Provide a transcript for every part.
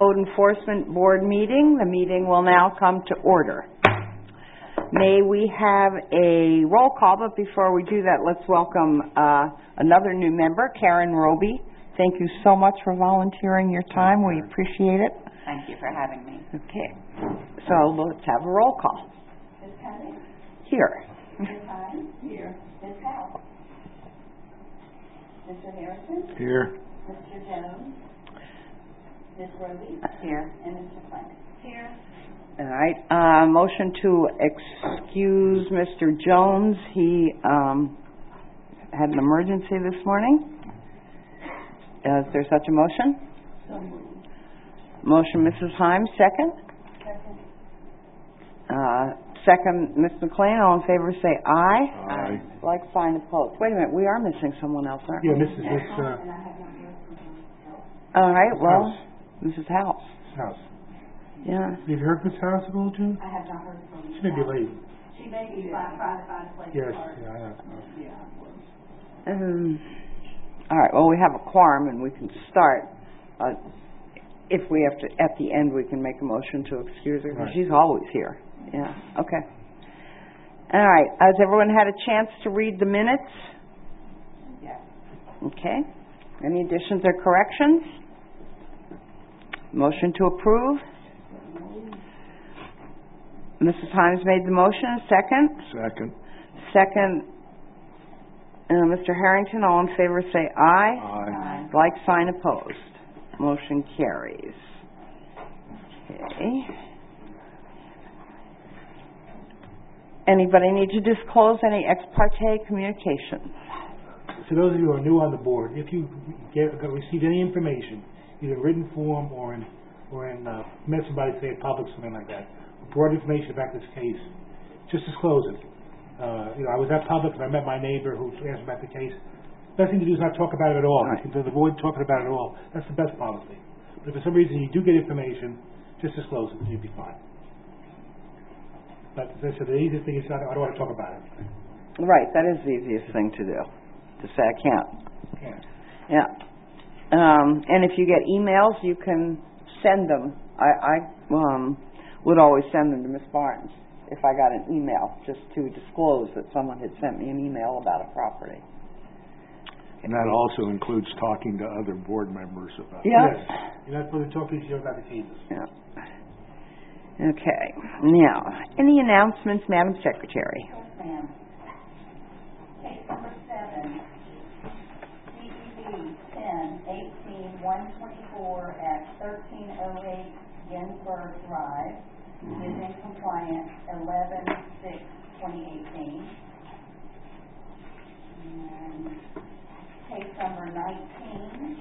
Code Enforcement Board meeting. The meeting will now come to order. May we have a roll call, but before we do that, let's welcome another new member, Karen Roby. Thank you so much for volunteering your time. We appreciate it. Thank you for having me. Okay. So let's have a roll call. Ms. Cunning? Here. Ms. Hines? Here. Ms. Howe? Mr. Harrison? Here. Mr. Jones? Ms. Roby? Here. And Ms. McClain? Here. All right. Motion to excuse Mr. Jones. He had an emergency this morning. Is there such a motion? So moved. Motion, Mrs. Himes, second. Second. Second, Ms. McClain. All in favor say aye. Aye. Like, sign, opposed. Wait a minute, we are missing someone else, aren't we? Yeah, Mrs. And I have not heard from her. All right, well, House. Mrs. House. House. Yeah. Have you heard Miss House at all, June? I have not heard from her. She may be late. She may be trying to find a place Yes, to park. yeah, I know. Yeah. All right, well, we have a quorum and we can start. If we have to, at the end, we can make a motion to excuse her, because Right. she's always here. Yeah, okay. All right, has everyone had a chance to read the minutes? Yes. Okay. Any additions or corrections? Motion to approve. Mrs. Himes made the motion. Second? Second. Second, Mr. Harrington. All in favor say aye. Aye. Like, sign, opposed. Motion carries. Okay. Anybody need to disclose any ex parte communications? For those of you who are new on the board, if you receive any information, either in written form or in met somebody, say, in public, something like that, brought information about this case, just disclose it. I was at public and I met my neighbor who asked about the case. The best thing to do is not talk about it at all. Right. You can avoid talking about it at all. That's the best policy. But if for some reason you do get information, just disclose it and you'll be fine. But as I said, the easiest thing is I don't want to talk about it. Right, that is the easiest thing to do. To say I can't. Yeah. Yeah. And if you get emails, you can send them. I would always send them to Miss Barnes if I got an email, just to disclose that someone had sent me an email about a property. And that also includes talking to other board members about Yeah. Yes. You're not supposed to talk to each other about the cases. Yeah. Okay. Now, any announcements, Madam Secretary? Yes, ma'am. Case number 7, CEB 10-18-124 at 1308 Ginsburg Drive is in compliance 11/6/2018. And case number 19,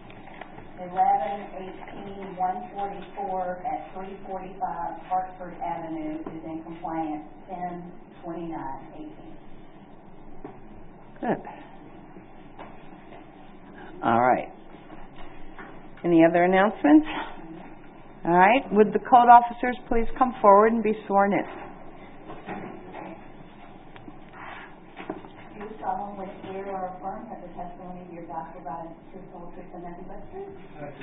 11-18-144 at 345 Hartford Avenue is in compliance 10/29/18. Good. All right. Any other announcements? All right. Would the code officers please come forward and be sworn in? Do you solemnly swear or affirm that the testimony of your God provides truthful truth and nothing but truth?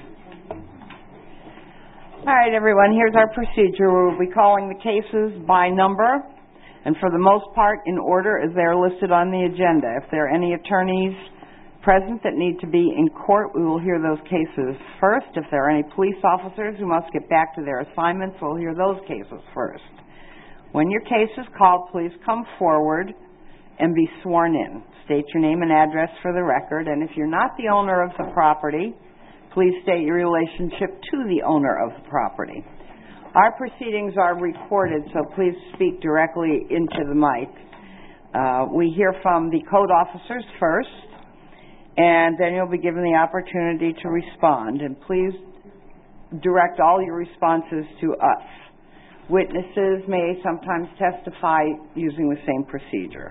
All right, everyone, here's our procedure. We'll be calling the cases by number, and for the most part in order as they're listed on the agenda. If there are any attorneys present that need to be in court, we will hear those cases first. If there are any police officers who must get back to their assignments, we'll hear those cases first. When your case is called, please come forward and be sworn in. State your name and address for the record, and if you're not the owner of the property, please state your relationship to the owner of the property. Our proceedings are recorded, so please speak directly into the mic. We hear from the code officers first, and then you'll be given the opportunity to respond. And please direct all your responses to us. Witnesses may sometimes testify using the same procedure.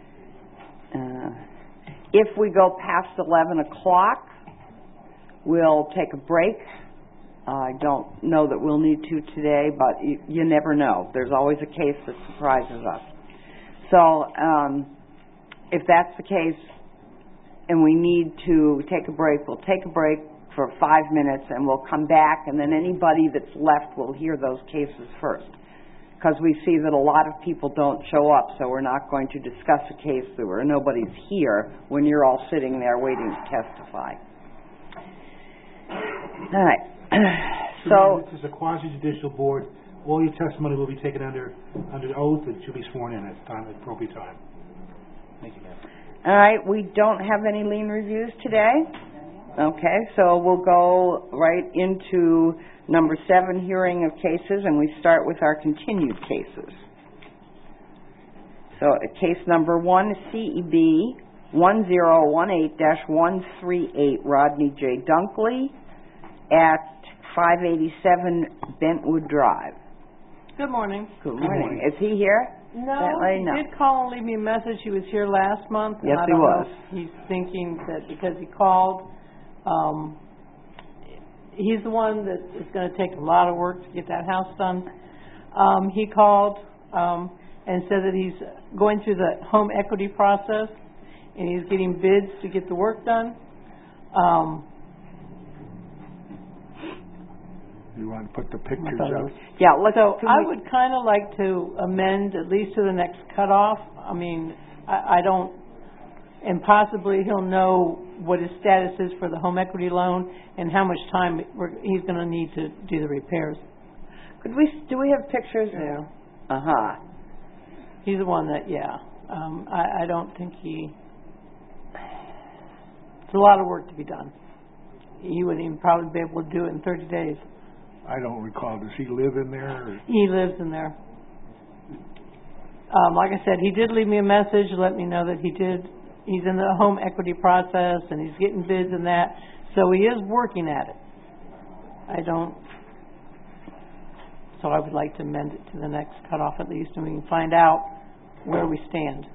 If we go past 11 o'clock, we'll take a break. I don't know that we'll need to today, but you never know. There's always a case that surprises us. So if that's the case and we need to take a break, we'll take a break for 5 minutes, and we'll come back, and then anybody that's left will hear those cases first. Because we see that a lot of people don't show up, so we're not going to discuss a case where nobody's here when you're all sitting there waiting to testify. All right. So this is a quasi-judicial board. All your testimony will be taken under oath and should be sworn in at the appropriate time. Thank you, ma'am. all right, we don't have any lien reviews today. Okay, so we'll go right into number 7, hearing of cases, and we start with our continued cases. So case number 1 is CEB 1018-138, Rodney J. Dunkley at 587 Bentwood Drive. Good morning. Good morning. Is he here? No, he did call and leave me a message. He was here last month. Yes, and I he don't was. know if he's thinking that because he called, he's the one that is going to take a lot of work to get that house done. He called and said that he's going through the home equity process and he's getting bids to get the work done. You want to put the pictures up? Yeah, let's. So I would kind of like to amend at least to the next cutoff. I mean, I don't, and possibly he'll know what his status is for the home equity loan and how much time he's going to need to do the repairs. Do we have pictures? Yeah. Uh-huh. He's the one that, yeah. I don't think it's a lot of work to be done. He wouldn't even probably be able to do it in 30 days. I don't recall. Does he live in there? Or? He lives in there. Like I said, he did leave me a message to let me know that he's in the home equity process and he's getting bids and that. So he is working at it. So I would like to amend it to the next cutoff at least, and we can find out where we stand.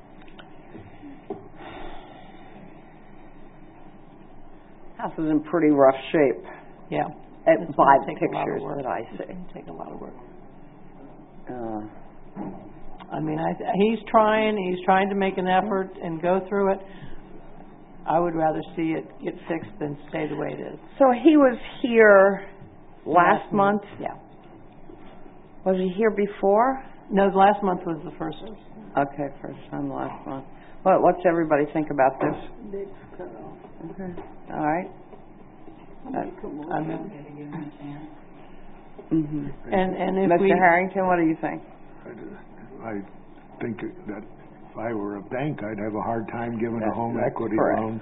House is in pretty rough shape. Yeah. By It's the gonna take a lot of pictures work. that I It's see. going to take a lot of work. Uh, He's trying to make an effort and go through it. I would rather see it get fixed than stay the way it is. So he was here last month? Yeah. Was he here before? No, last month was the first. Okay, first time last month. What's everybody think about this? Okay. All right. Mm-hmm. And if Mr. we, Harrington, what do you think? I think that if I were a bank, I'd have a hard time giving a home That's equity correct. loan.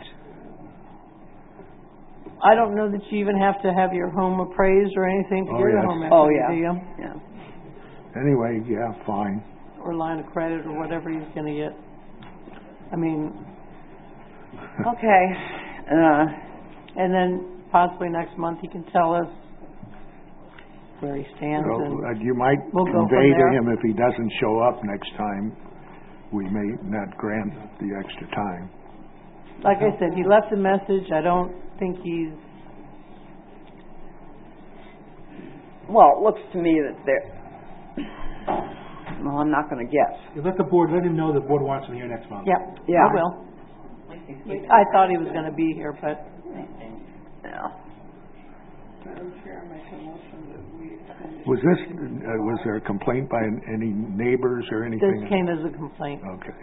I don't know that you even have to have your home appraised or anything to Oh, get a yes. home equity, Oh, yeah. do you? Yeah. Anyway, yeah, fine. Or line of credit or whatever he's going to get. I mean, Okay. and then possibly next month he can tell us where he stands. So, And you might we'll go from convey to there. him if he doesn't show up next time, we may not grant the extra time. like I said, he left a message. I don't think he's. Well, it looks to me that they're... Well, I'm not going to guess. You let him know the board wants him here next month. Yeah, Yeah. I will. I thought he was going to be here, but Yeah. Was there a complaint by any neighbors or anything? this came as a complaint. Okay.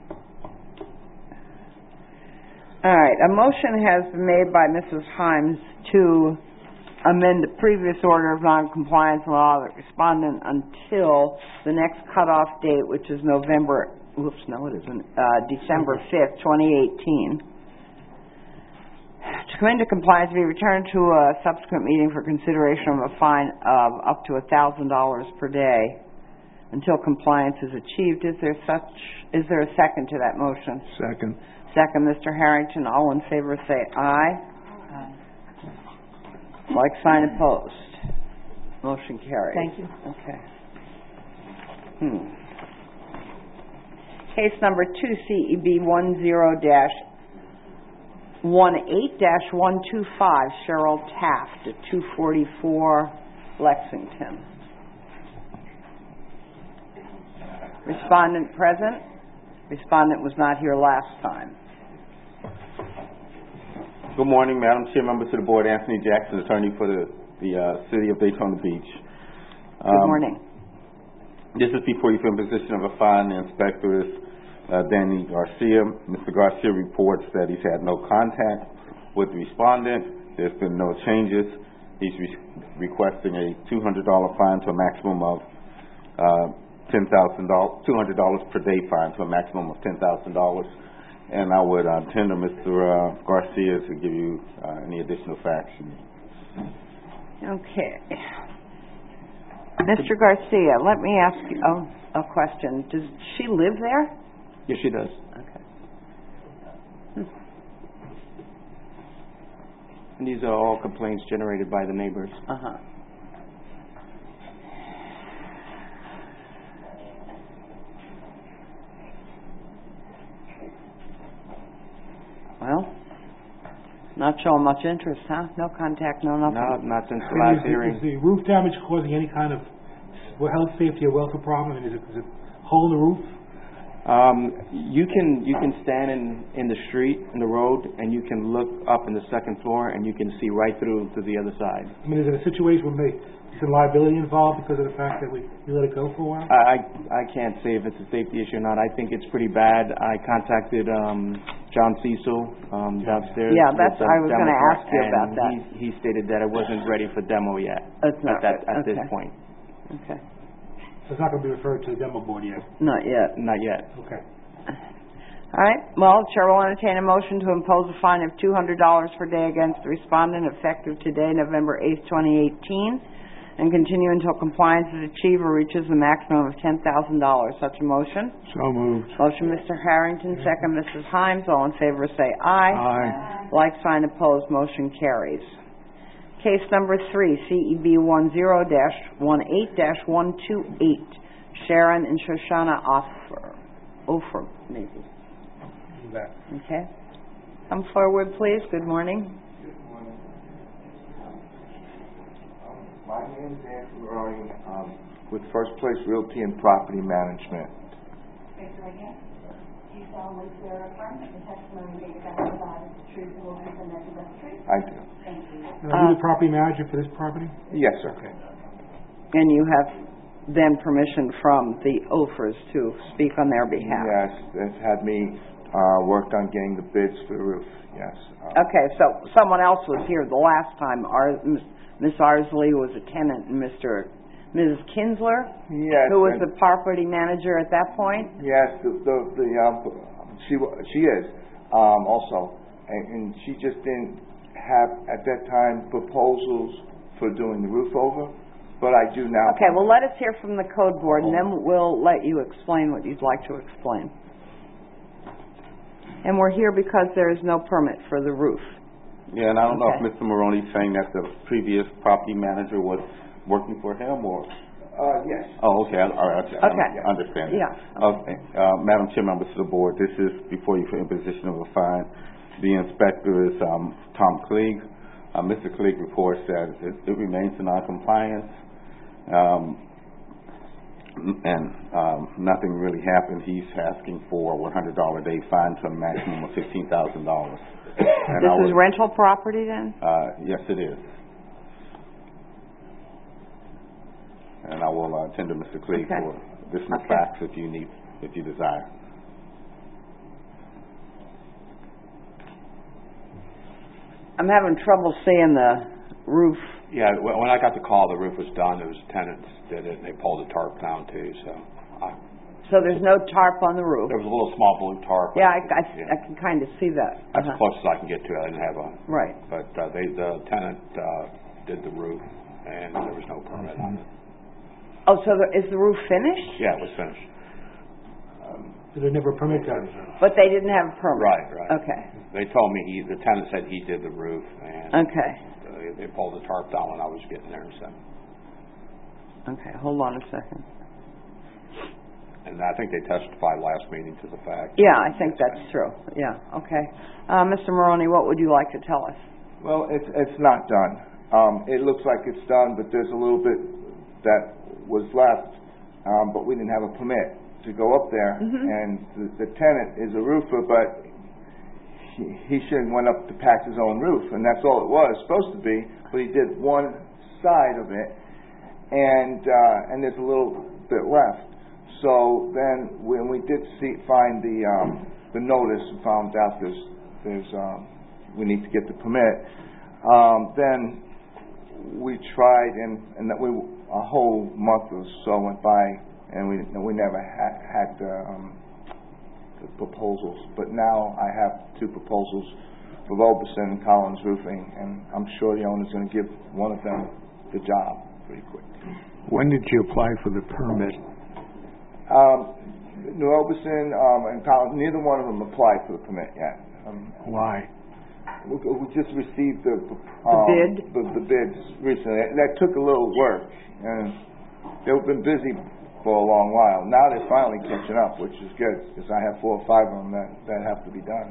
All right. A motion has been made by Mrs. Himes to amend the previous order of noncompliance and allow the respondent until the next cutoff date, which is December 5th, 2018. To come into compliance, be returned to a subsequent meeting for consideration of a fine of up to $1,000 per day until compliance is achieved. Is there a second to that motion? Second. Second, Mr. Harrington. All in favor say aye. Like sign opposed. Motion carries. Thank you. Okay. Case number 2, CEB 10-18-125, Cheryl Taft at 244 Lexington. Respondent present. Respondent was not here last time. Good morning, Madam Chair, members of the board. Anthony Jackson, attorney for the city of Daytona Beach. Good morning. This is before you for imposition of a fine. The inspector is Danny Garcia. Mr. Garcia reports that he's had no contact with the respondent. There's been no changes. He's requesting a $200 fine to a maximum of $200 per day fine to a maximum of $10,000. And I would tender Mr. Garcia to give you any additional facts. Okay. Mr. Garcia, let me ask you a question. Does she live there? Yes, she does. Okay. And these are all complaints generated by the neighbors. Uh-huh. Well, not showing much interest, huh? No contact, no nothing. No, not since the last hearing. Is the roof damage causing any kind of health, safety, or welfare problem? And is it a hole in the roof? You can stand in the street, in the road, and you can look up in the second floor, and you can see right through to the other side. I mean, is it a situation where there's some liability involved because of the fact that we let it go for a while? I can't say if it's a safety issue or not. I think it's pretty bad. I contacted John Cecil downstairs. Yeah, I was going to ask you about that. He stated that it wasn't ready for demo yet. It's not at this point. Okay. So it's not going to be referred to the demo board yet? Not yet. Not yet. Okay. All right. Well, Chair will entertain a motion to impose a fine of $200 per day against the respondent effective today, November 8th, 2018, and continue until compliance is achieved or reaches the maximum of $10,000. Such a motion? So moved. Motion, Mr. Harrington. Second, Mrs. Himes. All in favor say aye. Aye. Like sign opposed. Motion carries. Case number 3, CEB 10-18-128. Sharon and Shoshana Ofer, maybe. Okay. Come forward, please. Good morning. Good morning. My name is Andrew Rory with First Place Realty and Property Management. Raise your right hand. Do you solemnly swear or affirm that the testimony you give about is the truth, the whole truth, and nothing but the truth? I do. Thank you. Are you the property manager for this property? Yes, sir. Okay. And you have then permission from the Ofers to speak on their behalf? Yes, it's had me worked on getting the bids for the roof, yes. Okay, so someone else was here the last time. Ms. Arsley was a tenant, and Mrs. Kinsler, Yes. who was the property manager at that point? Yes, she is also, and she just didn't have at that time proposals for doing the roof over, but I do now. Okay, well, let us hear from the code board, and then we'll let you explain what you'd like to explain. And we're here because there is no permit for the roof. Yeah, and I don't know if Mr. Maroney's saying that the previous property manager was working for him, or? Yes. Oh, okay. All right. I understand. Yeah. Okay. Madam Chair, members of the board, this is before you for imposition of a fine. The inspector is Tom Klieg. Mr. Klieg reports that it remains in non-compliance, and nothing really happened. He's asking for a $100 a day fine to a maximum of $15,000. This is rental property then? Yes, it is. And I will tender Mr. Klieg for additional facts if you desire. I'm having trouble seeing the roof. Yeah, when I got the call, the roof was done. It was tenants did it, and they pulled the tarp down too. So there's no tarp on the roof. There was a little small blue tarp. Yeah, I can kind of see that. That's as close as I can get to it. I didn't have a right. But the tenant did the roof, and there was no permit on it. Oh, so is the roof finished? Yeah, it was finished. So they never permit that. But they didn't have a permit. Right. Okay. They told me the tenant said he did the roof, and they pulled the tarp down when I was getting there. So. Okay, hold on a second. And I think they testified last meeting to the fact. Yeah, I think that's true. Yeah, okay. Mr. Maroney, what would you like to tell us? Well, it's not done. It looks like it's done, but there's a little bit that was left, but we didn't have a permit to go up there. And the tenant is a roofer, but he shouldn't went up to patch his own roof, and that's all it was supposed to be, but he did one side of it, and there's a little bit left. So then when we did find the notice and found out there's we need to get the permit, then we tried, and that a whole month or so went by, and we never had the proposals. But now I have 2 proposals for Robeson and Collins Roofing, and I'm sure the owner's going to give one of them the job pretty quick. When did you apply for the permit? Robeson and Collins, neither one of them applied for the permit yet. Why? We just received the bid? The bids recently. That took a little work, and they've been busy for a long while. Now they're finally catching up, which is good, because I have 4 or 5 of them that have to be done.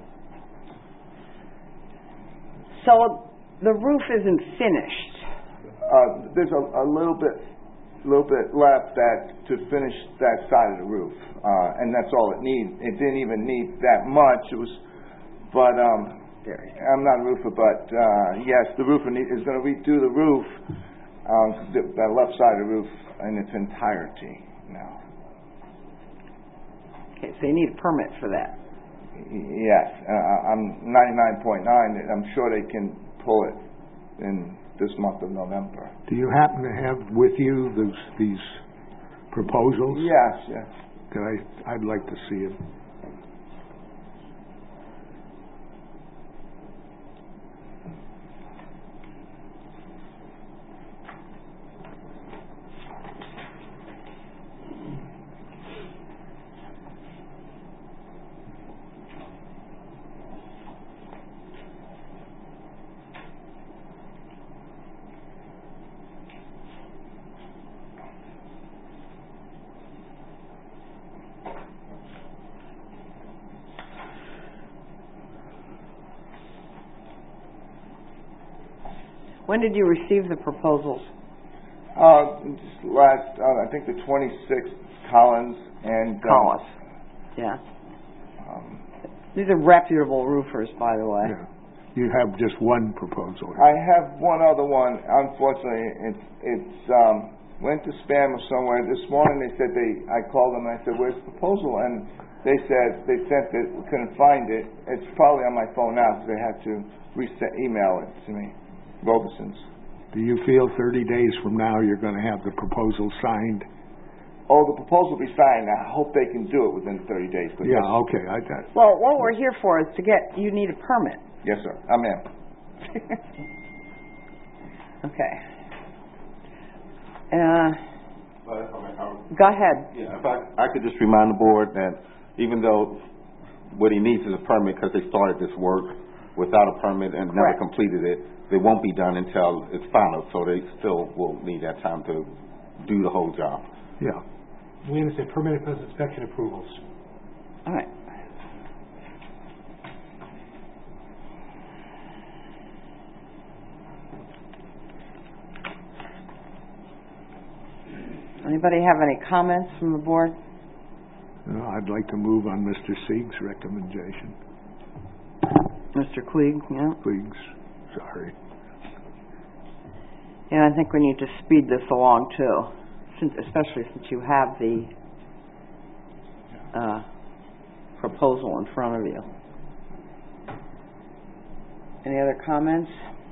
So the roof isn't finished? There's a little bit left to finish that side of the roof, and that's all it needs. It didn't even need that much. It was, but I'm not a roofer, but yes, the roofer is going to redo the roof, the left side of the roof in its entirety now. Okay, so you need a permit for that? Yes, I'm 99.9 that I'm sure they can pull it in this month of November. Do you happen to have with you these proposals? Yes. I'd like to see it. When did you receive the proposals? Just last, I think the 26th, Collins and... Collins, yeah. These are reputable roofers, by the way. Yeah. You have just one proposal. I have one other one. Unfortunately, it's went to spam or somewhere. This morning they said I called them and I said, "Where's the proposal?" And they said they sent it, we couldn't find it. It's probably on my phone now because they had to email it to me. Robeson's. Do you feel 30 days from now you're going to have the proposal signed? Oh, the proposal will be signed. I hope they can do it within 30 days. Yeah, okay. Well, what we're here for is you need a permit. Yes, sir. I'm in. Okay. Go ahead. Yeah, if I could just remind the board that even though what he needs is a permit because they started this work without a permit and never completed it, they won't be done until it's final, so they still will need that time to do the whole job. Yeah. We understand permanent plus inspection approvals. All right. Anybody have any comments from the board? No, I'd like to move on Mr. Sieg's recommendation. Mr. Quigg, yeah? Quiggs, sorry. And I think we need to speed this along too, especially since you have the proposal in front of you. Any other comments?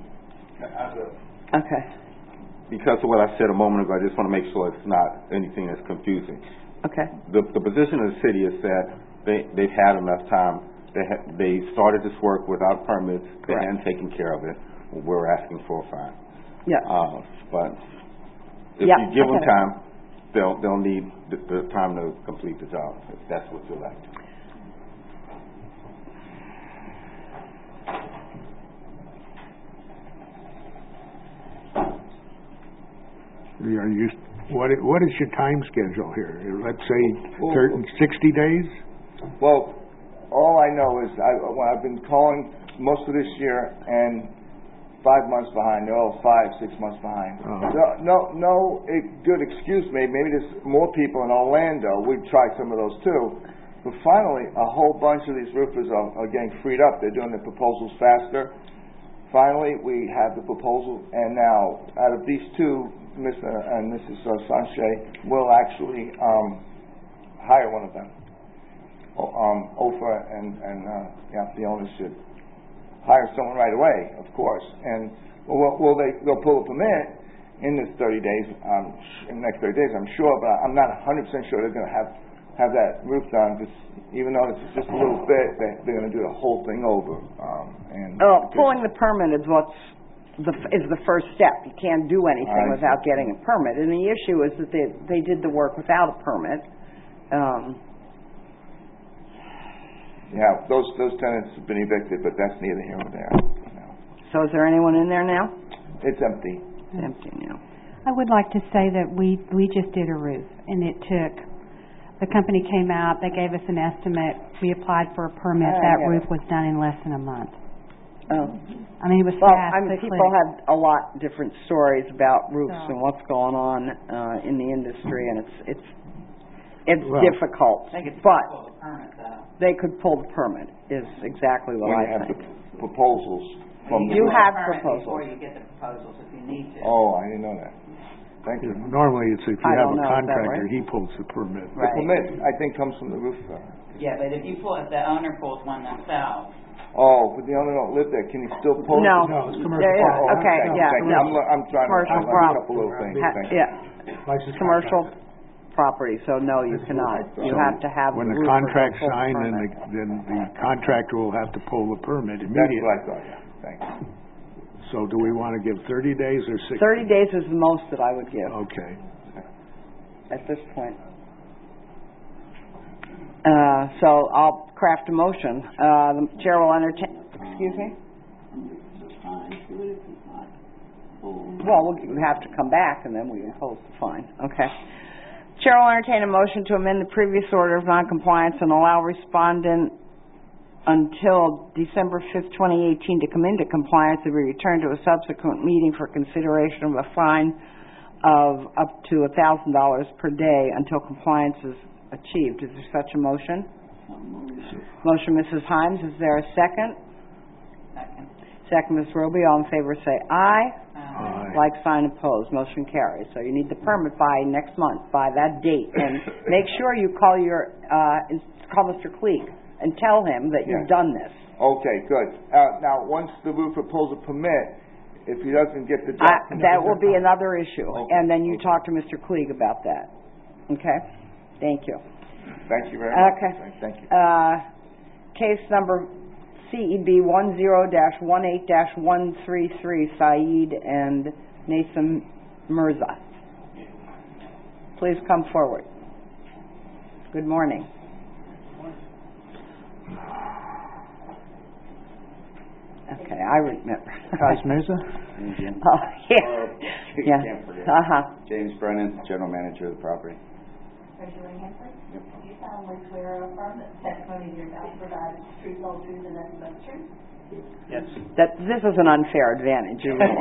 Okay. Because of what I said a moment ago, I just want to make sure it's not anything that's confusing. Okay. The position of the city is that they've had enough time. They started this work without permits. They hadn't taken care of it. We're asking for a fine. Yeah. But if you give them time, they'll need the time to complete the job, if that's what you like. What is your time schedule here? Let's say 60 days? Well, all I know is I've been calling most of this year and 5 months behind. They're all 5-6 months behind. No good excuse. Maybe there's more people in Orlando. We've tried some of those too, But finally, a whole bunch of these roofers are getting freed up. They're doing their proposals faster. Finally, we have the proposal, and now, out of these two, Mr. and Mrs. Sanchez will actually hire one of them. Ofer and the owners should hire someone right away, of course. And they'll pull a permit in this 30 days, in the next 30 days, I'm sure, but I'm not 100% sure they're going to have that roof done, because even though it's just a little bit, they're going to do the whole thing over. Pulling the permit is is the first step. You can't do anything without getting a permit. And the issue is that they did the work without a permit. Yeah, those tenants have been evicted, but that's neither here nor there. So is there anyone in there now? It's empty. It's empty now. I would like to say that we just did a roof, and the company came out, they gave us an estimate, we applied for a permit, that roof was done in less than a month. Oh. I mean, it was fast. People have a lot different stories about roofs and what's going on in the industry, and it's difficult. But they could pull the permit, is exactly what I think. When you have the proposals from you have proposals. Before you get the proposals if you need to. Oh, I didn't know that. Thank you. Normally, it's if you have a contractor, he pulls the permit. The permit, I think, comes from the roofer. Yeah, but if the owner pulls one themselves. Oh, but the owner don't live there. Can he still pull it? No, it's commercial. I'm trying to commercial look up a little thing. Commercial property, so no, you cannot. You have to have when the contract's signed, then the contractor will have to pull the permit immediately. That's what I thought, yeah. Thanks. So do we want to give 30 days or 60? 30 days is the most that I would give. Okay. At this point. So I'll craft a motion. The chair will entertain. Excuse me? Well, we'll have to come back and then we impose the fine. Okay. Chair will entertain a motion to amend the previous order of noncompliance and allow respondent until December 5th, 2018 to come into compliance and be returned to a subsequent meeting for consideration of a fine of up to $1,000 per day until compliance is achieved. Is there such a motion? Motion, Mrs. Himes. Is there a second? Second, Ms. Roby. All in favor say aye. Aye. Like sign opposed. Motion carries. So you need the permit by next month, by that date. And make sure you call Mr. Klieg and tell him that you've done this. Okay, good. Now, once the roofer pulls a permit, if he doesn't get the job... that will be another issue. Okay. And then you talk to Mr. Klieg about that. Okay? Thank you. Thank you very much. Okay. Thank you. Case number CEB 10-18-133, Saeed and Nathan Mirza. Please come forward. Good morning. Okay, I remember. Kaz Mirza? Oh, yeah. James Brennan, General Manager of the property. Raise your right hand, please. Yep. Do you solemnly swear or affirm that the testimony you're about to provide is the truth, whole truth, and nothing but the truth? Yes. This is an unfair advantage.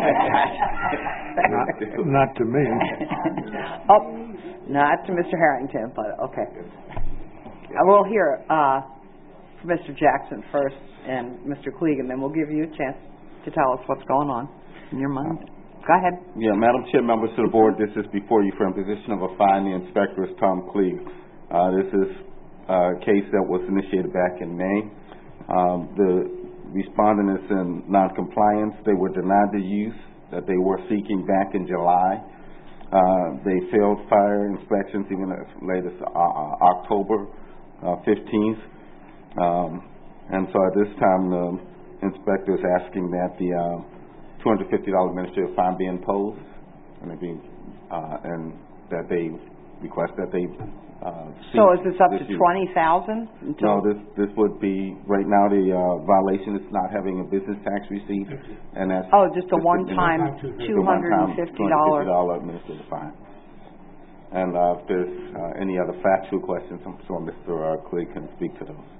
Not to me. Not to Mr. Harrington, but okay. We'll hear from Mr. Jackson first and Mr. Klieg, and then we'll give you a chance to tell us what's going on in your mind. Go ahead. Yeah, Madam Chair, members of the board, this is before you for imposition of a fine. The inspector is Tom Klieg. This is a case that was initiated back in May. The respondent is in noncompliance. They were denied the use that they were seeking back in July. They failed fire inspections even as late as October 15th. And so at this time, the inspector is asking that the $250 administrative fine be imposed, and that they request that they So is this up to $20,000? No, this would be, right now the violation is not having a business tax receipt, and that's... Oh, just a one-time $250 administrative fine. And if there's any other factual questions, I'm sure Mr. Klieg can speak to those.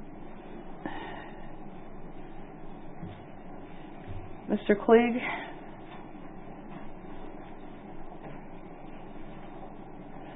Mr. Klieg?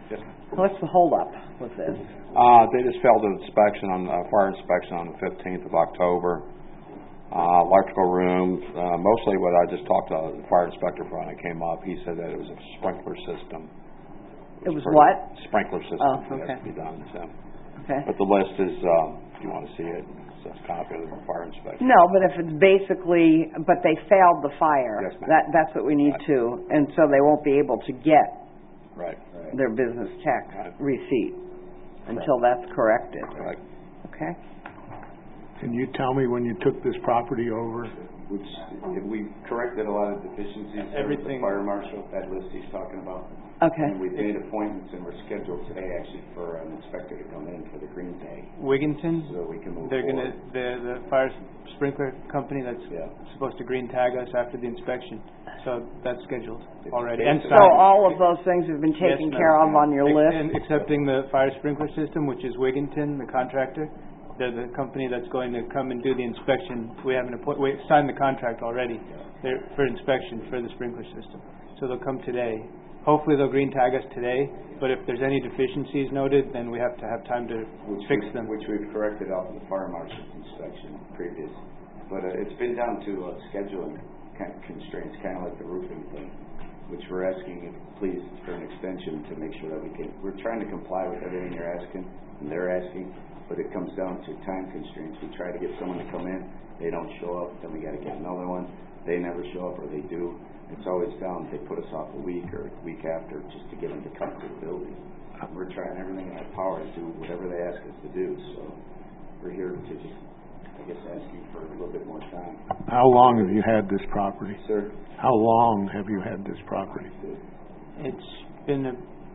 Yes. What's the holdup with this? They just failed an inspection fire inspection on the 15th of October. Electrical rooms, mostly what I just talked to the fire inspector when it came up. He said that it was a sprinkler system. It was what? Sprinkler system that has to be done. So. Okay. But the list is, if you want to see it, it's a copy of the fire inspection. No, but if it's basically, but they failed the fire. Yes, ma'am. That's what we need to, and so they won't be able to get Right. their business tax receipt until that's corrected. Right. Okay? Can you tell me when you took this property over? We corrected a lot of deficiencies. Everything. With the fire marshal, that list he's talking about. Okay. And we've made appointments, and we're scheduled today actually for an inspector to come in for the green day. Wigginton, So we can move they're forward. the fire sprinkler company that's supposed to green tag us after the inspection. So that's scheduled already. And So all of those things have been taken care of on your list? And excepting the fire sprinkler system, which is Wigginton, the contractor. They're the company that's going to come and do the inspection. We signed the contract already for inspection for the sprinkler system. So they'll come today. Hopefully they'll green tag us today, but if there's any deficiencies noted, then we have to have time to fix them. Which we've corrected off the fire marshal's inspection previous. But it's been down to scheduling kind of constraints, kind of like the roofing thing, which we're asking, please, for an extension to make sure that we're trying to comply with everything you're asking and they're asking, but it comes down to time constraints. We try to get someone to come in, they don't show up, then we got to get another one. They never show up, or they do. It's always down. They put us off a week or a week after just to get them to come to the building. We're trying everything in our power to do whatever they ask us to do. So we're here to just, I guess, ask you for a little bit more time. How long have you had this property? Sir? How long have you had this property? It's been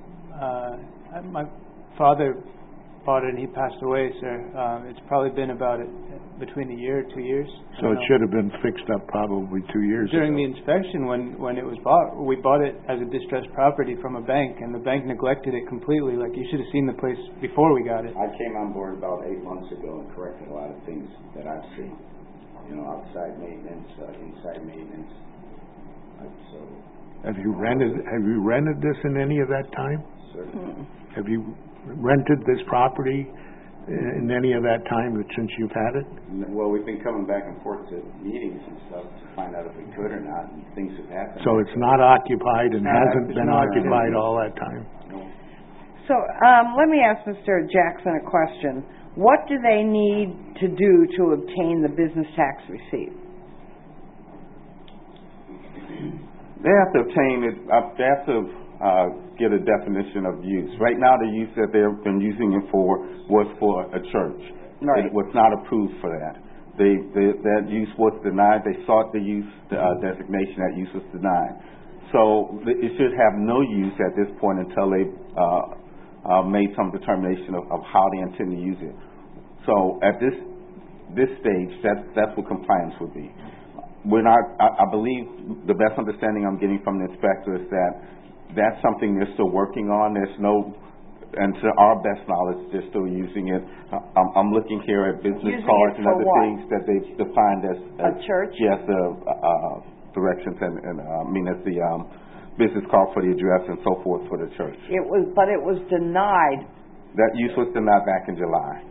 my father bought it and he passed away, sir. It's probably been about between a year, 2 years. So it should have been fixed up probably 2 years During ago. the inspection, when it was bought, we bought it as a distressed property from a bank, and the bank neglected it completely. Like, you should have seen the place before we got it. I came on board about 8 months ago and corrected a lot of things that I've seen. Outside maintenance, inside maintenance. So. Have you rented this in any of that time? Certainly. Have you rented this property in any of that time since you've had it? Well, we've been coming back and forth to meetings and stuff to find out if we could or not, and things have happened. So it's not occupied and hasn't been occupied all that time? No. So let me ask Mr. Jackson a question. What do they need to do to obtain the business tax receipt? They have to obtain it, they have to get a definition of use. Right now, the use that they've been using it for was for a church. Right. It was not approved for that. That use was denied. They sought the use designation. That use was denied. So it should have no use at this point until they made some determination of how they intend to use it. So at this stage, that's what compliance would be. We're not. I believe the best understanding I'm getting from the inspector is that that's something they're still working on. There's no, and to our best knowledge, they're still using it. I'm looking here at business cards and other things that they've defined as a church. Yes, directions and as the business card for the address and so forth for the church. But it was denied. That use was denied back in July.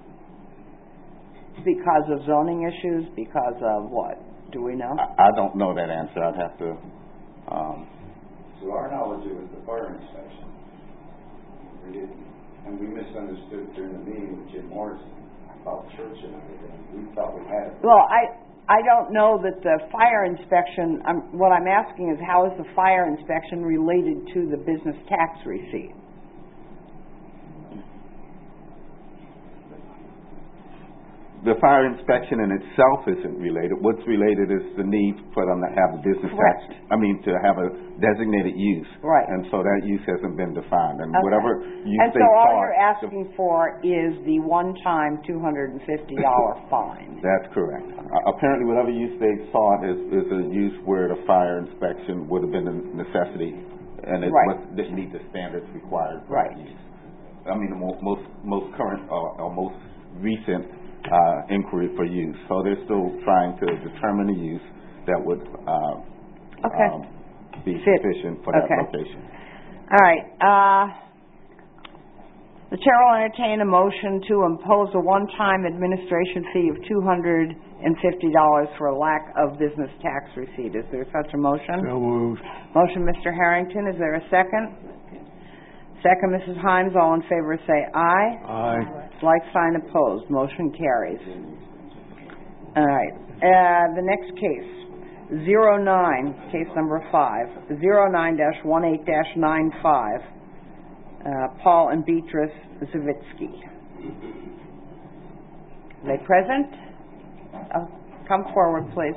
Because of zoning issues? Because of what? Do we know? I don't know that answer. I'd have to. To our knowledge, it was the fire inspection. And we misunderstood during the meeting with Jim Morrison about church and everything. We thought we had it. Well, I don't know that the fire inspection, what I'm asking is how is the fire inspection related to the business tax receipt? The fire inspection in itself isn't related. What's related is the need for them to have a business tax. To have a designated use. Right. And so that use hasn't been defined. And okay. whatever use and they so all thought, you're asking for is the one-time $250 fine. That's correct. Apparently, whatever use they sought is a use where the fire inspection would have been a necessity, and it didn't meet the standards required for that use. The most current or most recent inquiry for use. So they're still trying to determine the use that would be sufficient for that location. All right. The chair will entertain a motion to impose a one-time administration fee of $250 for a lack of business tax receipt. Is there such a motion? So moved. Motion, Mr. Harrington. Is there a second? Second, Mrs. Hines. All in favor say aye. Aye. Like sign opposed. Motion carries. All right. The next case, 09, case number 5, 09-18-95, Paul and Beatrice Zavitsky. Are they present? Come forward, please.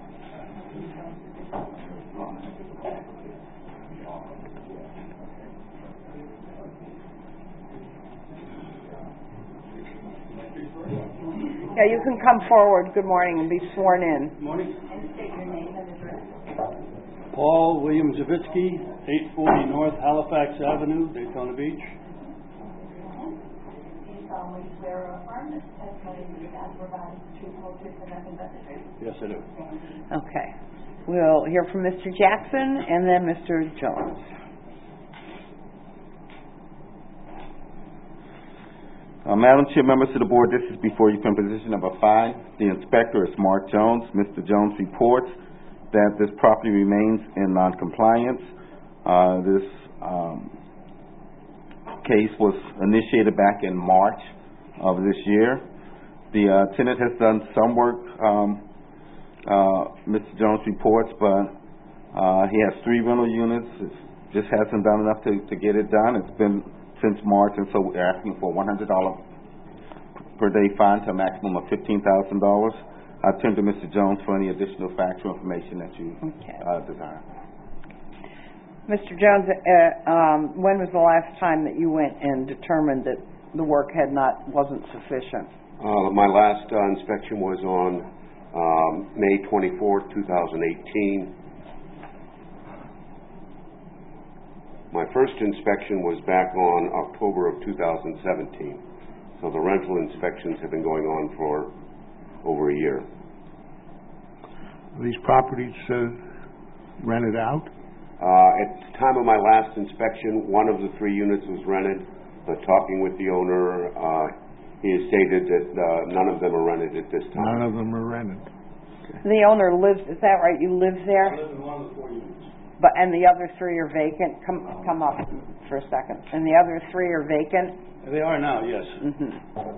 Yeah, you can come forward. Good morning, and be sworn in. Good morning. And state your name and address. Paul William Zavitsky, 840 North Halifax Avenue, Daytona Beach. Do you solemnly swear or affirm that the testimony you have provided is truthful, truthful, and nothing but the truth? Yes, I do. Okay. We'll hear from Mr. Jackson and then Mr. Jones. Madam Chair, members of the board, this is before you from position number 5. The inspector is Mark Jones. Mr. Jones reports that this property remains in non-compliance. This case was initiated back in March of this year. The tenant has done some work, Mr. Jones reports, but he has 3 rental units. It just hasn't done enough to get it done. It's been since March, and so we're asking for $100 per day fine to a maximum of $15,000. I turn to Mr. Jones for any additional factual information that you desire. Mr. Jones, when was the last time that you went and determined that the work wasn't sufficient? My last inspection was on May 24th, 2018. My first inspection was back on October of 2017. So the rental inspections have been going on for over a year. Are these properties rented out? At the time of my last inspection, one of the 3 units was rented, but talking with the owner, he has stated that none of them are rented at this time. None of them are rented. Okay. The owner lives, is that right? You live there? I live in one of the 4 units. And the other 3 are vacant? Come up for a second. And the other 3 are vacant? They are now, yes. Mm-hmm.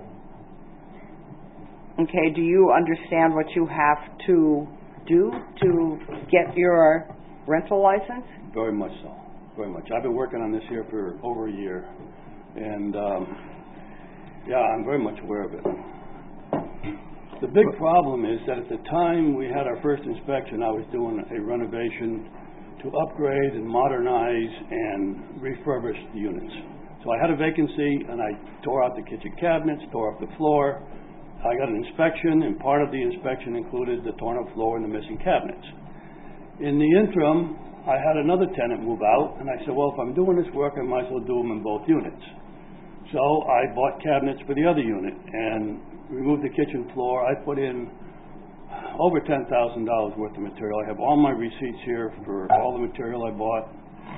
Okay, do you understand what you have to do to get your rental license? Very much so. Very much. I've been working on this here for over a year. And, I'm very much aware of it. The big problem is that at the time we had our first inspection, I was doing a renovation to upgrade and modernize and refurbish the units. So I had a vacancy, and I tore out the kitchen cabinets, tore up the floor. I got an inspection, and part of the inspection included the torn up floor and the missing cabinets. In the interim, I had another tenant move out, and I said, well, if I'm doing this work, I might as well do them in both units. So I bought cabinets for the other unit and removed the kitchen floor. I put in over $10,000 worth of material. I have all my receipts here for all the material I bought.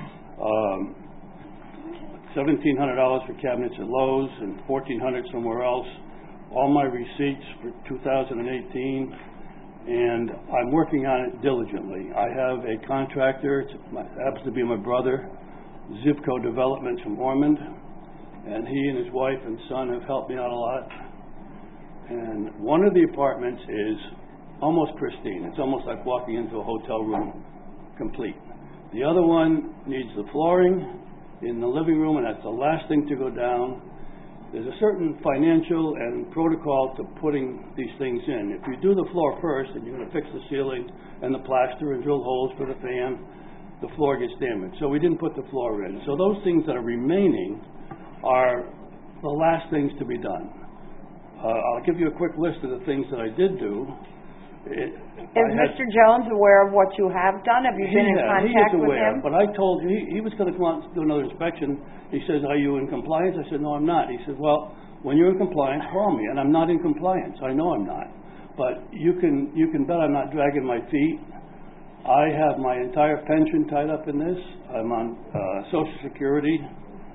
$1,700 for cabinets at Lowe's and $1,400 somewhere else. All my receipts for 2018, and I'm working on it diligently. I have a contractor, it happens to be my brother, Zipco Developments from Ormond, and he and his wife and son have helped me out a lot. And one of the apartments is almost pristine. It's almost like walking into a hotel room complete. The other one needs the flooring in the living room, and that's the last thing to go down. There's a certain financial and protocol to putting these things in. If you do the floor first, and you're going to fix the ceiling and the plaster and drill holes for the fan, the floor gets damaged. So we didn't put the floor in. So those things that are remaining are the last things to be done. I'll give you a quick list of the things that I did do. Is Mr. Jones aware of what you have done? Have you been in contact with him? But I told him, he was going to come out and do another inspection. He says, are you in compliance? I said, no, I'm not. He says, well, when you're in compliance, call me. And I'm not in compliance. I know I'm not. But you can bet I'm not dragging my feet. I have my entire pension tied up in this. I'm on Social Security.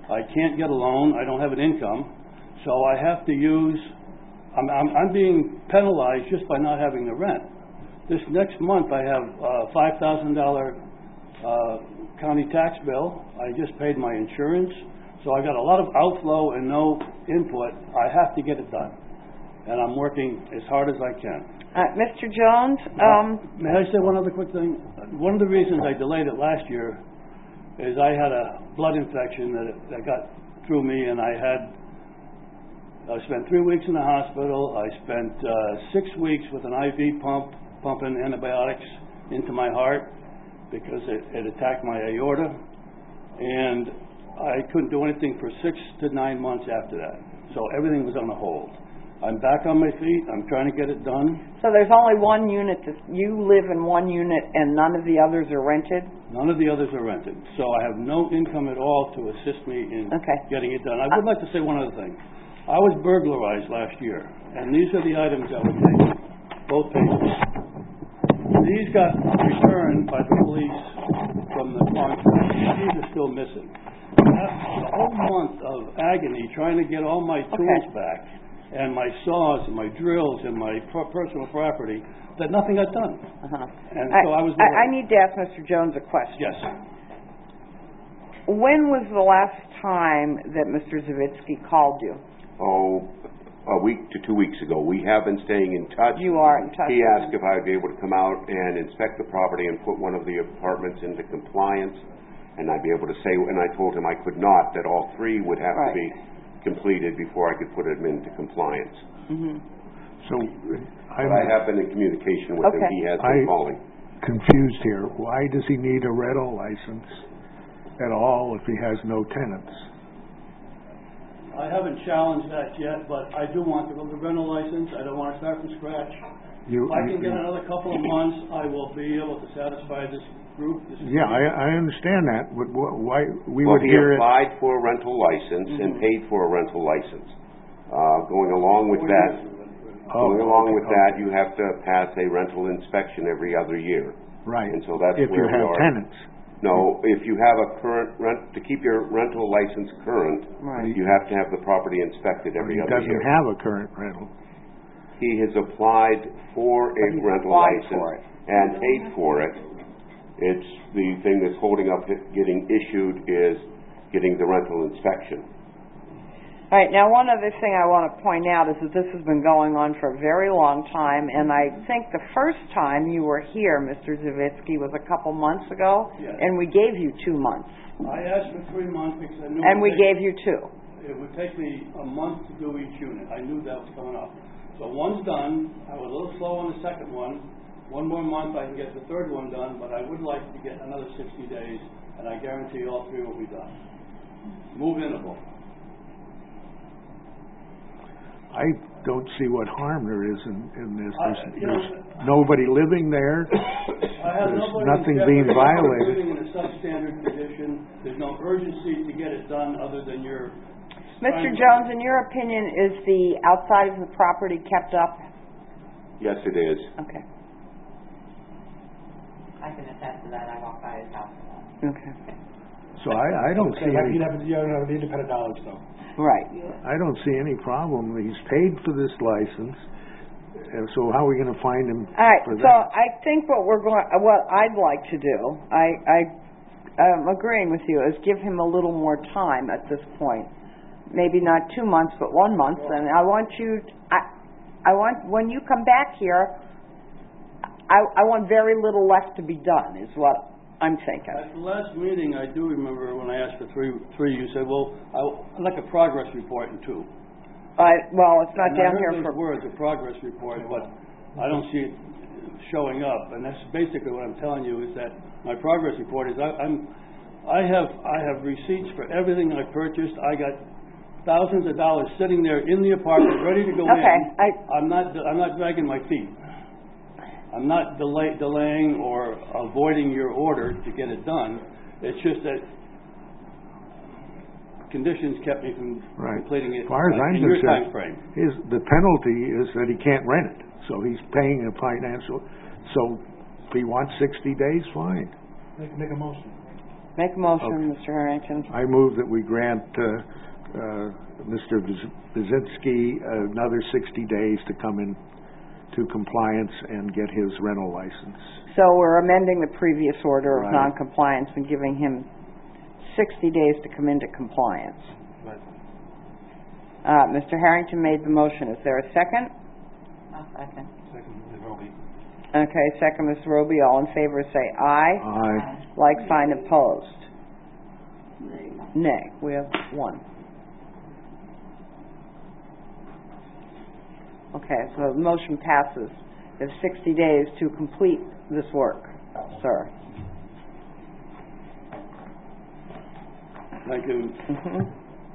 I can't get a loan, I don't have an income, so I have to use, I'm being penalized just by not having the rent. This next month, I have a $5,000 county tax bill. I just paid my insurance, so I got a lot of outflow and no input. I have to get it done, and I'm working as hard as I can. Mr. Jones, may I say one other quick thing? One of the reasons I delayed it last year is I had a blood infection that got through me, and I spent 3 weeks in the hospital. I spent 6 weeks with an IV pump, pumping antibiotics into my heart because it attacked my aorta, and I couldn't do anything for 6 to 9 months after that. So everything was on a hold. I'm back on my feet. I'm trying to get it done. So there's only one unit, you live in one unit and none of the others are rented? None of the others are rented. So I have no income at all to assist me in getting it done. I would like to say one other thing. I was burglarized last year, and these are the items that were taken, both pages. These got returned by the police from the contract. These are still missing. After a whole month of agony trying to get all my tools back, and my saws and my drills and my personal property, that nothing got done. And so I need to ask Mr. Jones a question. Yes. When was the last time that Mr. Zavitsky called you? Oh, a week to 2 weeks ago. We have been staying in touch. You are in touch. He asked if I would be able to come out and inspect the property and put one of the apartments into compliance, and I'd be able to say, and I told him I could not, that all 3 would have to be completed before I could put them into compliance. So I have been in communication with him. He has been calling. Confused here. Why does he need a rental license at all if he has no tenants? I haven't challenged that yet, but I do want the rental license. I don't want to start from scratch. If I can get another couple of months, I will be able to satisfy this group. I understand that, but why we would hear he applied for a rental license and paid for a rental license. Going along with that, you have to pass a rental inspection every other year. Right. And so that's if where you have tenants. No, if you have a current to keep your rental license current, you have to have the property inspected every other year. He doesn't have a current rental. He has applied for a rental license and paid for it. It's the thing that's holding up it getting issued is getting the rental inspection. All right, now one other thing I want to point out is that this has been going on for a very long time, and I think the first time you were here, Mr. Zavitsky, was a couple months ago, and we gave you 2 months. I asked for 3 months because I knew... And we gave you 2. It would take me a month to do each unit. I knew that was coming up. So one's done. I was a little slow on the second one. 1 more month I can get the third one done, but I would like to get another 60 days, and I guarantee all 3 will be done. Move-inable. I don't see what harm there is in this. There's nobody living there. There's nothing being violated. Living in a substandard condition. There's no urgency to get it done other than your... Mr. Jones, in your opinion, is the outside of the property kept up? Yes, it is. Okay. I can attest to that. I walked by his house. Okay. So I don't see any... You don't have the independent knowledge, though. Right. I don't see any problem. He's paid for this license, and so how are we going to find him for that? So I think what I'd like to do, I'm agreeing with you, is give him a little more time at this point. Maybe not 2 months, but 1 month. And I want when you come back here, I want very little left to be done, is what I'm thinking. At the last meeting, I do remember when I asked for three, you said, well, I'd like a progress report in 2. Well, it's not down here for... for... words, a progress report, but I don't see it showing up. And that's basically what I'm telling you, is that my progress report is I have receipts for everything I purchased. I got thousands of dollars sitting there in the apartment, ready to go in. I'm not dragging my feet. I'm not delaying or avoiding your order to get it done. It's just that conditions kept me from completing it as far as I'm in your time concerned, frame. The penalty is that he can't rent it, so he's paying a financial. So if he wants 60 days, fine. Make a motion. Make a motion, Mr. Harrington. I move that we grant, Mr. Brzezinski another 60 days to come in to compliance and get his rental license. So we're amending the previous order of Right. noncompliance and giving him 60 days to come into compliance. Mr. Harrington made the motion. Is there a second? I'll second. Okay, second, Ms. Roby. All in favor say aye. Aye. Like sign opposed. Nay. We have one. Okay, so the motion passes. You have 60 days to complete this work, sir. Thank you. Mm-hmm.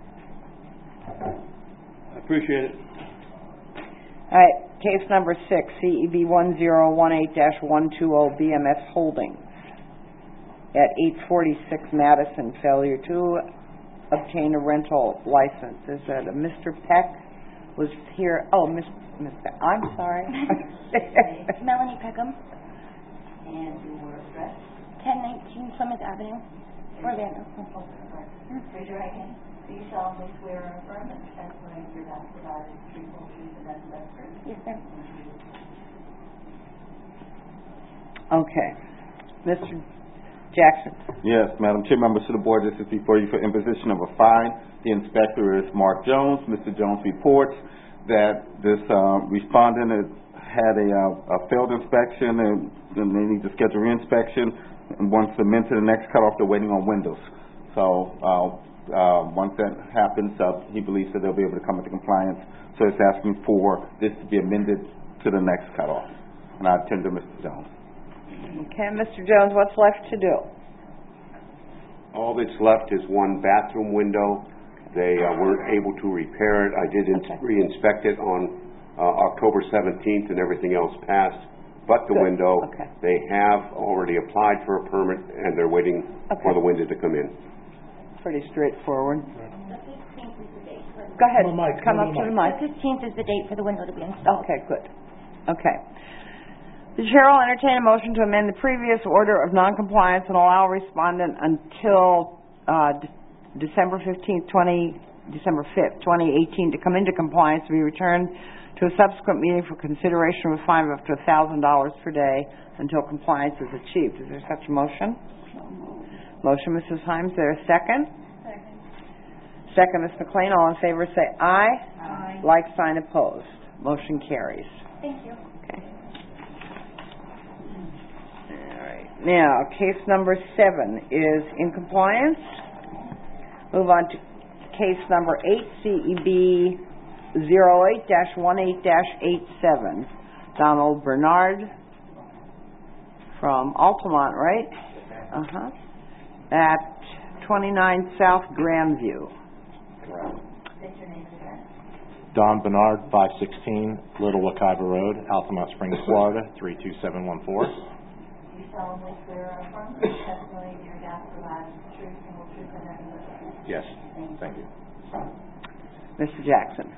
I appreciate it. All right, case number 6, CEB 1018-120 BMS Holdings at 846 Madison, failure to obtain a rental license. Is that a Mr. Peck was here? Oh, Miss Peck. I'm sorry. Melanie Peckham. And your address? 1019 Plymouth Avenue, Orlando. Raise your right hand. Do you solemnly swear or affirm that the testimony you're about to provide is truthful, truth, and that's the truth? Yes, sir. Okay. Mr. Jackson. Yes, Madam Chair, members of the board, this is before you for imposition of a fine. The inspector is Mark Jones. Mr. Jones reports that this respondent had a failed inspection and they need to schedule re-inspection, and wants them into the next cutoff. They're waiting on windows. So once that happens, he believes that they'll be able to come into compliance. So it's asking for this to be amended to the next cutoff. And I tender Mr. Jones. Okay, Mr. Jones, what's left to do? All that's left is one bathroom window. They weren't able to repair it. I did re-inspect it on October 17th, and everything else passed but the window. Okay. They have already applied for a permit, and they're waiting for the window to come in. Pretty straightforward. The 15th is the date. Go ahead. Come up to the mic. The 15th is the date for the window to be installed. Okay, good. Okay. The chair will entertain a motion to amend the previous order of noncompliance and allow respondent until December 5th, 2018 to come into compliance to be returned to a subsequent meeting for consideration of a fine of up to $1,000 per day until compliance is achieved. Is there such a motion? Motion, Mrs. Himes. Is there a second? Second, Ms. McLean. All in favor say aye. Aye. Like sign opposed. Motion carries. Thank you. Okay. All right. Now, case number 7 is in compliance. Move on to case number 8, CEB 08-18-87. Donald Bernard from Altamont, right? Uh-huh. At 29 South Grandview. Don Bernard, 516 Little Wekiva Road, Altamont Springs, Florida, 32714. Do you solemnly swear or affirm that the testimony you're about to provide is the truth, and will truth, and nothing but the truth? Yes, thank you. Mr. Jackson.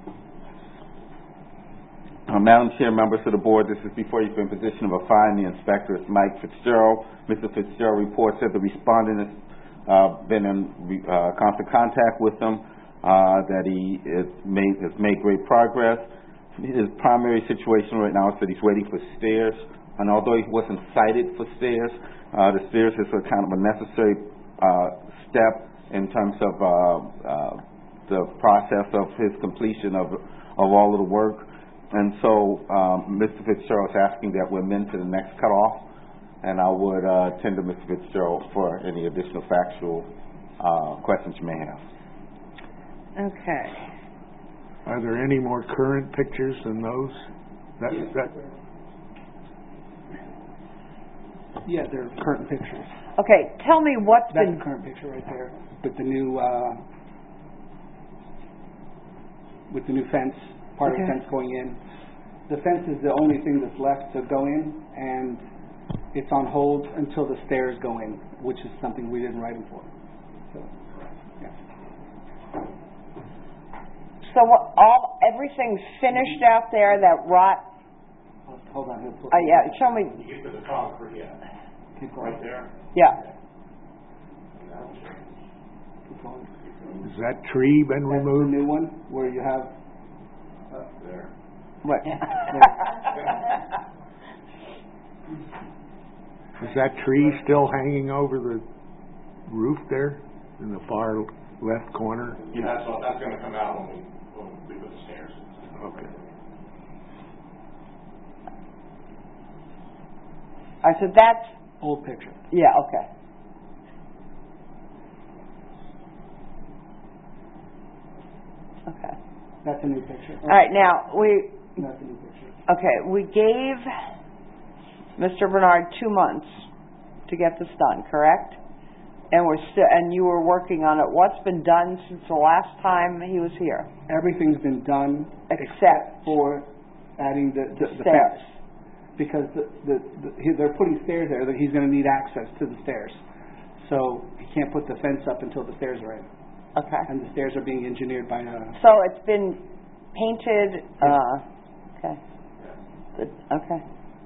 Madam Chair, members of the board, this is before you for imposition of a fine. The inspector is Mike Fitzgerald. Mr. Fitzgerald reports that the respondent has been in constant contact with them, that he has made great progress. His primary situation right now is that he's waiting for stairs, and although he wasn't cited for stairs, the stairs is a kind of a necessary step in terms of the process of his completion of all of the work. And so Mr. Fitzgerald is asking that we amend to the next cutoff, and I would tender Mr. Fitzgerald for any additional factual questions you may have. Okay. Are there any more current pictures than those? Yeah, they're current pictures. Okay, tell me what's That's been... the current picture right there, with the new fence, part of the fence going in. The fence is the only thing that's left to go in, and it's on hold until the stairs go in, which is something we didn't write them for. So, yeah. So everything's finished out there, that rot... Hold on. yeah, show me... You get to the concrete, yeah. Keep going. Right there? Yeah. Keep going. Has that tree been That's the removed? new one, where you have, There. What? Is that tree still hanging over the roof there in the far left corner? Yeah, that's gonna come out when we put the stairs. Okay. I said that's, old picture. yeah, okay. Okay. That's a new picture. All right, now, That's a new picture. okay, we gave Mr. Bernard 2 months to get this done, correct? And and you were working on it. What's been done since the last time he was here? Everything's been done Except for adding the stairs. fence. Because they're putting stairs there, that he's gonna need access to the stairs. So he can't put the fence up until the stairs are in. Okay. And the stairs are being engineered by So it's been painted, okay. Good, okay.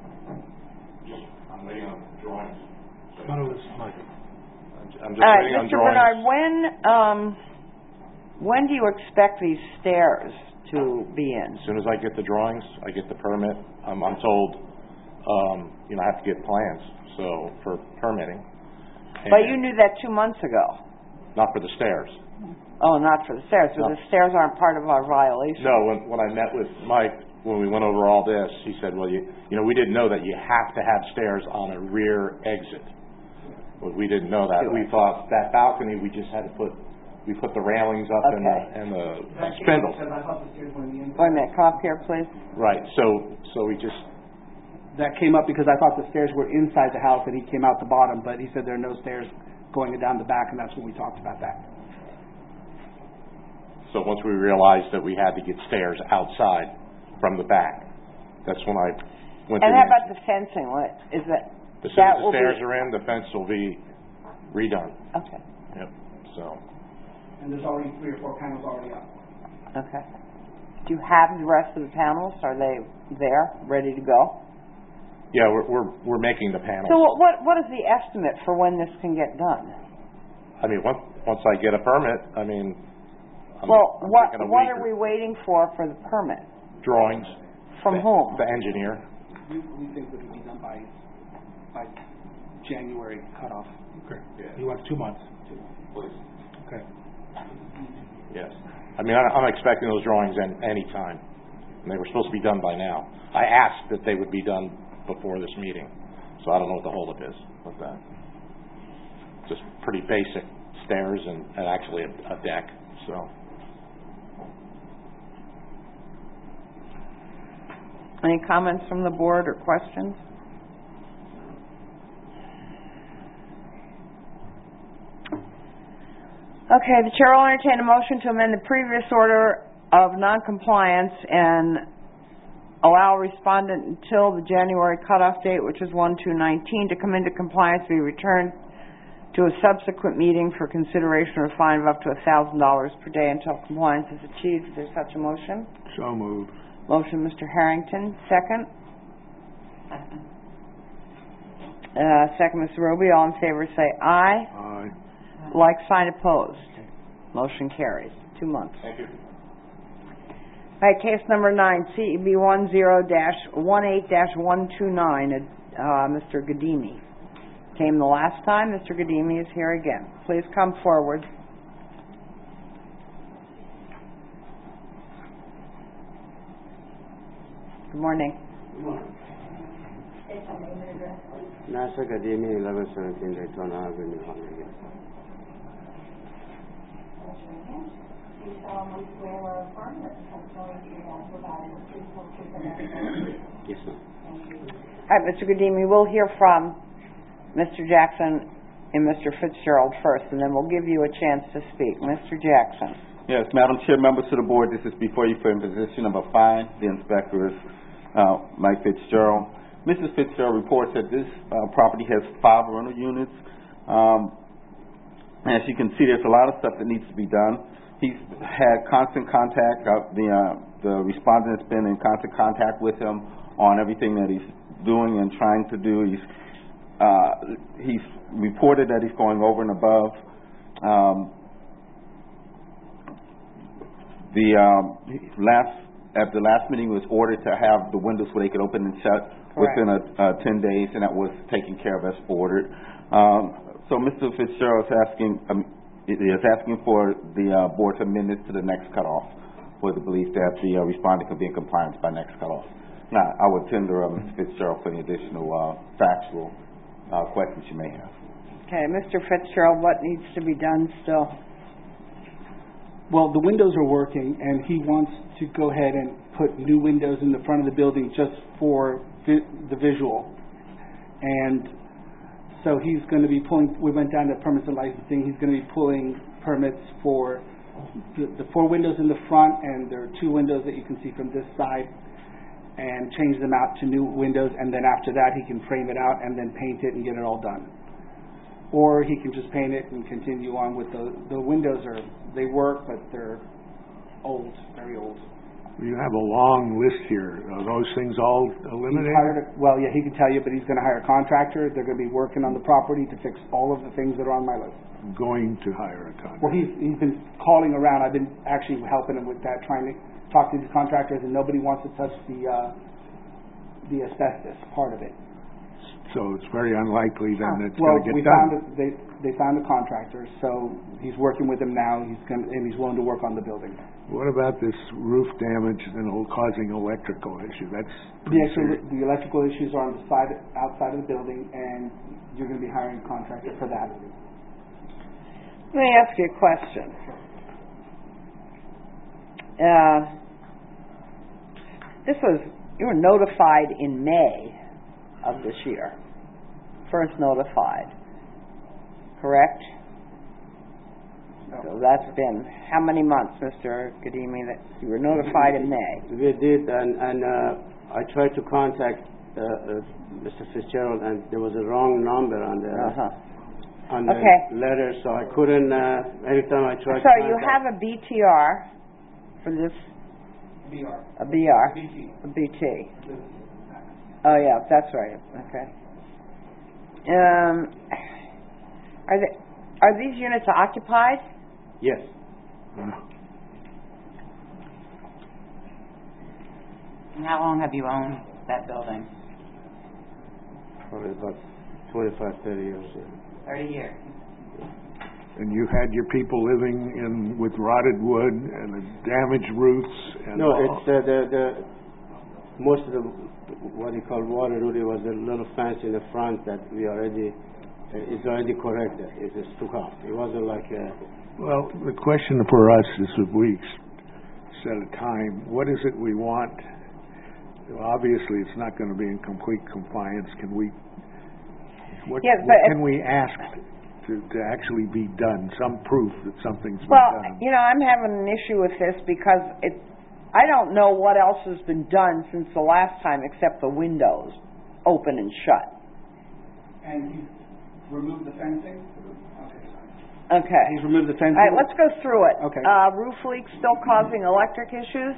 I'm waiting on drawings. Thought it was like, I'm just All right, waiting on Mr. drawings. Bernard, when do you expect these stairs to be in? As soon as I get the drawings, I get the permit. I'm told, I have to get plans, so, for permitting. But you knew that 2 months ago. Not for the stairs. Oh, not for the stairs, so No. the stairs aren't part of our violation. No, when I met with Mike, when we went over all this, he said, well, we didn't know that you have to have stairs on a rear exit. Well, we didn't know that. We thought that balcony, we just had to put the railings up and the spindles. Because I thought the stairs were in the Wait a inside. minute, come up here, please. Right, so we just, That came up because I thought the stairs were inside the house and he came out the bottom, but he said there are no stairs going down the back, and that's when we talked about that. so once we realized that we had to get stairs outside from the back, that's when I went to And how about the fencing? What is that? as soon that as the will stairs be- are in, the fence will be redone. Okay, Yep, so. And there's already 3 or 4 panels already up. okay. Do you have the rest of the panels? Are they there, ready to go? Yeah, we're making the panels. So what is the estimate for when this can get done? I mean, once I get a permit, I'm thinking a What week are or- we waiting for the permit? Drawings. From whom? The engineer. We think that it'll be done by January cutoff. okay. He wants 2 months. Please. Okay. Yes. I mean, I'm expecting those drawings any time. And they were supposed to be done by now. I asked that they would be done before this meeting. So I don't know what the holdup is with that. Just pretty basic stairs and actually a deck, so. Any comments from the board or questions? Okay, the chair will entertain a motion to amend the previous order of noncompliance and allow respondent until the January cutoff date, which is 1/2/19, to come into compliance, be returned to a subsequent meeting for consideration or fine of up to $1,000 per day until compliance is achieved. Is there such a motion? So moved. Motion, Mr. Harrington. Second? Second, Mr. Roby. All in favor say aye. Aye. Like sign opposed. Motion carries. 2 months. Thank you. All right, case number 9, CEB 10-18-129, Mr. Gadimi. Came the last time. Mr. Gadimi is here again. Please come forward. Good morning. Nasser Gadimi, 1117 Daytona Avenue, Honolulu. Do you solemnly swear or affirm that the testimony you have provided is truthful, truth, and nothing but the truth? Yes, ma'am. Thank you. All right, Mr. Gadimi, we'll hear from Mr. Jackson and Mr. Fitzgerald first, and then we'll give you a chance to speak. Mr. Jackson. Yes, Madam Chair, members of the board, this is before you for imposition of a fine. The inspector is Mike Fitzgerald. Mrs. Fitzgerald reports that this property has 5 rental units. As you can see, there's a lot of stuff that needs to be done. He's had constant contact. The respondent has been in constant contact with him on everything that he's doing and trying to do. He's reported that he's going over and above At the last meeting, was ordered to have the windows where they could open and shut within 10 days, and that was taken care of as ordered. So Mr. Fitzgerald is asking for the board to amend this to the next cutoff, with the belief that the respondent could be in compliance by next cutoff. Now, I would tender Mr. Fitzgerald for any additional factual questions you may have. Okay, Mr. Fitzgerald, what needs to be done still? Well, the windows are working, and he wants to go ahead and put new windows in the front of the building just for the visual. And so he's going to be pulling, we went down to permits and licensing, he's going to be pulling permits for the 4 windows in the front, and there are 2 windows that you can see from this side, and change them out to new windows, and then after that he can frame it out and then paint it and get it all done. Or he can just paint it and continue on with the windows. They work, but they're old, very old. You have a long list here. Are those things all eliminated? He can tell you, but he's going to hire a contractor. They're going to be working on the property to fix all of the things that are on my list. Going to hire a contractor? Well, he's been calling around. I've been actually helping him with that, trying to talk to these contractors, and nobody wants to touch the asbestos part of it. So it's very unlikely then it's going to get done. They found a contractor, so he's working with them now. And he's willing to work on the building. What about this roof damage and causing electrical issue? That's the electrical issues are on the side, outside of the building, and you're going to be hiring a contractor for that. Let me ask you a question. You were notified in May of this year. First notified. Correct? So that's been how many months, Mr. Kadimi, that you were notified in May? We did, and I tried to contact Mr. Fitzgerald, and there was a wrong number on the letter, so I couldn't. Every time I tried. So you have a BTR for this. A BT. Oh yeah, that's right. Okay. Are these units occupied? Yes. And how long have you owned that building? Probably about 25, 30 years. 30 years. And you had your people living with rotted wood and damaged roofs? And it's the most of the what you call water really was a little fence in the front that it's already corrected. It just took off. It wasn't like a... Well, the question for us is if we set a time, what is it we want? Obviously, it's not going to be in complete compliance. What can we ask to actually be done? Some proof that something's been done. Well, I'm having an issue with this because I don't know what else has been done since the last time except the windows open and shut. And he's removed the fencing? Okay. He's removed the fencing? All right, let's go through it. Okay. Roof leaks still causing electric issues?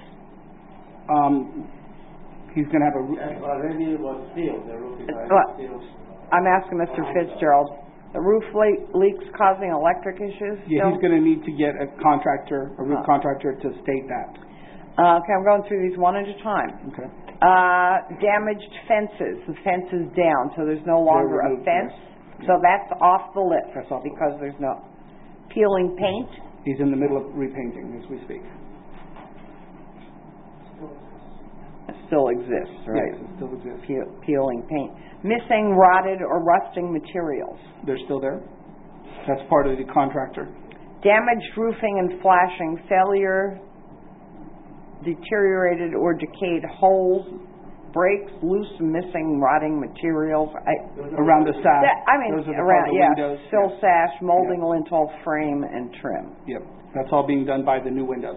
He's going to have a... already was sealed. The roof is already sealed. I'm asking Mr. Fitzgerald. The roof leaks causing electric issues still? Yeah, he's going to need to get a roof contractor to state that. Okay, I'm going through these one at a time. Okay. Damaged fences. The fence is down, so there's no longer a fence. Yes. So that's off the list because there's no peeling paint. He's in the middle of repainting as we speak. It still exists, right? Yes, it still exists. Peeling paint. Missing rotted or rusting materials. They're still there. That's part of the contractor. Damaged roofing and flashing. Failure, deteriorated or decayed holes, breaks, loose, missing, rotting materials. Around the sash. Windows. Sill sash, molding lintel, frame, and trim. Yep. That's all being done by the new windows.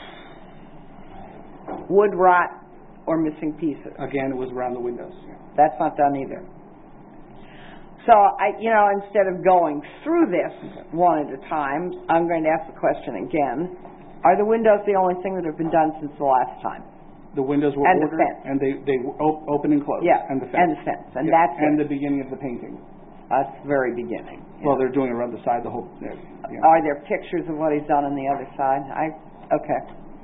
Wood rot or missing pieces. Again, it was around the windows. That's not done either. So, instead of going through this one at a time, I'm going to ask the question again. Are the windows the only thing that have been done since the last time? The windows were ordered, and they open and close. Yeah, and the fence. And the fence. And that's and the beginning of the painting. That's the very beginning. Well, they're doing it around the side, the whole, yeah. Are there pictures of what he's done on the other side? Okay.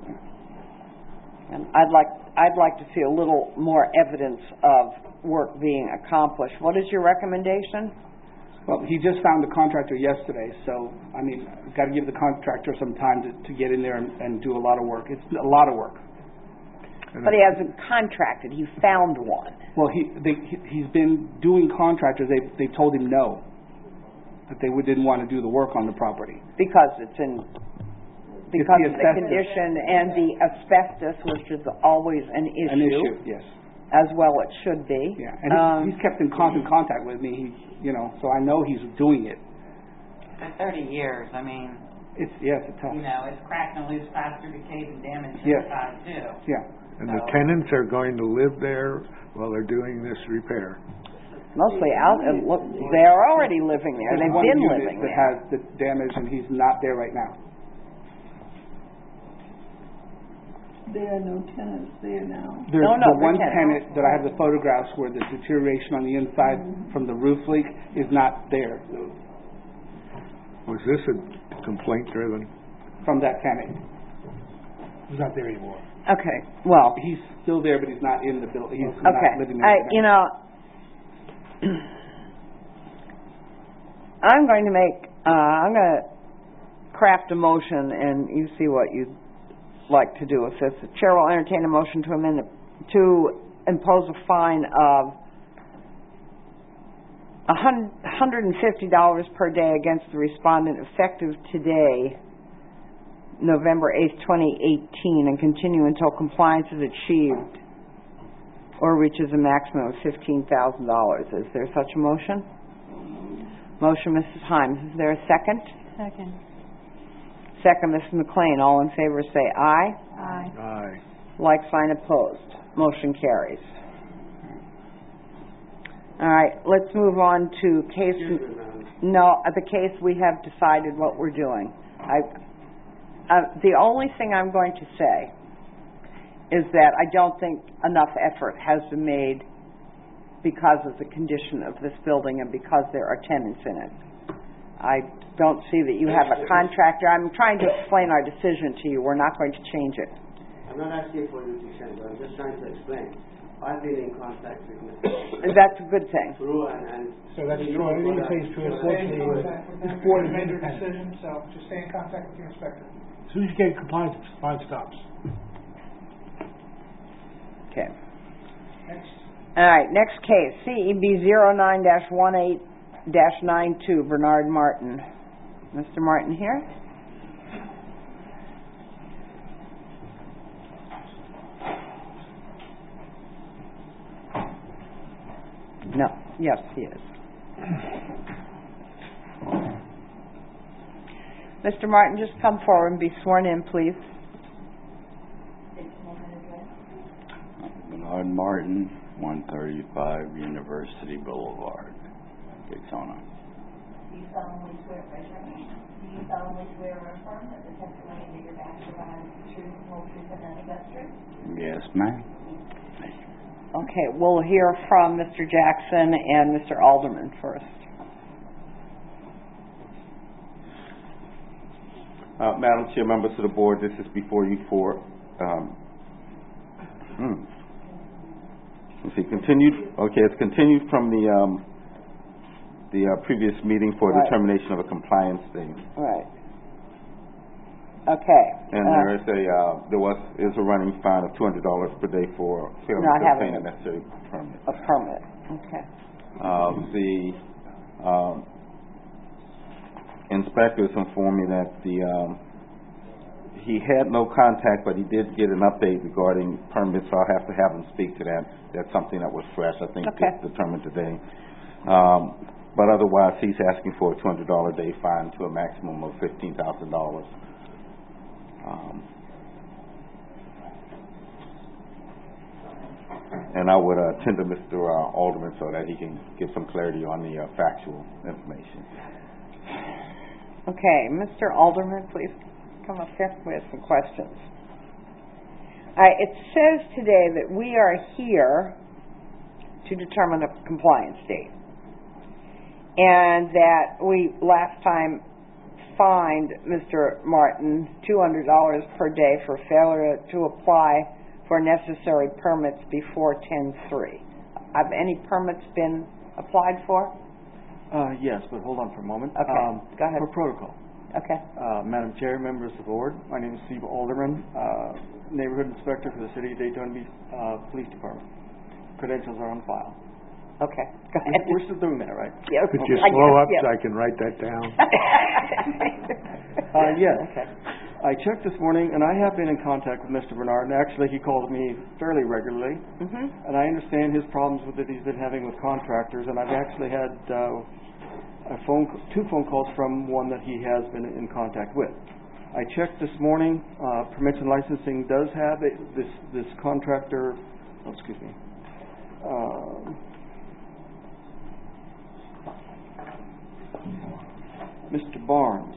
And I'd like to see a little more evidence of work being accomplished. What is your recommendation? Well, he just found the contractor yesterday, so, I mean, got to give the contractor some time to get in there and do a lot of work. It's a lot of work. But he hasn't contracted. He found one. Well, he's been doing contractors. They told him no, that they didn't want to do the work on the property because of the condition and the asbestos, which is always an issue. An issue, yes. As well, it should be. Yeah, and he's kept in constant contact with me. So I know he's doing it. For 30 years, I mean. It's tough. It's cracked and loose, faster decayed and damaged yes. inside too. Yeah. And the tenants are going to live there while they're doing this repair? Mostly out, they're already living there. They've been living there. That has the damage, and he's not there right now. There are no tenants there now. There's the one tenant that I have the photographs where the deterioration on the inside from the roof leak is not there. Was this a complaint driven? From that tenant. He's not there anymore. Okay, well. He's still there, but he's not in the building. He's not living there. I'm going to craft a motion, and you see what you'd like to do with this. The chair will entertain a motion to impose a fine of $150 per day against the respondent effective today, November 8th, 2018, and continue until compliance is achieved or reaches a maximum of $15,000. Is there such a motion? Motion, Mrs. Himes. Is there a second? Second. Second, Mrs. McLean. All in favor say aye. Aye. Aye. Like sign opposed. Motion carries. All right, let's move on to case. No, the case we have decided what we're doing. The only thing I'm going to say is that I don't think enough effort has been made because of the condition of this building and because there are tenants in it. I don't see that you have a contractor. I'm trying to explain our decision to you. We're not going to change it. I'm not asking for you to change. I'm just trying to explain. I've been in contact with Mr. That's a good thing. So that's true. Anything you say is true. Unfortunately, this board is independent. Decision, so just stay in contact with your inspector. As soon as you get compliance, fine stops. Okay. Next. All right, next case, CEB 09-18-92, Bernard Martin. Mr. Martin here? No. Yes, he is. Mr. Martin, just come forward and be sworn in, please. Bernard Martin, 135 University Boulevard, Daytona. Do you solemnly swear or affirm that the testimony that you're about to provide is the truth, whole truth, and nothing but the truth? Yes, ma'am. Okay, we'll hear from Mr. Jackson and Mr. Alderman first. Madam Chair, members of the board, this is before you for, let's see, continued, okay, it's continued from the previous meeting for determination of a compliance date. Right. Okay. And there is a running fine of $200 per day for failing to obtain a necessary permit. A permit, okay. The inspectors informed me that he had no contact, but he did get an update regarding permits, so I'll have to have him speak to that. That's something that was fresh, I think, determined today. But otherwise, he's asking for a $200 a day fine to a maximum of $15,000. And I would attend to Mr. Alderman so that he can give some clarity on the factual information. Okay, Mr. Alderman, please come up here. We have some questions. It says today that we are here to determine a compliance date. and that we last time fined Mr. Martin $200 per day for failure to apply for necessary permits before 10/3. Have any permits been applied for? Yes, but hold on for a moment. Okay, go ahead. For protocol. Okay. Madam Chair, members of the board, my name is Steve Alderman, Neighborhood Inspector for the City of Daytona Beach Police Department. Credentials are on file. Okay, go ahead. We're still doing that, right? Yeah. Could you slow up so I can write that down? Yes. Okay. I checked this morning, and I have been in contact with Mr. Bernard, and actually he calls me fairly regularly, and I understand his problems that he's been having with contractors, and I've actually had two phone calls from one that he has been in contact with. I checked this morning, permits and licensing does have this contractor, Mr. Barnes.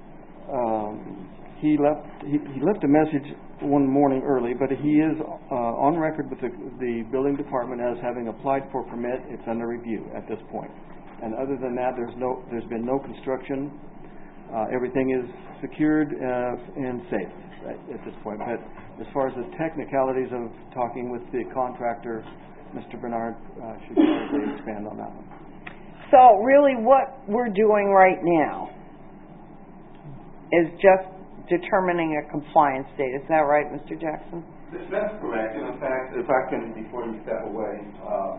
He left a message one morning early, but he is on record with the building department as having applied for a permit. It's under review at this point. And other than that, there's been no construction. Everything is secured and safe at this point. But as far as the technicalities of talking with the contractor, Mr. Bernard should probably expand on that one. So really what we're doing right now is just determining a compliance date. Is that right, Mr. Jackson? That's correct. And in fact, if I can, before you step away,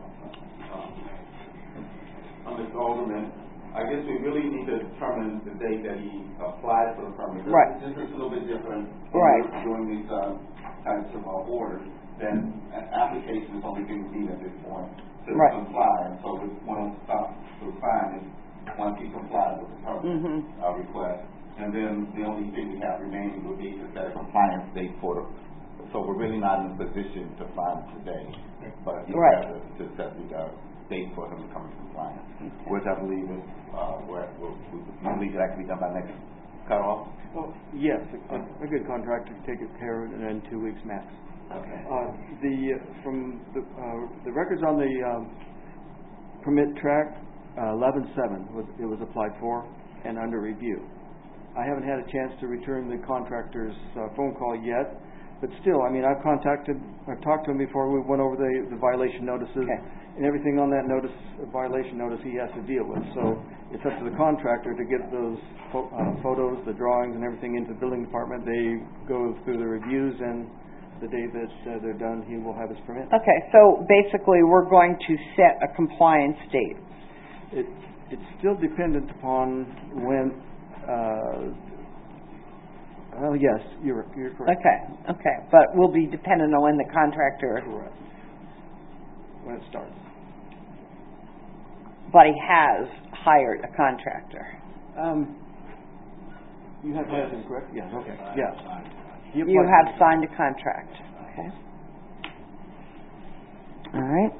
Mr. Alderman, I guess we really need to determine the date that he applied for the permit. Right. This is a little bit different. Right. Doing these types of orders, then an application is the only thing we need at this point to comply. And so one of the fine is once he complies with the permit request. And then the only thing we have remaining would be to set a compliance date for it. So we're really not in a position to fine today, but you have to set the date for him to come into compliance, which I believe is we believe that can be done by next cutoff. Well, yes, a good contractor can take care of it in 2 weeks max. Okay. From the records on the permit track, 11/7 it was applied for and under review. I haven't had a chance to return the contractor's phone call yet, but still, I mean, I've talked to him before. We went over the violation notices and everything on that violation notice he has to deal with. So it's up to the contractor to get those photos, the drawings, and everything into the building department. They go through the reviews, and the day that they're done, he will have his permit. Okay, so basically we're going to set a compliance date. It's still dependent upon when. Well, yes, you're correct. Okay, but will be dependent on when the contractor. Correct. When it starts. But he has hired a contractor. You have hired him, correct? Yes. Okay. Yeah. You have signed a contract. Okay. All right.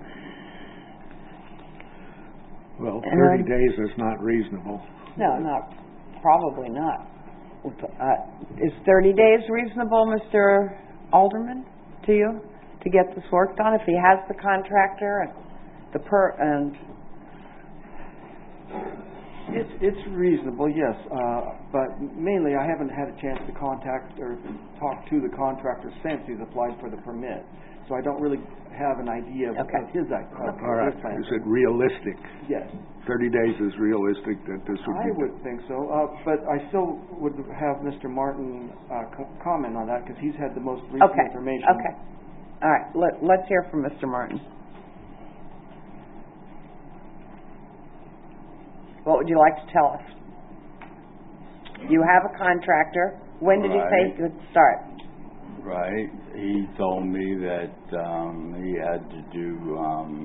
Well, 30 days is not reasonable. No, probably not. Is 30 days reasonable, Mr. Alderman, to you, to get this work done? If he has the contractor and It's reasonable, yes, but mainly I haven't had a chance to contact or talk to the contractor since he's applied for the permit, so I don't really have an idea of his plan. All right. Is it realistic? Yes. 30 days is realistic that this would be... I would think so, but I still would have Mr. Martin comment on that because he's had the most recent information. Okay. All right. Let's hear from Mr. Martin. What would you like to tell us? You have a contractor. When did he say he could start? Right. He told me that he had to do,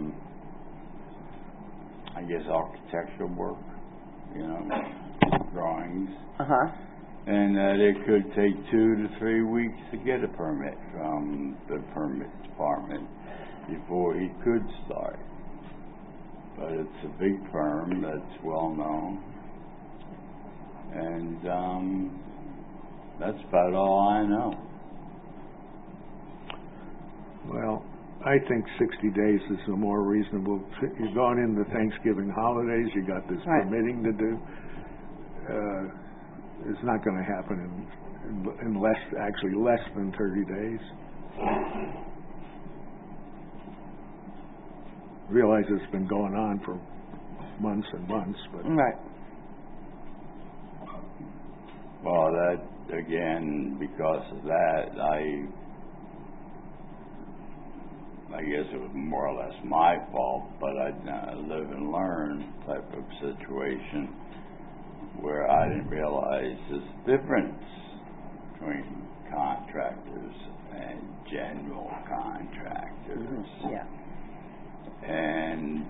I guess, architectural work, drawings. And that it could take 2 to 3 weeks to get a permit from the permit department before he could start. But it's a big firm that's well known, and that's about all I know. Well, I think 60 days is a more reasonable, you're going into Thanksgiving holidays, you got this permitting to do. It's not gonna happen in less than 30 days. Realize it's been going on for months and months, but. Right. Well, that, again, because of that, I guess it was more or less my fault, but I live and learn type of situation where I didn't realize there's a difference between contractors and general contractors. Mm-hmm. Yeah. And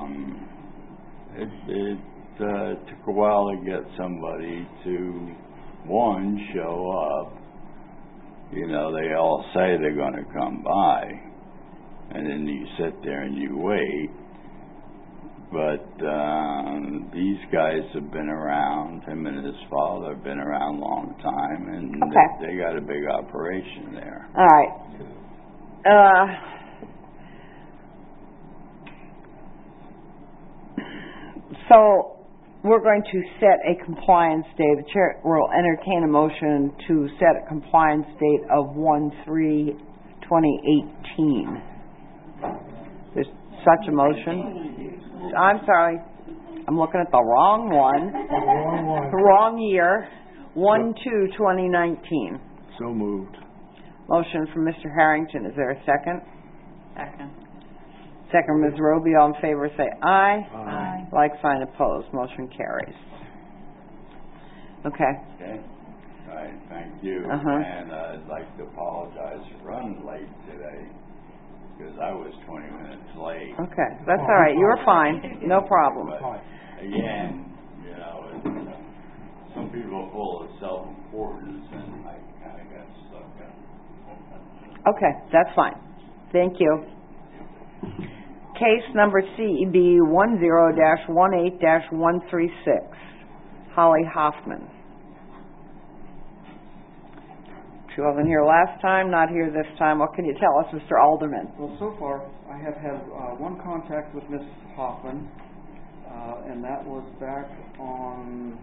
it took a while to get somebody to, one, show up. You know, they all say they're going to come by, and then you sit there and you wait. But these guys have been around, him and his father have been around a long time, and they got a big operation there. All right. So we're going to set a compliance date. The chair will entertain a motion to set a compliance date of 1/3/2018. There's such a motion. I'm sorry. I'm looking at the wrong one. The wrong year. 1/2/2019. So moved. Motion from Mr. Harrington. Is there a second? Second. Second, Ms. Roby. All in favor say aye. Aye. Like sign opposed. Motion carries. Okay. Okay. All right. Thank you. Uh-huh. And I'd like to apologize for running late today because I was 20 minutes late. Okay. That's all right. You were fine. No problem. But again, you know, some people are full of self-importance, and I kind of got stuck in. Okay. That's fine. Thank you. Case number CEB 10-18-136, Holly Hoffman. She wasn't here last time, not here this time. What can you tell us, Mr. Alderman? Well, so far, I have had one contact with Ms. Hoffman, and that was back on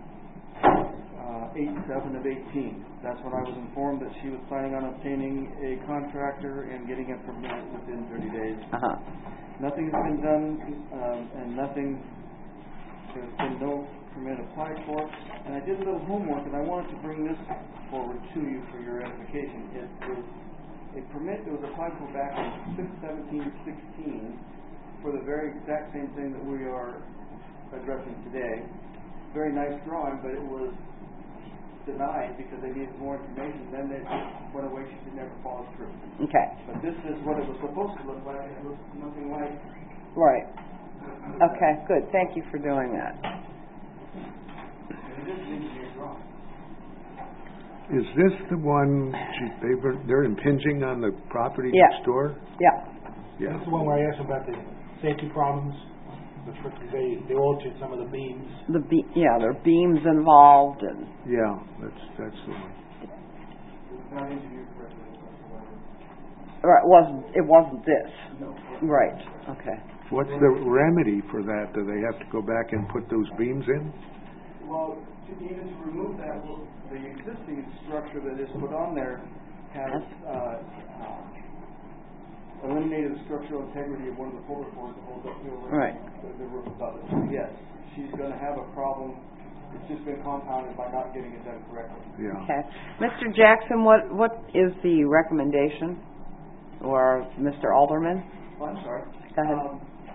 8/7/18. That's when I was informed that she was planning on obtaining a contractor and getting a permit within 30 days. Uh-huh. Nothing has been done, and there's been no permit applied for. And I did a little homework, and I wanted to bring this forward to you for your edification. It was a permit that was applied for back in 6/17/16 for the very exact same thing that we are addressing today. Very nice drawing, but it was denied because they needed more information. Then they went away. She could never follow through. Okay. But this is what it was supposed to look like. It looks nothing like. Right. Okay, good. Thank you for doing that. It is an engineer drawing. Is this the one, they're impinging on the property Yeah. next door? Yeah. Yeah. This is the one where I asked about the safety problems. They altered some of the beams. There are beams involved, and Yeah, that's the one. Not engineered correctly. it wasn't this. No. Right. Okay. What's the remedy for that? Do they have to go back and put those beams in? Well, even to remove that, the existing structure that is put on there has eliminated the structural integrity of one of the puller boards that holds up the roof above it. So yes, she's going to have a problem. It's just been compounded by not getting it done correctly. Yeah. Okay. Mr. Jackson, what is the recommendation? Or Mr. Alderman? Oh, I'm sorry. Go ahead.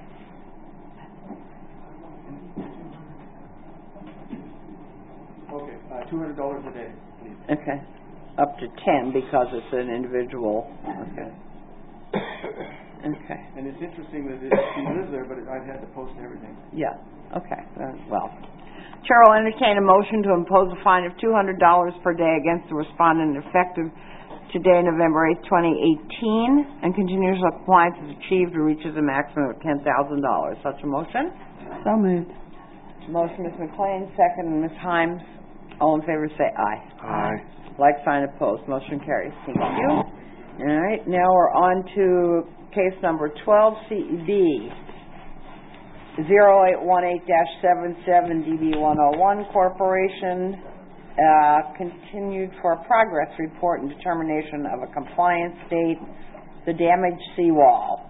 Okay, $200 a day, please. Okay. Up to 10 because it's an individual. Okay. Okay. And it's interesting that she lives there, but I've had to post everything. Yeah. Okay. Well, Chair will entertain a motion to impose a fine of $200 per day against the respondent effective today, November 8, 2018, and continuous compliance is achieved or reaches a maximum of $10,000. Such a motion? So moved. Motion, Ms. McLean, second, Ms. Himes. All in favor say aye. Aye. Like sign opposed. Motion carries. Thank you. All right, now we're on to case number 12CEB 0818-77 DB101 Corporation, continued for a progress report and determination of a compliance date, the damaged seawall.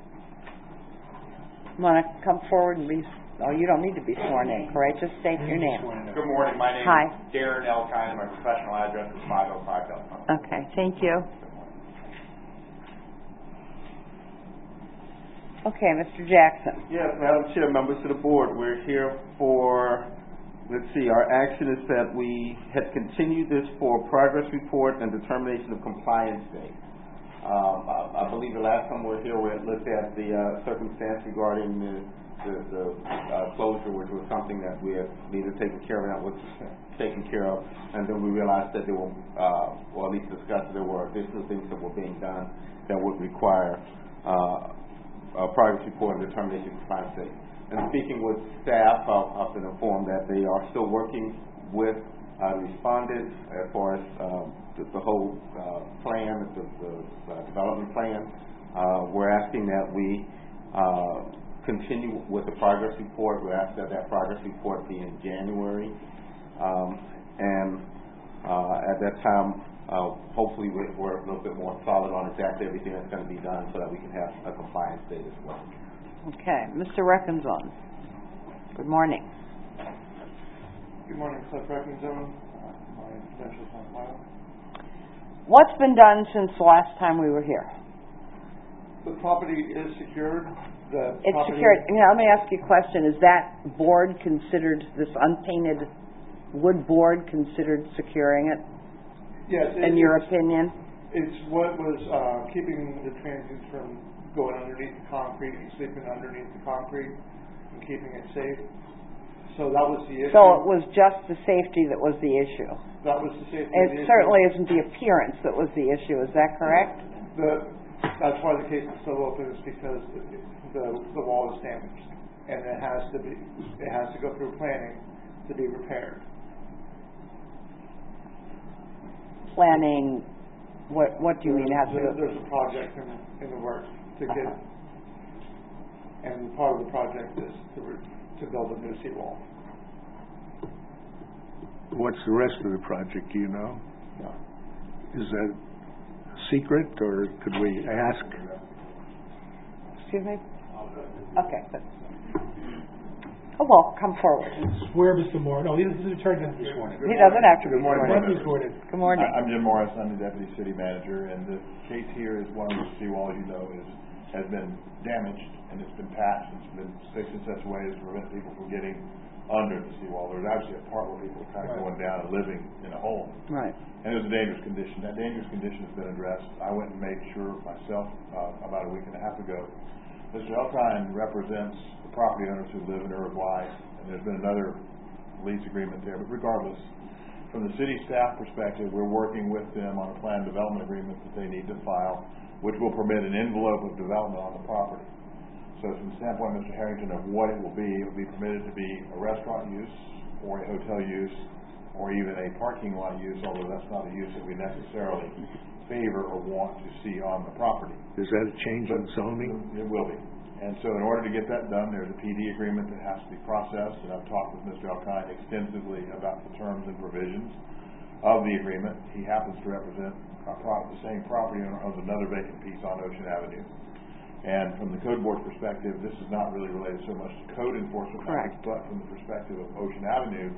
Want to come forward and be, oh, you don't need to be sworn in, correct? Just state your name. Good morning. My name is Darren Elkine. My professional address is 505 Delta. Okay, thank you. Okay, Mr. Jackson. Yes, Madam Chair, members of the board, we're here for, our action is that we had continued this for progress report and determination of compliance date. I believe the last time we were here, we had looked at the circumstance regarding the closure, which was something that we had needed taken care of, and that was taken care of. And then we realized that there were, or at least discussed, there were additional things that were being done that would require a progress report and determination of compliance date. And speaking with staff, I've been informed that they are still working with respondents as far as the whole plan, the development plan. We're asking that we continue with the progress report. We're asking that progress report be in January. At that time, hopefully we're a little bit more solid on exactly everything that's going to be done so that we can have a compliance date as well. Okay, Mr. Reckenzone. Good morning. Good morning, Cliff Reckenzone. My credentials on file. What's been done since the last time we were here? The property is secured. It's secured. Now, let me ask you a question. Is that board considered, this unpainted wood board considered securing it? Yes. In your opinion? It's what was keeping the transients from going underneath the concrete and sleeping underneath the concrete and keeping it safe. So that was the issue. So it was just the safety that was the issue? That was the safety. It certainly isn't the appearance that was the issue. Is that correct? That's why the case is still open, is because the wall is damaged, and it has to go through planning to be repaired. Planning, what do you mean? There's a project in the works to get, and part of the project is to build a new seawall. What's the rest of the project, do you know? No. Is that secret, or could we ask? Excuse me? Okay. Oh, well, come forward. Swear, Mr. Moore. No, he's the attorney to be sworn in. He doesn't have to be Good morning. sworn in. Good morning. I'm Jim Morris. I'm the Deputy City Manager, and the case here is one of the seawalls, has been damaged, and it's been patched. It's been fixed in such a way as to prevent people from getting under the seawall. There's actually a part where people are kind of going down and living in a hole. Right. And it was a dangerous condition. That dangerous condition has been addressed. I went and made sure myself about a week and a half ago. Mr. Elkine represents the property owners who live in Uruguay, and there's been another lease agreement there. But regardless, from the city staff perspective, we're working with them on a planned development agreement that they need to file, which will permit an envelope of development on the property. So from the standpoint, Mr. Harrington, of what it will be permitted to be a restaurant use or a hotel use or even a parking lot use, although that's not a use that we necessarily favor or want to see on the property. Is that a change in zoning? It will be. And so in order to get that done, there's a PD agreement that has to be processed, and I've talked with Mr. Elkine extensively about the terms and provisions of the agreement. He happens to represent the same property owner owns another vacant piece on Ocean Avenue. And from the code board's perspective, this is not really related so much to code enforcement matters, but from the perspective of Ocean Avenue,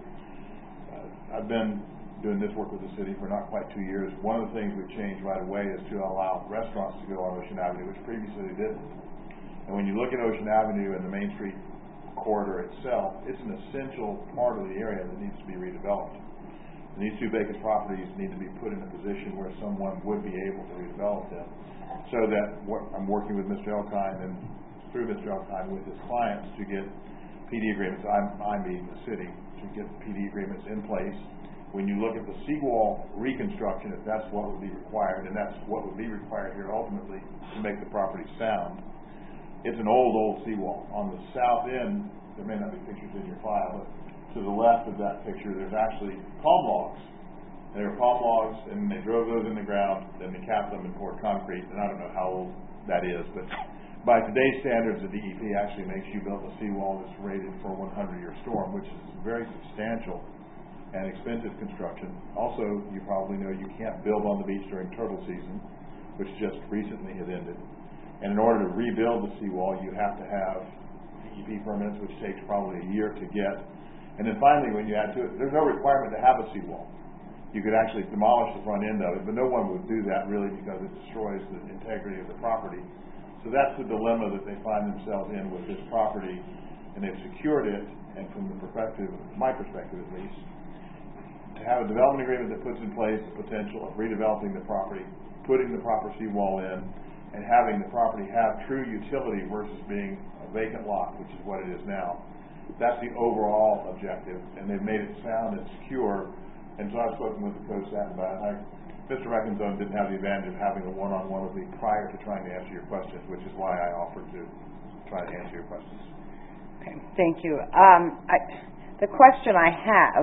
I've been doing this work with the city for not quite 2 years. One of the things we've changed right away is to allow restaurants to go on Ocean Avenue, which previously they didn't. And when you look at Ocean Avenue and the Main Street corridor itself, it's an essential part of the area that needs to be redeveloped. And these two vacant properties need to be put in a position where someone would be able to redevelop them. So that I'm working with Mr. Elkine and through Mr. Elkine with his clients to get PD agreements. I'm meeting the city to get PD agreements in place. When you look at the seawall reconstruction, if that's what would be required, and that's what would be required here ultimately to make the property sound, it's an old seawall. On the south end, there may not be pictures in your file, but to the left of that picture, there's actually palm logs And they were palm logs, and they drove those in the ground, then they capped them and poured concrete, and I don't know how old that is, but by today's standards, the DEP actually makes you build a seawall that's rated for a 100-year storm, which is very substantial and expensive construction. Also, you probably know you can't build on the beach during turtle season, which just recently has ended. And in order to rebuild the seawall, you have to have DEP permits, which takes probably a year to get. And then finally, when you add to it, there's no requirement to have a seawall. You could actually demolish the front end of it, but no one would do that really because it destroys the integrity of the property. So that's the dilemma that they find themselves in with this property, and they've secured it, and from the perspective, my perspective at least, to have a development agreement that puts in place the potential of redeveloping the property, putting the proper seawall in, and having the property have true utility versus being a vacant lot, which is what it is now. That's the overall objective, and they've made it sound and secure. And so I've spoken with the code staff about it. Mr. Reckenzone didn't have the advantage of having a one-on-one with me prior to trying to answer your questions, which is why I offered to try to answer your questions. Okay, thank you. The question I have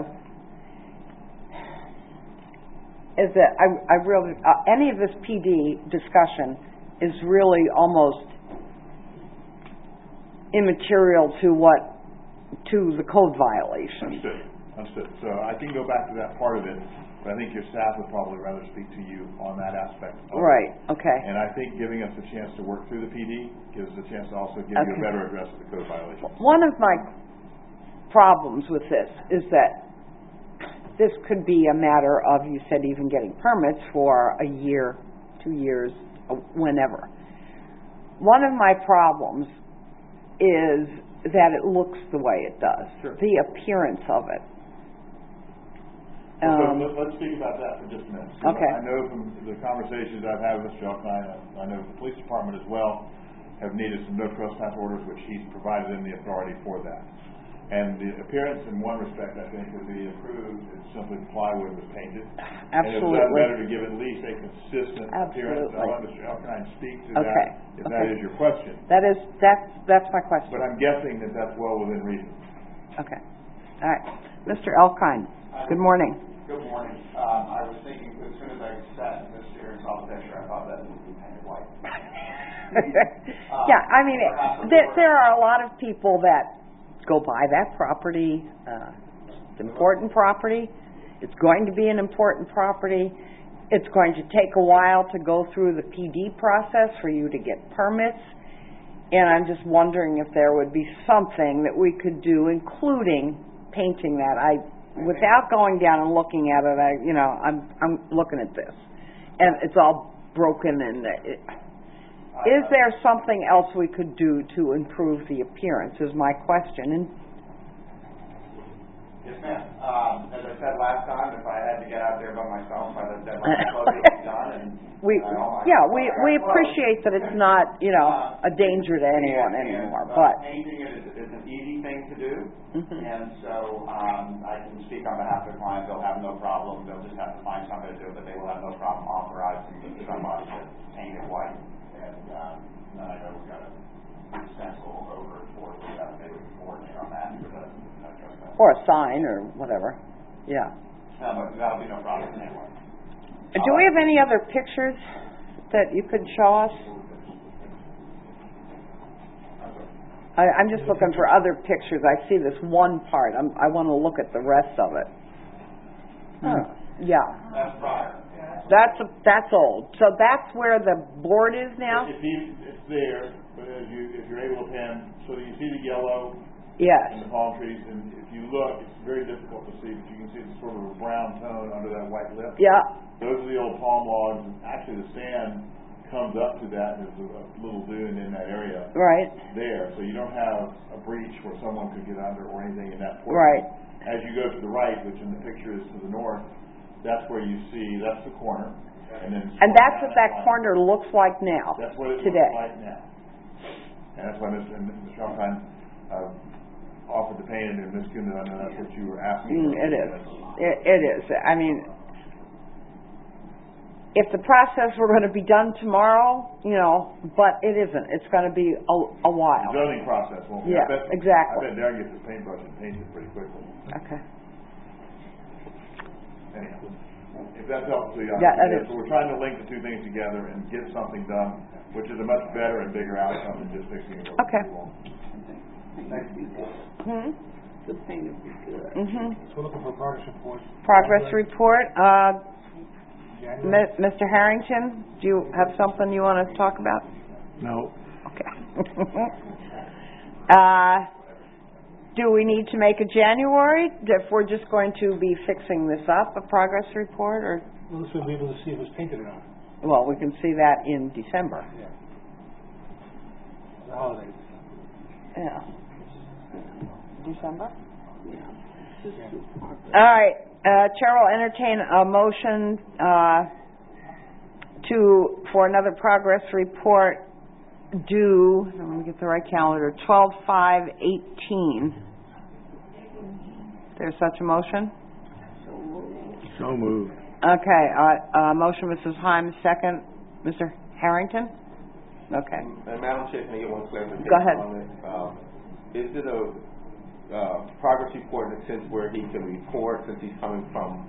is that I really, any of this PD discussion is really almost immaterial to the code violation. Understood. So I can go back to that part of it, but I think your staff would probably rather speak to you on that aspect of right, it. Okay. And I think giving us a chance to work through the PD gives us a chance to also give you a better address of the code violation. One of my problems with this is that this could be a matter of, you said, even getting permits for a year, 2 years, whenever. One of my problems is that it looks the way it does, the appearance of it. Let's speak about that for just a minute. Okay. I know from the conversations I've had with Mr. Alkine, I know the police department as well have needed some no trespass orders, which he's provided them the authority for that. And the appearance, in one respect, I think would be improved if simply plywood was painted. Absolutely. And it was done better to give at least a consistent appearance. I'll let Mr. Alkine speak to that, if that is your question. That's my question. But I'm guessing that that's well within reason. Okay. All right. Mr. Alkine, good morning. Good morning. I was thinking, as soon as I sat in this chair and saw the picture, I thought that would be painted white. Yeah, I mean, there are a lot of people that go buy that property. It's important property. It's going to be an important property. It's going to take a while to go through the PD process for you to get permits. And I'm just wondering if there would be something that we could do, including painting that. Without going down and looking at it, I'm looking at this, and it's all broken. And is there something else we could do to improve the appearance? Is my question. Yes, ma'am. As I said last time, if I had to get out there by myself, by the deadline, it would be done. And we appreciate that it's not a danger to anyone anymore. But painting it is an easy thing to do, and so I can speak on behalf of the client. They'll have no problem. They'll just have to find somebody to do it, but they will have no problem authorizing somebody to paint it white. And then I know we've got a stencil over it for we got to maybe coordinate on that. Or a sign or whatever. Yeah. But that'll be no problem anyway. Do we have any other pictures that you could show us? I'm just looking for other pictures. I see this one part. I want to look at the rest of it. Yeah. That's prior. That's old. So that's where the board is now? It's there, but if you're able to pan, so you see the yellow and the palm trees, and if you look, it's very difficult to see, but you can see the sort of a brown tone under that white lip. Yeah. Those are the old palm logs, and actually the sand comes up to that, and there's a little dune in that area. Right. There, so you don't have a breach where someone could get under or anything in that portion. Right. As you go to the right, which in the picture is to the north, that's where you see, that's the corner. And that's what that corner looks like now. That's what it today. looks like now. And that's why Mr. Alkine offered to paint it, and Ms. Kuhn, I know that's what you were asking. It is. It is. I mean, if the process were going to be done tomorrow, but it isn't. It's going to be a while. The zoning process won't be. Yeah, exactly. I bet Darren gets his paintbrush and paints it pretty quickly. Okay. Anyhow. If that's helpful to you. Yeah, that is. So we're trying to link the two things together and get something done, which is a much better and bigger outcome than just fixing it. Okay. The paint would be good. So looking for a progress report. Progress report, January. Mr. Harrington, do you have something you want to talk about? No. Okay. Do we need to make a January, if we're just going to be fixing this up, a progress report, or? Well, this will be able to see if it was painted or not. Well, we can see that in December. Yeah. The holidays. Yeah. December? All right, Chair will entertain a motion, for another progress report due, let me get the right calendar, 12/5/18. There's such a motion? So moved. Okay, motion, Mrs. Himes, second, Mr. Harrington? Okay. Madam Chair, can I get one clarification Go ahead. on this? Is it a progress report in the sense where he can report, since he's coming from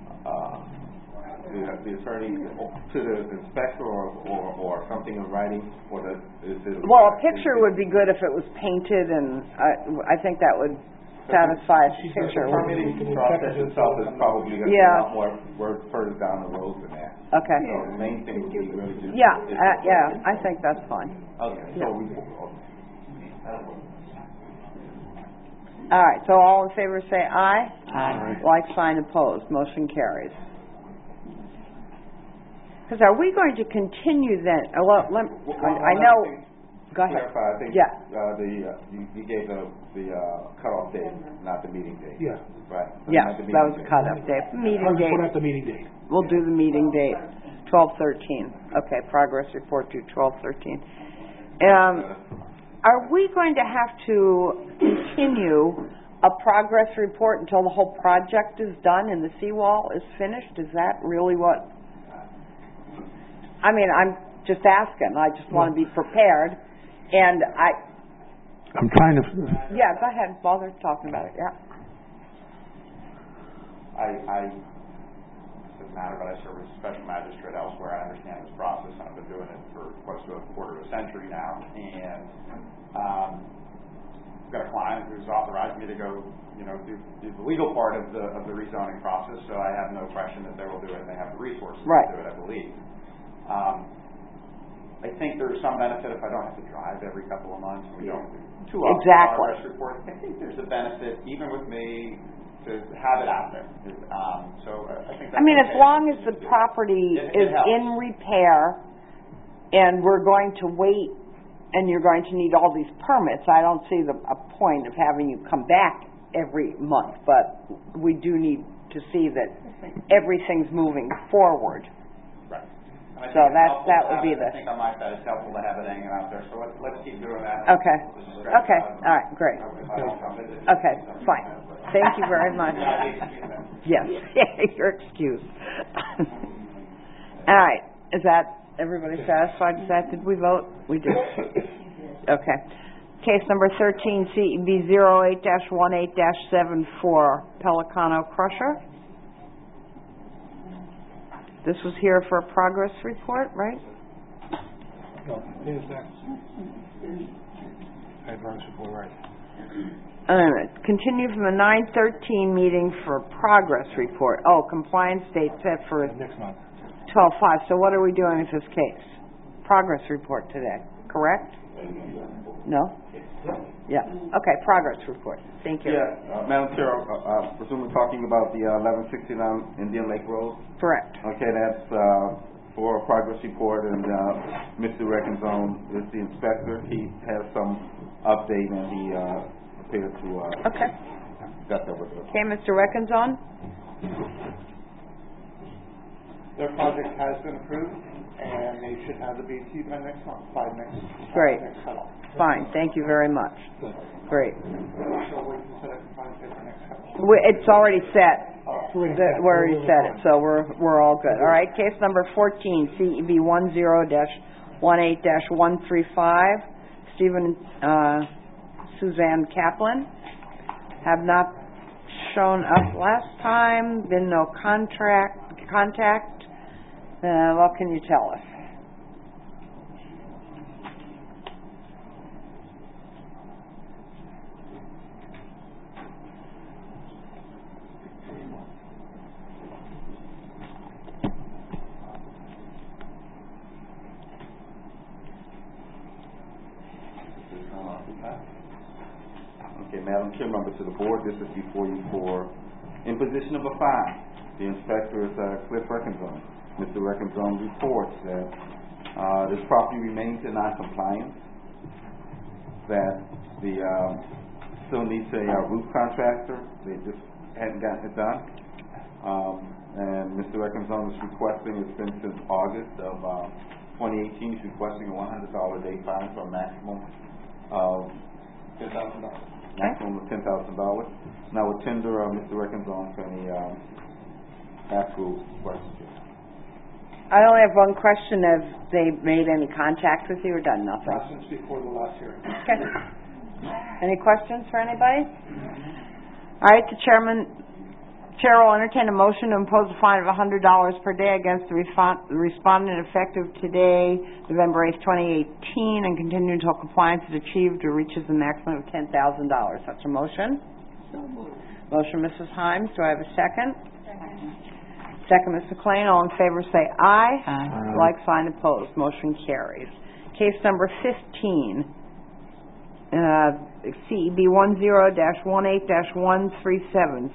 the attorney to the inspector, or something in writing, or is it? Well, a picture would be good if it was painted, and I think that would satisfy a picture. The permitting process itself is probably going to be a lot more work further down the road than that. Okay. So the main thing would be really just. Yeah, I think that's fine. Okay, so we. All right, so all in favor say aye. Aye. Like sign opposed, motion carries. Because are we going to continue then, I know, go ahead. Clarify, I think, you gave the cutoff date, not the meeting date. Yeah. Right. Yeah, that was the cutoff date. Meeting date. Put out the meeting date. We'll do the meeting date, 12/13. Okay, progress report to 12/13. Are we going to have to continue a progress report until the whole project is done and the seawall is finished? Is that really what? I mean, I'm just asking. I just want to be prepared. And I'm trying to. Yeah, go ahead while they're talking about it. Yeah. Doesn't matter, but I serve as a special magistrate elsewhere. I understand this process, and I've been doing it for close to a quarter of a century now. And I've got a client who's authorized me to go, do the legal part of the rezoning process. So I have no question that they will do it. They have the resources to do it, I believe. I think there's some benefit if I don't have to drive every couple of months. We don't do too often progress reports. I think there's a benefit, even with me, to have it out there. So I think that's as long as the property is in repair and we're going to wait and you're going to need all these permits, I don't see a point of having you come back every month. But we do need to see that everything's moving forward. Right. So that would be I think on my side it's helpful to have it hanging out there. So let's keep doing that. Okay. Okay. All right. Great. Okay. Fine. Thank you very much. Yes. You're excused. All right. Is that everybody satisfied with that? Did we vote? We did. Okay. Case number 13, CEB 08-18-74, Pelicano Crusher. This was here for a progress report, right? No, it is that. Progress report, right. Continue from the 9/13 meeting for progress report. Oh, compliance date set for next month. 12/5. So what are we doing with this case? Progress report today, correct? No? Yeah. Okay, progress report. Thank you. Yeah, Madam Chair, I presume we're talking about the 1169 Indian Lake Road? Correct. Okay, that's for a progress report, and Mr. Reckenzone is the inspector. He has some update, and he appeared to got that with us. Okay, Mr. Reckenzone? Their project has been approved, and they should have the BT by next month, Great. next cutoff. Fine, thank you very much. Great. So we can set a compliance date for next cutoff. It's already set. We already set it, so we're all good. All right, case number 14, CEB 10-18-135, Stephen Suzanne Kaplan. Have not shown up last time, been no contract, contact, what can you tell us? Okay, Madam Chair, members of the board, this is before you for imposition of a fine. The inspector is Cliff Reckenzone. Mr. Reckenzone reports that this property remains in non-compliance, that the still needs a roof contractor. They just hadn't gotten it done. And Mr. Reckenzone is requesting, it's been since August of 2018, he's requesting a $100 day fine for a maximum of $10,000. Maximum of $10,000. Now we'll tender Mr. Reckenzone for any actual questions. I only have one question. Have they made any contact with you or done nothing? Not since before the last hearing. Okay. Any questions for anybody? All right, the Chair will entertain a motion to impose a fine of $100 per day against the respondent effective today, November 8th, 2018, and continue until compliance is achieved or reaches the maximum of $10,000. Such a motion? Motion, Mrs. Himes. Do I have a second? Second, Mr. Klein. All in favor say aye. Aye. Like sign opposed. Motion carries. Case number 15, CEB 10-18-137,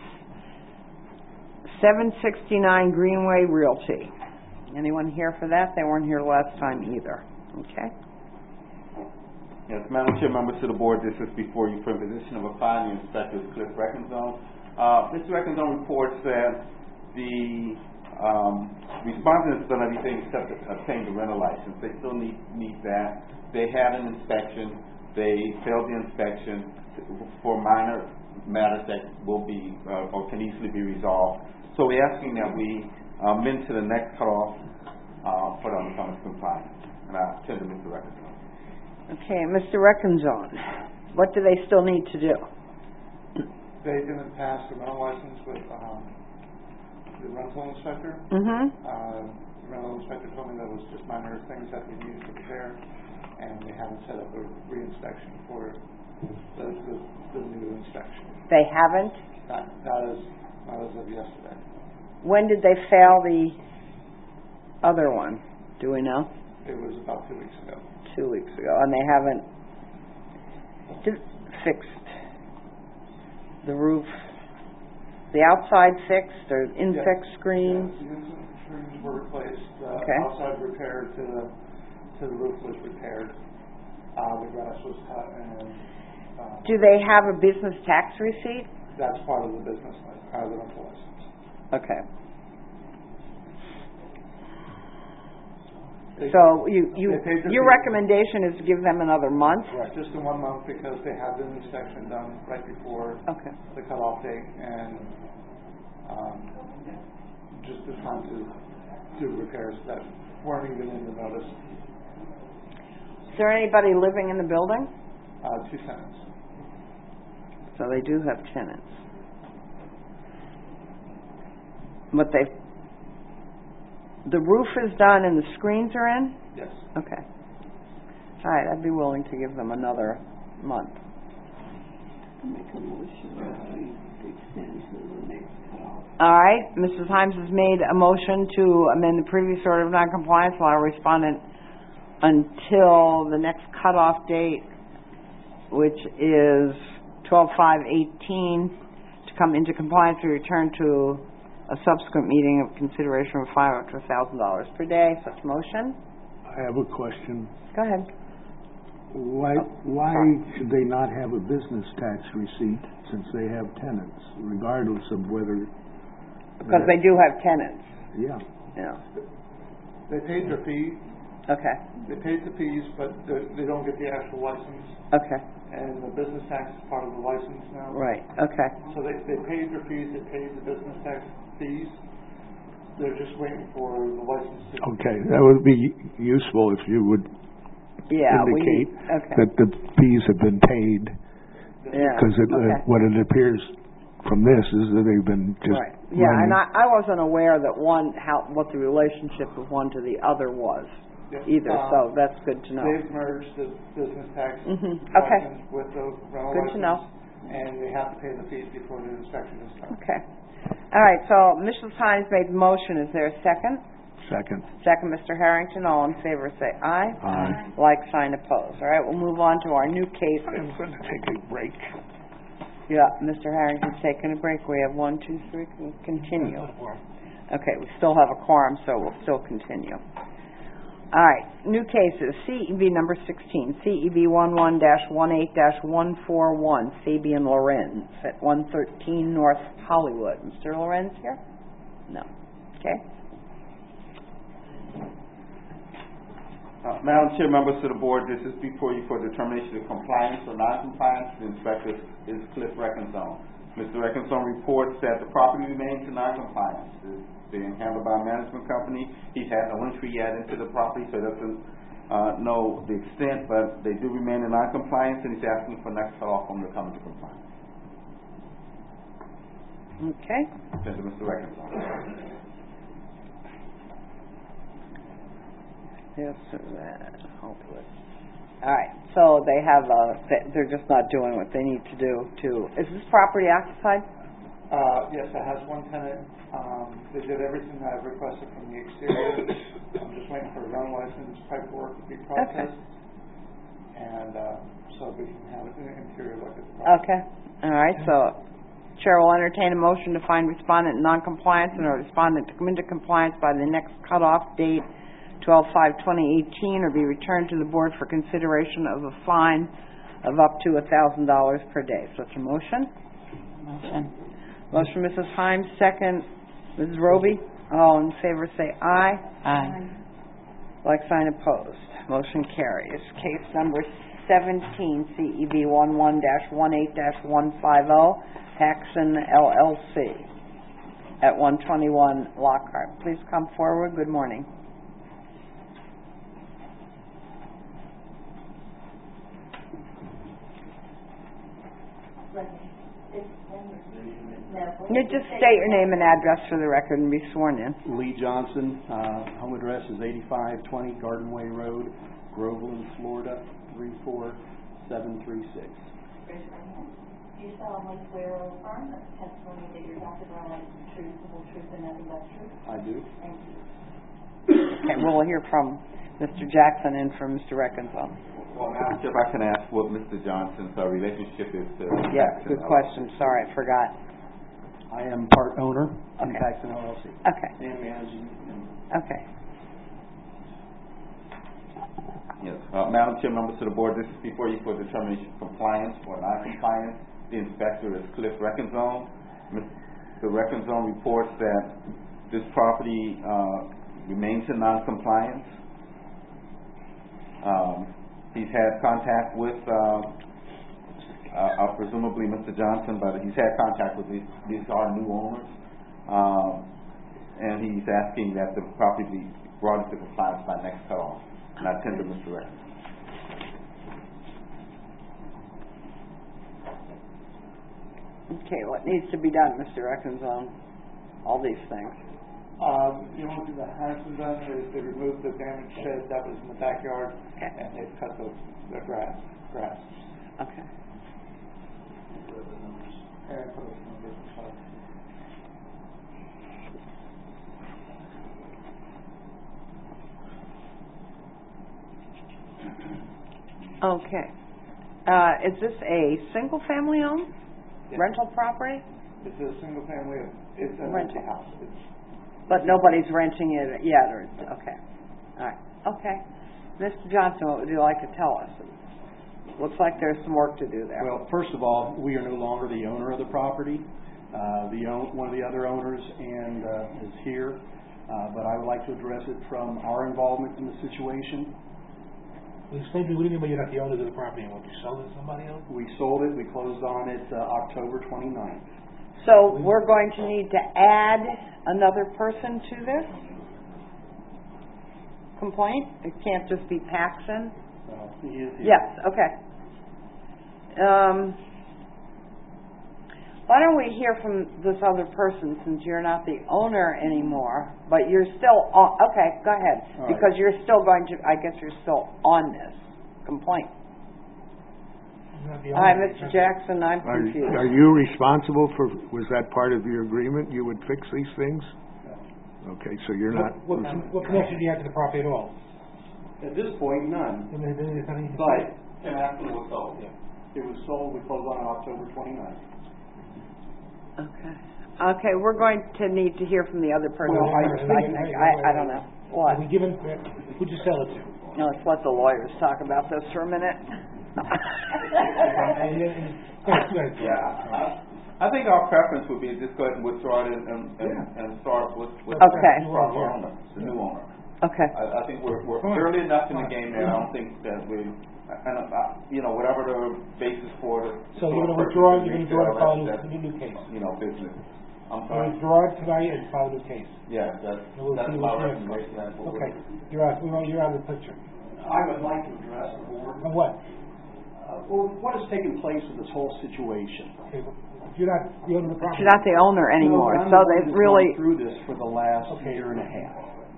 769 Greenway Realty. Anyone here for that? They weren't here last time either. Okay. Yes, Madam Chair, members of the board, this is before you for imposition of a fine. The inspector is Cliff Reckenzone. Mr. Reckenzone reports that the respondent has done everything except obtain the rental license. They still need that. They had an inspection. They failed the inspection for minor matters that will be or can easily be resolved. So we're asking that we amend to the next cutoff for them to come into compliance. And I'll tend to Mr. Reckenzone. Okay, Mr. Reckenzone, what do they still need to do? They didn't pass the rental license with the rental inspector. Mm-hmm. The rental inspector told me that was just minor things that they needed to repair, and they haven't set up a re-inspection for the new inspection. They haven't? Not as of yesterday. When did they fail the other one? Do we know? It was about 2 weeks ago. 2 weeks ago, and they haven't fixed the roof, the outside fixed or insect screens? Yes, the insect screens were replaced. Okay. Outside repair to the roof was repaired. The grass was cut, and do they have a business tax receipt? That's part of the business the rental license. Okay. So your recommendation is to give them another month? Right, just in 1 month because they had the inspection done right before the cutoff date, and just the time to do repairs that weren't even in the notice. Is there anybody living in the building? 2 tenants. So they do have tenants. But the roof is done and the screens are in? Yes. Okay. All right, I'd be willing to give them another month. All right, Mrs. Himes has made a motion to amend the previous order of noncompliance, allow respondent until the next cutoff date, which is 12/5/18, to come into compliance or return to a subsequent meeting of consideration of a fine up to $1,000 per day. Such motion? I have a question. Go ahead. Why should they not have a business tax receipt since they have tenants, regardless of whether... Because they do have tenants. Yeah. Yeah. They paid their fee. Okay. They paid the fees, but they don't get the actual license. Okay. And the business tax is part of the license now. Right. Okay. So they paid their fees, they paid the business tax fees. They're just waiting for the license to... Okay, that would be useful if you would indicate that the fees have been paid. Yeah. Because what it appears from this is that they've been just Yeah, running. and I wasn't aware that what the relationship of one to the other was either, so that's good to know. They've merged the business tax Okay. license with the rental Good license. to know. And they have to pay the fees before the inspection is done. Okay. All right, so Mrs. Hines made the motion. Is there a second? Second. Second, Mr. Harrington. All in favor say aye. Aye. Like sign opposed. All right, we'll move on to our new case. I'm going to take a break. Yeah, Mr. Harrington's taking a break. We have 1, 2, 3. We'll continue. Okay, we still have a quorum, so we'll still continue. All right, new cases. CEB number 16, CEB 11-18-141, Fabian Lorenz at 113 North Hollywood. Mr. Lorenz here? No. Okay. Madam Chair, members of the board, this is before you for determination of compliance or non-compliance. The inspector is Cliff Reckenzone. Mr. Reckenzone reports that the property remains in non-compliance. It's being handled by a management company. He's had no entry yet into the property, so he doesn't know the extent, but they do remain in non-compliance, and he's asking for next cutoff from to come into compliance. Okay. Send to Mr. Reckenzone. Yes, hopefully. All right, so they have, they're just not doing what they need to do is this property occupied? Yes, it has one tenant. They did everything I've requested from the exterior. I'm just waiting for a rental license paperwork to be processed. Okay. And so we can have an interior look at the property. Okay. All right, so Chair will entertain a motion to find respondent in non-compliance and a respondent to come into compliance by the next cutoff date, 12/5/2018, or be returned to the board for consideration of a fine of up to $1,000 per day. So it's a motion? Motion. Motion, Mrs. Himes, second, Mrs. Roby. All in favor say aye. Aye. Like sign opposed. Motion carries. Case number 17, CEB 11-18-150, Paxson LLC at 121 Lockhart. Please come forward. Good morning. You just state your name and address for the record and be sworn in. Lee Johnson, home address is 8520 Garden Way Road, Groveland, Florida, 34736. Raise your right hand. Do you solemnly swear or affirm that the testimony that you're about to provide is the truth, the whole truth, and nothing but the truth? I do. Thank you. Okay, we'll hear from Mr. Jackson and from Mr. Reckenzone. Well, Madam Chair, if I can ask what Mr. Johnson's relationship is to Yeah, Paxson good question. Sorry, I forgot. I am part owner in Okay. Paxson LLC. Okay. And managing. Okay. Yes. Madam Chair, members of the board, this is before you for determination of compliance or non-compliance. The inspector is Cliff Reckenzone. Mr. Reckenzone reports that this property remains in non-compliance. He's had contact with presumably Mr. Johnson, but he's had contact with these are new owners, and he's asking that the property be brought into compliance by next cutoff. And I tend to Mr. Reckenzone. Okay, what needs to be done, Mr. Reckenzone? All these things. The only thing that hasn't done is they removed the damaged shed that was in the backyard, and they've cut the grass. Okay. And put those numbers aside. Okay. Is this a single-family home? Yes. Rental property? It's a single family. It's a rental house. But nobody's renting it yet, or, okay. All right. Okay. Mr. Johnson, what would you like to tell us? Looks like there's some work to do there. Well, first of all, we are no longer the owner of the property. One of the other owners is here, but I would like to address it from our involvement in the situation. Well, explain to me, what do you mean by you're not the owners of the property? And what, you sold it to somebody else? We sold it. We closed on it October 29th. So we're going to need to add another person to this complaint? It can't just be Paxson? He is here. Yes, okay. Why don't we hear from this other person, since you're not the owner anymore, but you're still on, okay, go ahead. All right. Because you're still going to, I guess you're still on this complaint. Hi, Mr. Jackson, I'm confused. Are you responsible for, was that part of your agreement, you would fix these things? Okay, so you're not... What connection do you have to the property at all? At this point, none. Then there's nothing to But say. and after it was sold, it was sold. We closed on October 29th. Okay. Okay, we're going to need to hear from the other person. Well, I don't know. What? Have we given, who'd you sell it to? No, let's let the lawyers talk about this for a minute. I think our preference would be to just go ahead and withdraw it and start with Okay. the proper owner, the new owner. Okay. I think we're early enough in the game there. I don't think that we, whatever the basis for it. So you're going to withdraw, and file a new case? Business. I'm You sorry. withdraw it tonight and file a new case? Yeah, that's my recommendation. That's what Okay. You're out of the picture. I would like to address the board. On what? What has taken place with this whole situation? Okay, you're not the owner of the property. You're not the owner anymore, No, I'm so the one they've who's really... gone through this for the last year and a half.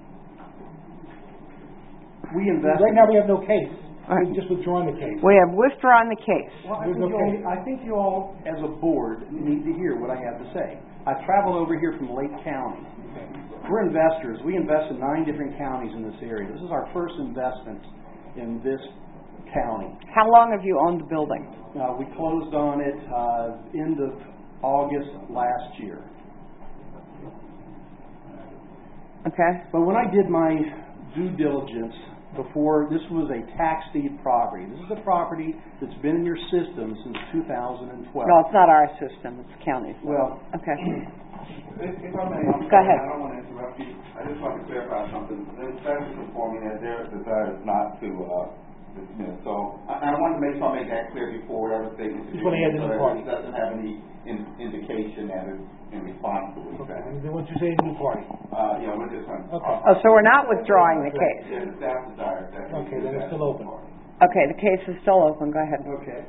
We invested... Right now, we have no case. Right. We've just withdrawn the case. We have withdrawn the case. Well, There's no case. I think you all, as a board, need to hear what I have to say. I've traveled over here from Lake County. We're investors. We invest in 9 different counties in this area. This is our first investment in this county. How long have you owned the building? We closed on it end of August last year. Okay. But when I did my due diligence before, this was a tax deed property. This is a property that's been in your system since 2012. No, it's not our system, it's the county's. Well, okay. If I may, Go ahead. I don't want to interrupt you. I just want to clarify something. The inspector's informing me that their desire is not to dismiss. So I wanted to make sure I make that clear before whatever statement Just want to add the new party. it doesn't have any indication that it's in response to what you Okay. said. And then what you say is the new party? We're just going to... Okay. Oh, so we're not withdrawing the case? Yeah, the staff desire. Okay, then it's still open. Okay, the case is still open. Go ahead. okay.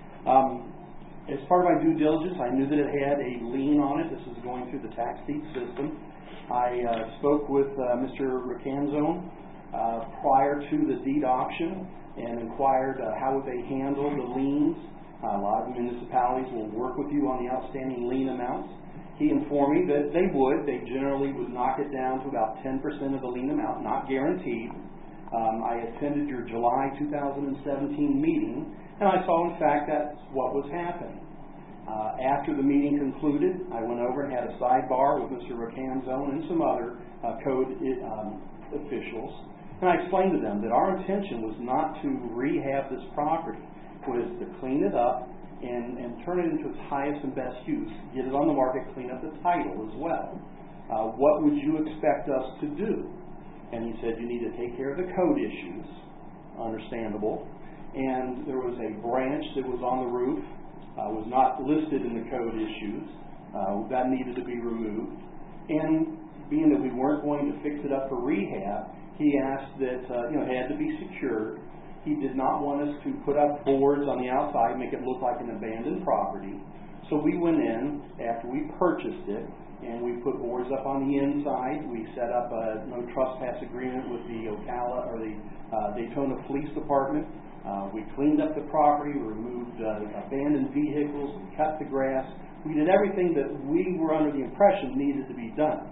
As part of my due diligence, I knew that it had a lien on it. This is going through the tax deed system. I spoke with Mr. Racanzone prior to the deed auction and inquired how would they handle the liens. A lot of municipalities will work with you on the outstanding lien amounts. He informed me that they would. They generally would knock it down to about 10% of the lien amount, not guaranteed. I attended your July 2017 meeting, and I saw, in fact, that's what was happening. After the meeting concluded, I went over and had a sidebar with Mr. Racanzone and some other code officials, and I explained to them that our intention was not to rehab this property, was to clean it up and turn it into its highest and best use, get it on the market, clean up the title as well. What would you expect us to do? And he said, you need to take care of the code issues, understandable. And there was a branch that was on the roof, was not listed in the code issues. That needed to be removed. And being that we weren't going to fix it up for rehab, he asked that it had to be secured. He did not want us to put up boards on the outside, make it look like an abandoned property. So we went in after we purchased it, and we put boards up on the inside. We set up a no trespass agreement with the Ocala or the Daytona Police Department. We cleaned up the property, we removed abandoned vehicles, we cut the grass. We did everything that we were under the impression needed to be done.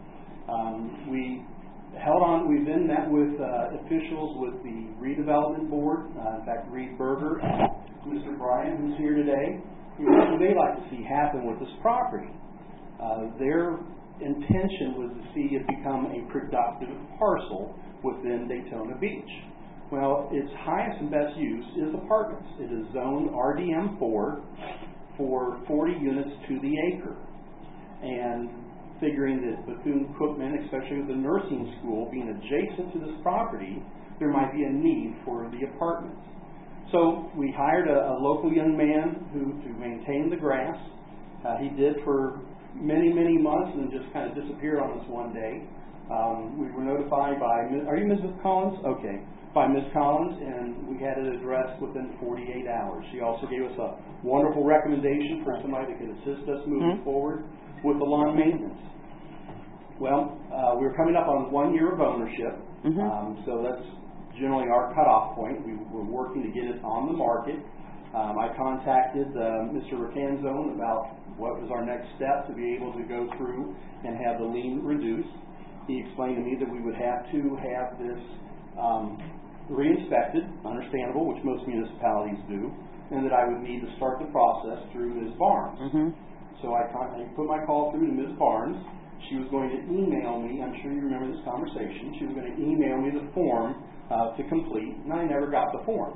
We held on. We then met with officials with the redevelopment board. In fact, Reed Berger, Mr. Bryan, who's here today. What would they like to see happen with this property? Their intention was to see it become a productive parcel within Daytona Beach. Well, its highest and best use is apartments. It is zoned RDM4 for 40 units to the acre. And figuring that Bethune-Cookman, especially with the nursing school being adjacent to this property, there might be a need for the apartments. So we hired a local young man to maintain the grass. He did for many, many months and just kind of disappeared on us one day. We were notified by, are you Mrs. Collins? Okay. by Ms. Collins, and we had it addressed within 48 hours. She also gave us a wonderful recommendation for somebody that could assist us moving forward with the lawn maintenance. Well, we were coming up on 1 year of ownership, so that's generally our cutoff point. We were working to get it on the market. I contacted Mr. Recanzone about what was our next step to be able to go through and have the lien reduced. He explained to me that we would have to have this re-inspected, understandable, which most municipalities do, and that I would need to start the process through Ms. Barnes. So I put my call through to Ms. Barnes. She was going to email me, I'm sure you remember this conversation, she was going to email me the form to complete, and I never got the form.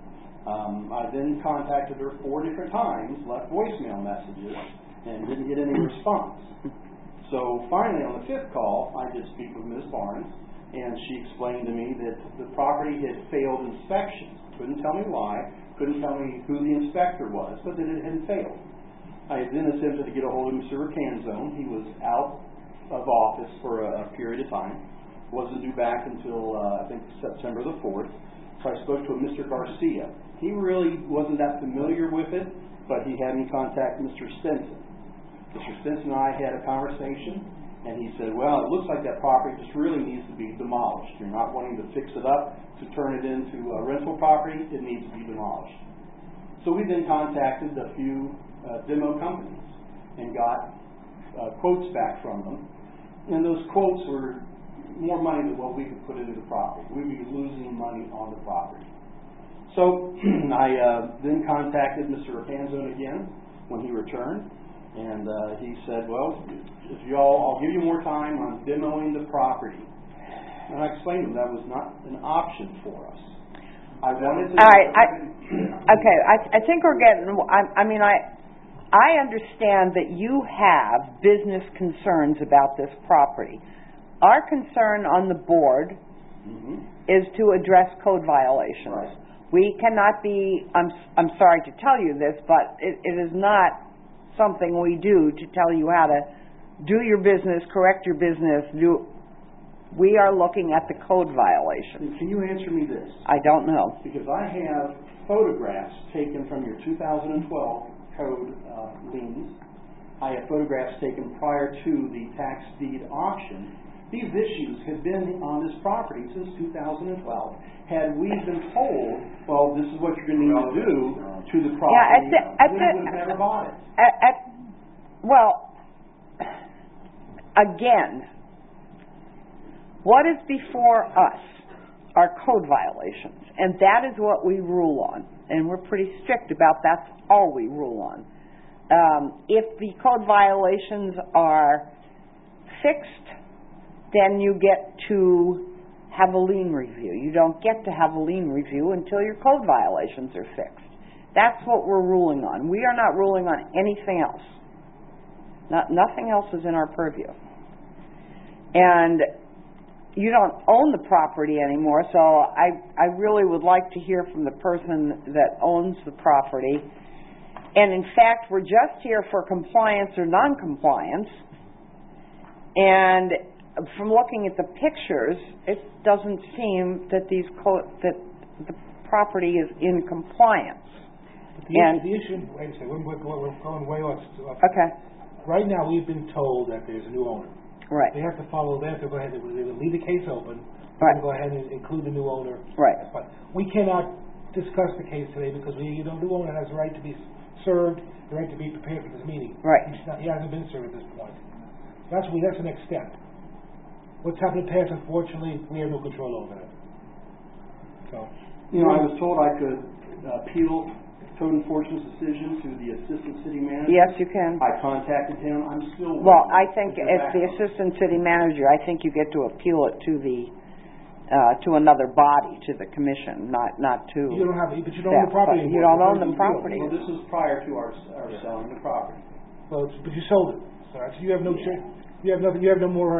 I then contacted her 4 different times, left voicemail messages, and didn't get any response. So finally, on the 5th call, I did speak with Ms. Barnes, and she explained to me that the property had failed inspection. Couldn't tell me why, couldn't tell me who the inspector was, but that it had failed. I then attempted to get a hold of Mr. Recanzone. He was out of office for a period of time. Wasn't due back until, I think, September the 4th. So I spoke to a Mr. Garcia. He really wasn't that familiar with it, but he had me contact Mr. Stinson. Mr. Stinson and I had a conversation, and he said, well, it looks like that property just really needs to be demolished. You're not wanting to fix it up to turn it into a rental property. It needs to be demolished. So we then contacted a few demo companies and got quotes back from them. And those quotes were more money than what we could put into the property. We'd be losing money on the property. So I then contacted Mr. Recanzone again when he returned. And he said, well, if I'll give you more time on demoing the property. And I explained to him that was not an option for us. I wanted to... All right, I think we're getting... I understand that you have business concerns about this property. Our concern on the board is to address code violations. Right. We cannot be... I'm sorry to tell you this, but it is not something we do to tell you how to do your business, correct your business. We are looking at the code violations. Can you answer me this? I don't know. Because I have photographs taken from your 2012 code liens. I have photographs taken prior to the tax deed auction. These issues have been on this property since 2012. Had we been told, well, this is what you're going to need to do to the property, we would have never bought it. Well, again, what is before us are code violations, and that is what we rule on, and we're pretty strict about that's all we rule on. If the code violations are fixed, then you get to have a lien review. You don't get to have a lien review until your code violations are fixed. That's what we're ruling on. We are not ruling on anything else. Nothing else is in our purview. And you don't own the property anymore, so I really would like to hear from the person that owns the property. And in fact, we're just here for compliance or non-compliance. And from looking at the pictures, it doesn't seem that that the property is in compliance. The issue, wait a second, we're going way off. Okay. Right now, we've been told that there's a new owner. Right. They have to follow, they have to go ahead and leave the case open. Right. Go ahead and include the new owner. Right. But we cannot discuss the case today because the new owner has the right to be served, the right to be prepared for this meeting. Right. He hasn't been served at this point. That's the next step. What's happened in the past, unfortunately, we have no control over that. So, I was told I could appeal code enforcement's decision to the assistant city manager. Yes, you can. I contacted him. I'm still... Well, I think as the assistant city manager, I think you get to appeal it to the to another body, to the commission, not to... You don't have, but you don't own the property anymore. You don't own the property. Well, this was prior to our selling the property. Well, but you sold it. So you have no you have nothing. You have no more.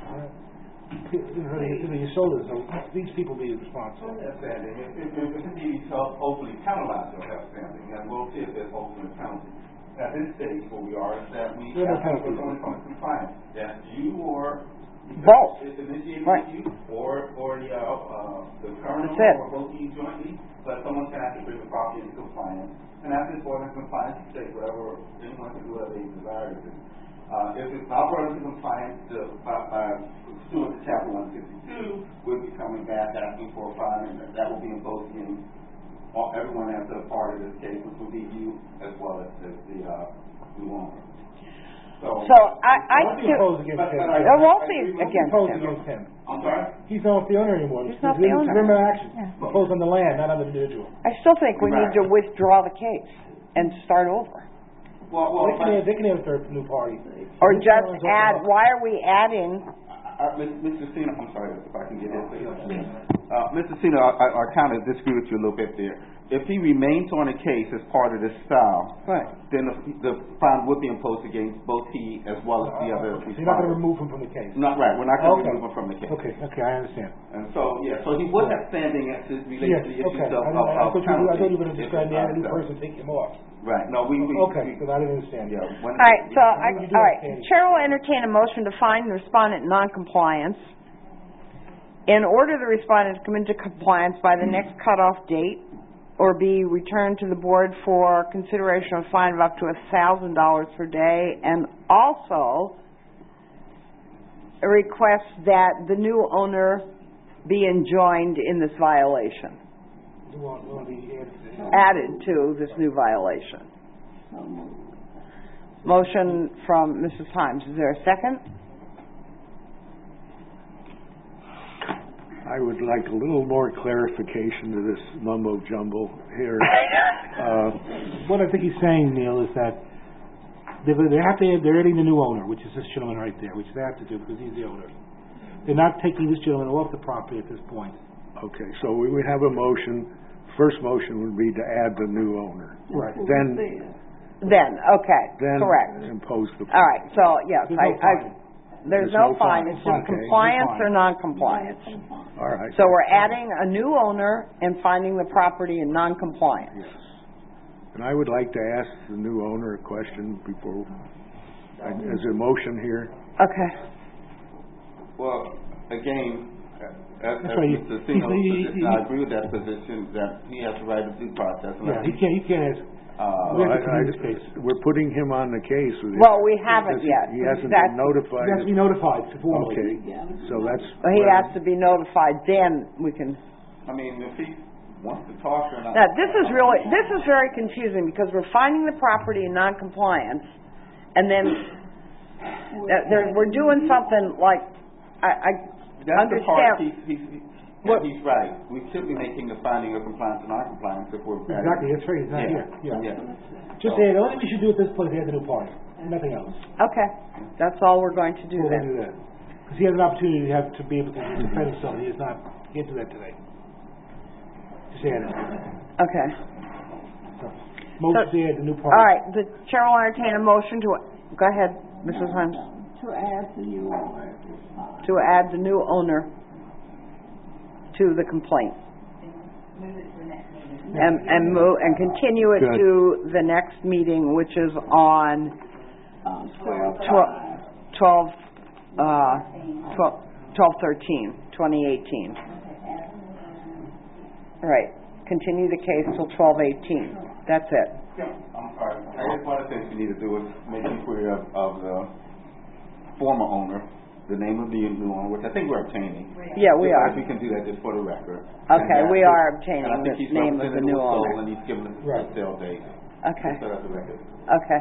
You sold it, so these people be responsible. If it needs hopefully penalized or have standing, and we'll see if there's ultimate penalty. At this stage, where we are, is that we have to go from compliance. That you or both initiated right. you or the current That's it. Or both of you jointly, but someone's gonna have to bring the property into compliance. And after it's brought into compliance, you take whatever, anyone can do whatever they desire to do. If it's not brought into compliance, pursuant to chapter 162, we'll be coming back asking for a fine, and that will be imposed against everyone that's a part of this case, which will be you as well as the new owner. So I It won't be imposed against him. It won't be It won't be against imposed him. against him. I'm sorry? He's not the owner anymore. He's not the owner. Remember action. Imposed on the land, not on the individual. I still think we need to withdraw the case and start over. They can have a third new party. Or just add, why are we adding? Mr. Cena, I'm sorry if I can get in. Mr. Cena, I kind of disagree with you a little bit there. If he remains on a case as part of this file, then the fine would be imposed against both he as well as the other. So you're not going to remove him from the case? Not right. We're not going to remove him from the case. Okay, I understand. And so, so he would have standing as it relates to the issues of I thought you were going to penalty. describe the new person, take him off. Right. No, Okay, because I didn't understand. Yeah. All right, Chair will entertain a motion to find the respondent non-compliance. In order the respondent to come into compliance by the next cutoff date, or be returned to the board for consideration of a fine of up to $1,000 per day, and also request that the new owner be enjoined in this violation. Added to this new violation. Motion from Mrs. Himes. Is there a second? I would like a little more clarification to this mumbo jumbo here. What I think he's saying, Neil, is that they're adding the new owner, which is this gentleman right there, which they have to do because he's the owner. They're not taking this gentleman off the property at this point. Okay, so we would have a motion. First motion would be to add the new owner. Right. Then, correct. Impose the. All right, so yes, There's no there's no fine. It's just compliance or non-compliance. All right. So we're adding a new owner and finding the property in non-compliance. Yes. And I would like to ask the new owner a question before, as a motion here. Okay. Well, again, as right. Mr. Sino's position, I agree with that position, that he has the right of due process. Yeah, he can't ask. We're putting him on the case. Well, we haven't yet. He hasn't been notified. He has to be notified formally. Okay, so that's. He has to be notified, then we can. I mean, if he wants to talk or not. Now, this is very confusing because we're finding the property in non-compliance, and then we're doing something like, I that's understand. The part he's right. We should be making the finding of compliance and non-compliance if we're. Exactly, that's right, he's not here. Yeah. Just say, the only thing we should do at this point is add the new party, nothing else. Okay, that's all we're going to do then. Because he has an opportunity to be able to defend himself, he can't do that today. Just add it. Okay. Motion to add the new party. All right, the chair will entertain a motion to, go ahead, Mrs. Himes. To add the new owner. To add the new owner to the complaint. Move it to the next meeting. And continue it to the next meeting, which is on 12/13/2018. Right. Continue the case till 12/18. That's it. I'm sorry. I guess one of the things we need to do is make inquiry of the former owner, the name of the new owner, which I think we're obtaining. Yeah, we are. We can do that just for the record. Okay, we are obtaining the name of the new owner. And he's given us the sale date. Okay. So that's the record. Okay.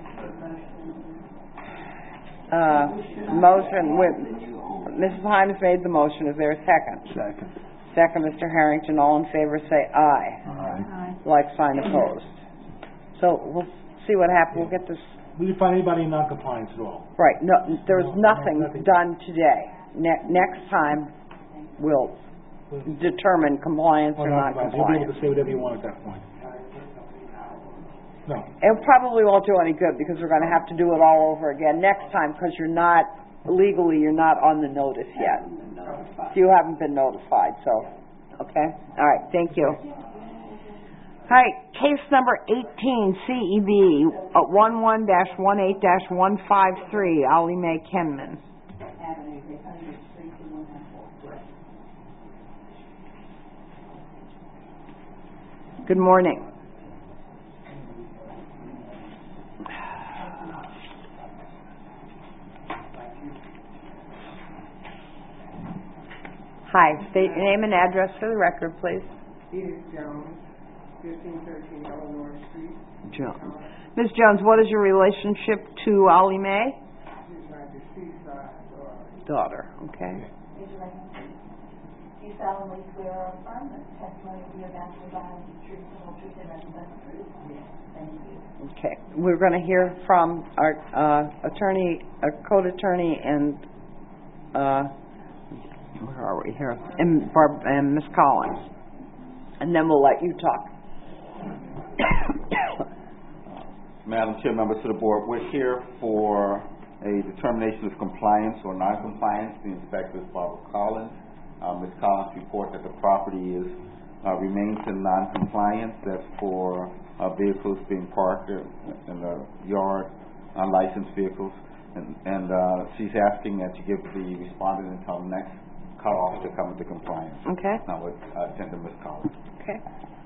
Motion with, Mrs. Himes made the motion. Is there a second? Second. Second, Mr. Harrington. All in favor say aye. Aye. Like sign opposed. So we'll see what happens. We'll get this. We didn't find anybody in non-compliance at all. Right. No, there was nothing done today. Next time, we'll determine compliance or non-compliance. You'll be able to say whatever you want at that point. No. It probably won't do any good because we're going to have to do it all over again next time because you're not on the notice yet. You haven't been notified, so, okay? All right, thank you. All right, case number 18, CEB 11-18-153, Ollie Mae Good morning. Hi, state your name and address for the record, please. Edith Jones, 1513 Eleanor Street. Jones. Ms. Jones, what is your relationship to Ollie Mae? She's my deceased Daughter, okay. Do you solemnly swear or affirm that the testimony will be about to provide the truth, the whole truth, and nothing but the truth? Yes. Thank you. Okay, we're going to hear from our attorney, code attorney, and where are we here? And Ms. Collins, and then we'll let you talk. Madam Chair, members of the board, we're here for a determination of compliance or non-compliance. The inspector is Barbara Collins. Ms. Collins reports that the property remains in non-compliance. That's for vehicles being parked in the yard, unlicensed vehicles, and she's asking that you give the respondent until next cutoff to come into compliance. Okay. Now, with attendant Ms. Collins. Okay.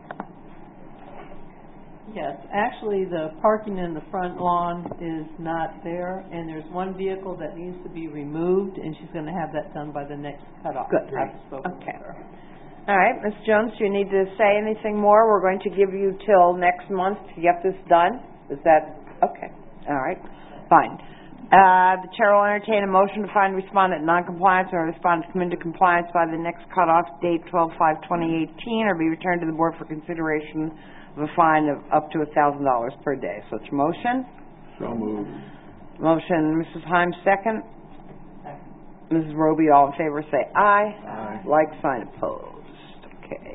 Yes, actually, the parking in the front lawn is not there, and there's one vehicle that needs to be removed, and she's going to have that done by the next cutoff. Good. I've spoken Okay. with her. All right, Ms. Jones, do you need to say anything more? We're going to give you till next month to get this done. Is that okay? All right, fine. The chair will entertain a motion to find respondent non-compliance or respondent come into compliance by the next cutoff date, 12/5/2018, or be returned to the board for consideration of a fine of up to $1,000 per day. So it's motion. So moved. Motion, Mrs. Himes, second. Mrs. Roby, all in favor, say aye. Aye. Like sign opposed. Okay.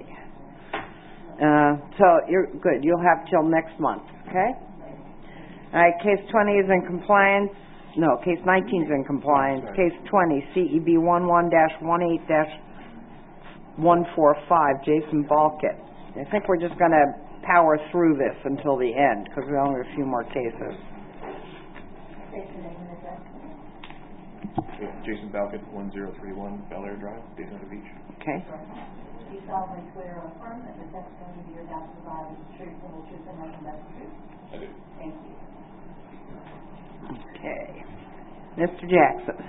So you're good. You'll have till next month, okay? All right, case 20 is in compliance. No, case 19 is in compliance. Case 20, CEB 11-1-18-145, Jason Balkett. I think we're just going to power through this until the end because we only have a few more cases. Jason Balkett, 1031 Bel Air Drive, Daytona Beach. Okay. Do you solemnly swear or affirm that the testimony you're about to provide is the truth, the whole truth, and nothing but the truth? I do. Thank you. Okay. Mr. Jackson.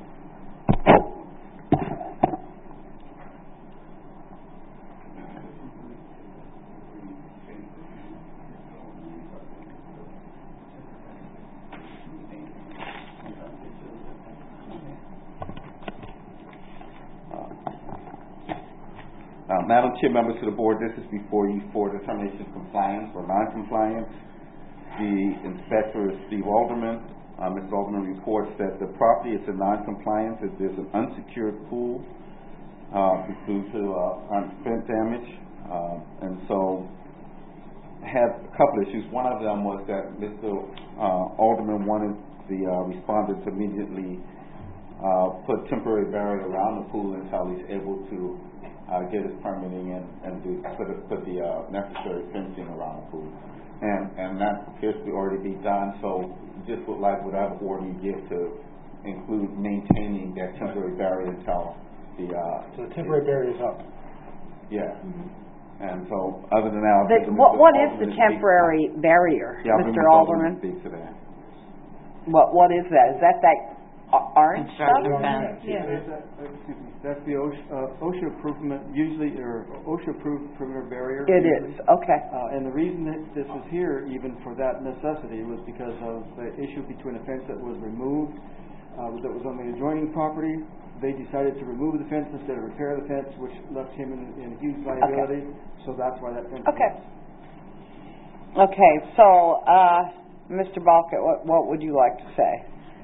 Madam Chair, members of the board, this is before you for determination of compliance or non-compliance. The inspector is Steve Alderman. Mr. Alderman reports that the property is in non-compliance. There's an unsecured pool due to unspent damage, and so had a couple issues. One of them was that Mr. Alderman wanted the respondent to immediately put temporary barrier around the pool until he's able to get his permitting in and put the necessary fencing around the pool. And that appears to already be done, so just would like whatever order you give to include maintaining that temporary barrier until the... So the temporary barrier is up. Yeah. And so, other than that... What is the temporary barrier, Mr. Alderman? Speak to that. What is that? Is that orange stuff? Yeah. Excuse me, that's the OSHA improvement, usually, or OSHA-approved perimeter barrier. It is, okay. And the reason that this is here, even for that necessity, was because of the issue between a fence that was removed, that was on the adjoining property. They decided to remove the fence instead of repair the fence, which left him in huge liability. Okay. So that's why that fence. Okay. Okay. So, Mr. Balkett, what would you like to say?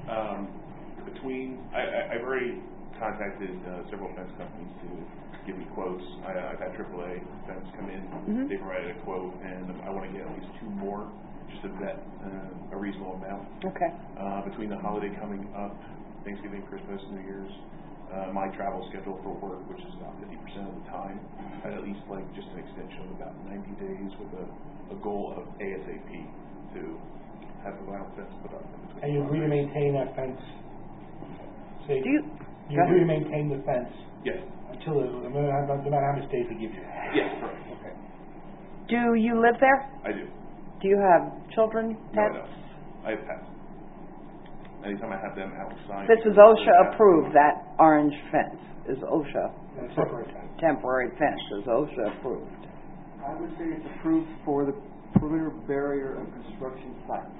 I've already contacted several fence companies to give me quotes. I've had AAA fence come in. Mm-hmm. They provided a quote, and I want to get at least two more just to vet a reasonable amount. Okay. Between the holiday coming up, Thanksgiving, Christmas, New Year's, my travel schedule for work, which is about 50% of the time, I'd at least like just an extension of about 90 days with a goal of ASAP to have the vinyl fence put up. And you agree to maintain that fence? So you agree to maintain the fence? Yes. Until no matter how much days they give you? Yes, correct. Okay. Do you live there? I do. Do you have children, No, I pets? don't. I have pets. Anytime I have them outside. This is OSHA approved, that orange fence is OSHA. Temporary fence. Temporary fence is OSHA approved. I would say it's approved for the perimeter barrier of construction sites.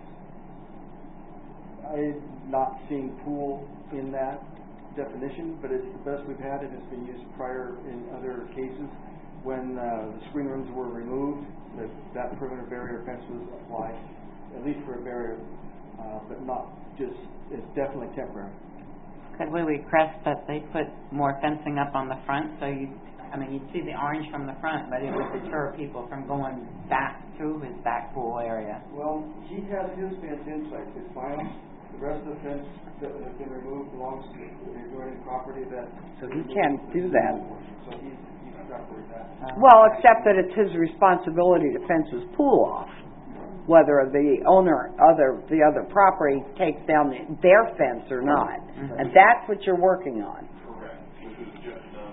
I'm not seeing pool in that definition, but it's the best we've had, and it's been used prior in other cases. When the screen rooms were removed, that perimeter barrier fence was applied, at least for a barrier, but not just, it's definitely temporary. Could we request that they put more fencing up on the front, so you'd see the orange from the front, but it would deter people from going back through his back pool area? Well, he has his fence inside, it's fine. The rest of the fence that has been removed belongs to the adjoining property that... So he can't do that. So he's stuck with that. Well, except that it's his responsibility to fence his pool off. Whether the owner, the other property takes down their fence or not. And that's what you're working on. Correct. Which was just done.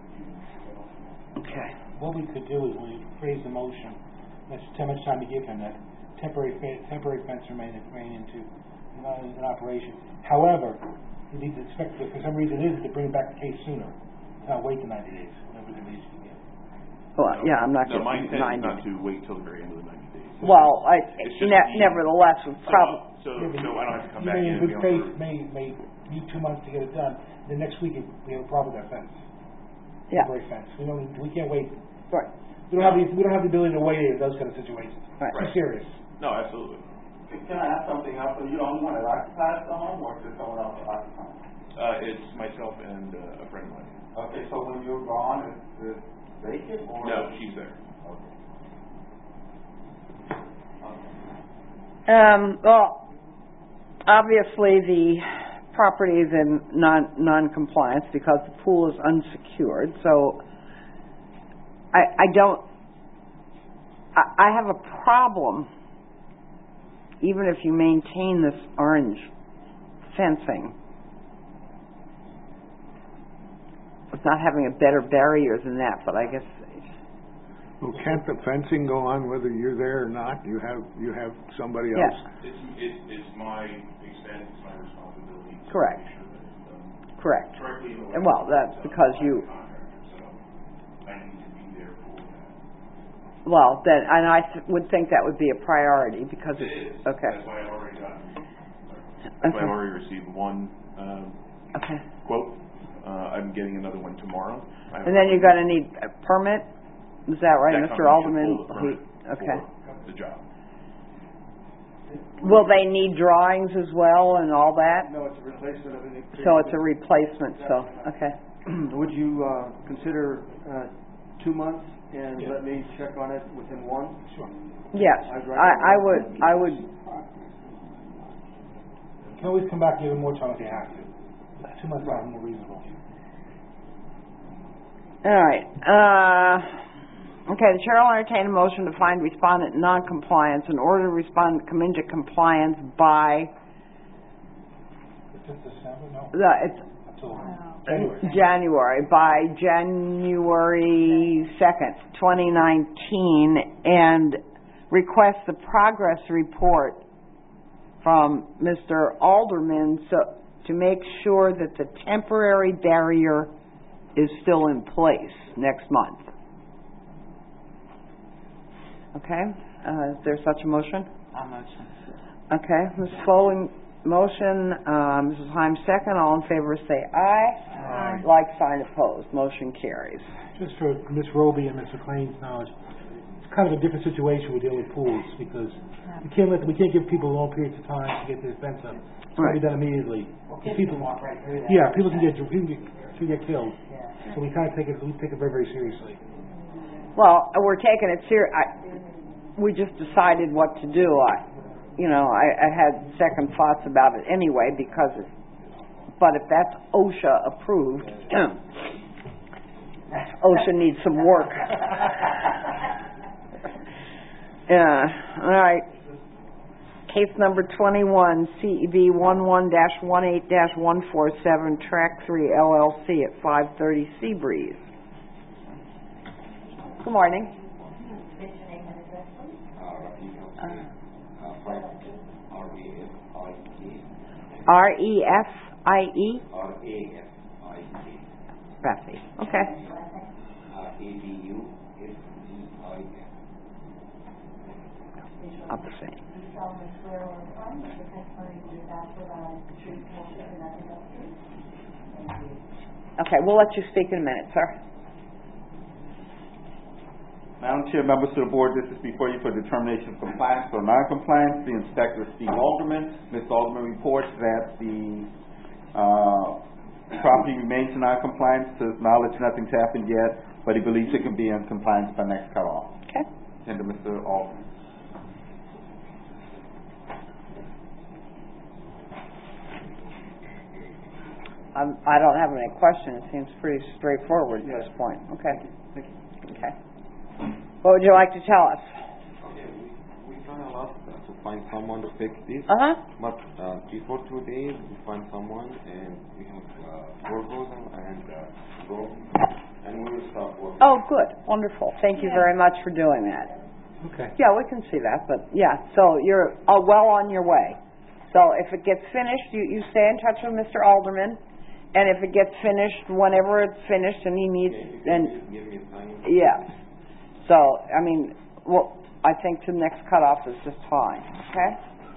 Okay. What we could do is we phrase the motion, that's too much time to give him, that temporary fence remain into in operation. However, you need to expect, if for some reason it is, to bring back the case sooner, not wait the 90 days, whatever the reason you get. Well, yeah, I'm not No, my getting intent is 90. not to wait till the very end of the 90 days. Well, It's just nevertheless, would probably... So I don't have to come You back may, in in and be good on faith, the may need 2 months to get it done. The next week, we have a problem with that fence. Yeah. Temporary fence. We can't wait. Right. We don't have the ability to wait in those kind of situations. Right. It's serious. No, absolutely. Can I ask something else? So you don't want it occupied at the home, or is it someone else occupying? It's myself and a friend of mine. Okay, so when you're gone, is it vacant or? No, she's there. Well, obviously the property is in non-compliance because the pool is unsecured, so I have a problem even if you maintain this orange fencing with not having a better barrier than that, but I guess... Well, can't the fencing go on whether you're there or not? You have somebody else. Yeah. It's my expense, it's my responsibility. Correct. To make sure that it's done Correct. correctly in the way And well, that's because you... So I need to be there for that. Well, then, and I would think that would be a priority because It is. Okay. That's why I've already gotten. That's why I've already received one Okay. quote. I'm getting another one tomorrow. And then you're going to need a permit? Is that right, That Mr. company should Alderman? pull the permit Okay. for the job. Will they need drawings as well and all that? No, it's a replacement of an existing... So it's a replacement, so, okay. Would you consider 2 months and let me check on it within 1? Sure. Yes, I would. You can always come back and give them more time if you have to. 2 months is more reasonable. All right. Okay, the chair will entertain a motion to find respondent in non-compliance in order to respond come into compliance by... Is this December? No. It's October. January, by January 2nd, 2019, and request the progress report from Mr. Alderman to make sure that the temporary barrier is still in place next month. Okay? Is there such a motion? I'll motion. Okay. Ms. Foley, motion. Mrs. Himes, second. All in favor say aye. Aye. Like sign opposed. Motion carries. Just for Ms. Roby and Mr. Klain's knowledge, it's kind of a different situation we deal with pools because we can't give people long periods of time to get their fence up. It's got to be done immediately. People walk right through that. Yeah, people can get killed. Yeah. So we kind of take it very, very seriously. Well, we're taking it serious. We just decided what to do. I had second thoughts about it anyway but if that's OSHA approved, OSHA needs some work. Yeah. All right. Case number 21, CEB 11-18-147, Track 3 LLC at 530 Seabreeze. Good morning. What's your name and R-E-F-I-E? R-A-F-I-A. Rafi, okay. A-B-U-S-E-I-N. I'll be saying. Okay, we'll let you speak in a minute, sir. Madam Chair, members of the board, this is before you for determination of compliance or non-compliance. The inspector, Steve Alderman. Mr. Alderman reports that the property remains in non-compliance. To his knowledge, nothing's happened yet, but he believes it can be in compliance by next cutoff. Okay. And to Mr. Alderman. I don't have any questions. It seems pretty straightforward at this point. Okay. Thank you. Okay. What would you like to tell us? Okay, we try a lot to find someone to fix this. But before 2 days, we find someone and we have proposal and go, and we will start working. Oh, good. Wonderful. Thank you very much for doing that. Okay. Yeah, we can see that, but yeah, so you're well on your way. So if it gets finished, you stay in touch with Mr. Alderman, and if it gets finished, whenever it's finished and he needs, then Give me a time. yeah. So, I mean, well, I think the next cutoff is just fine, okay?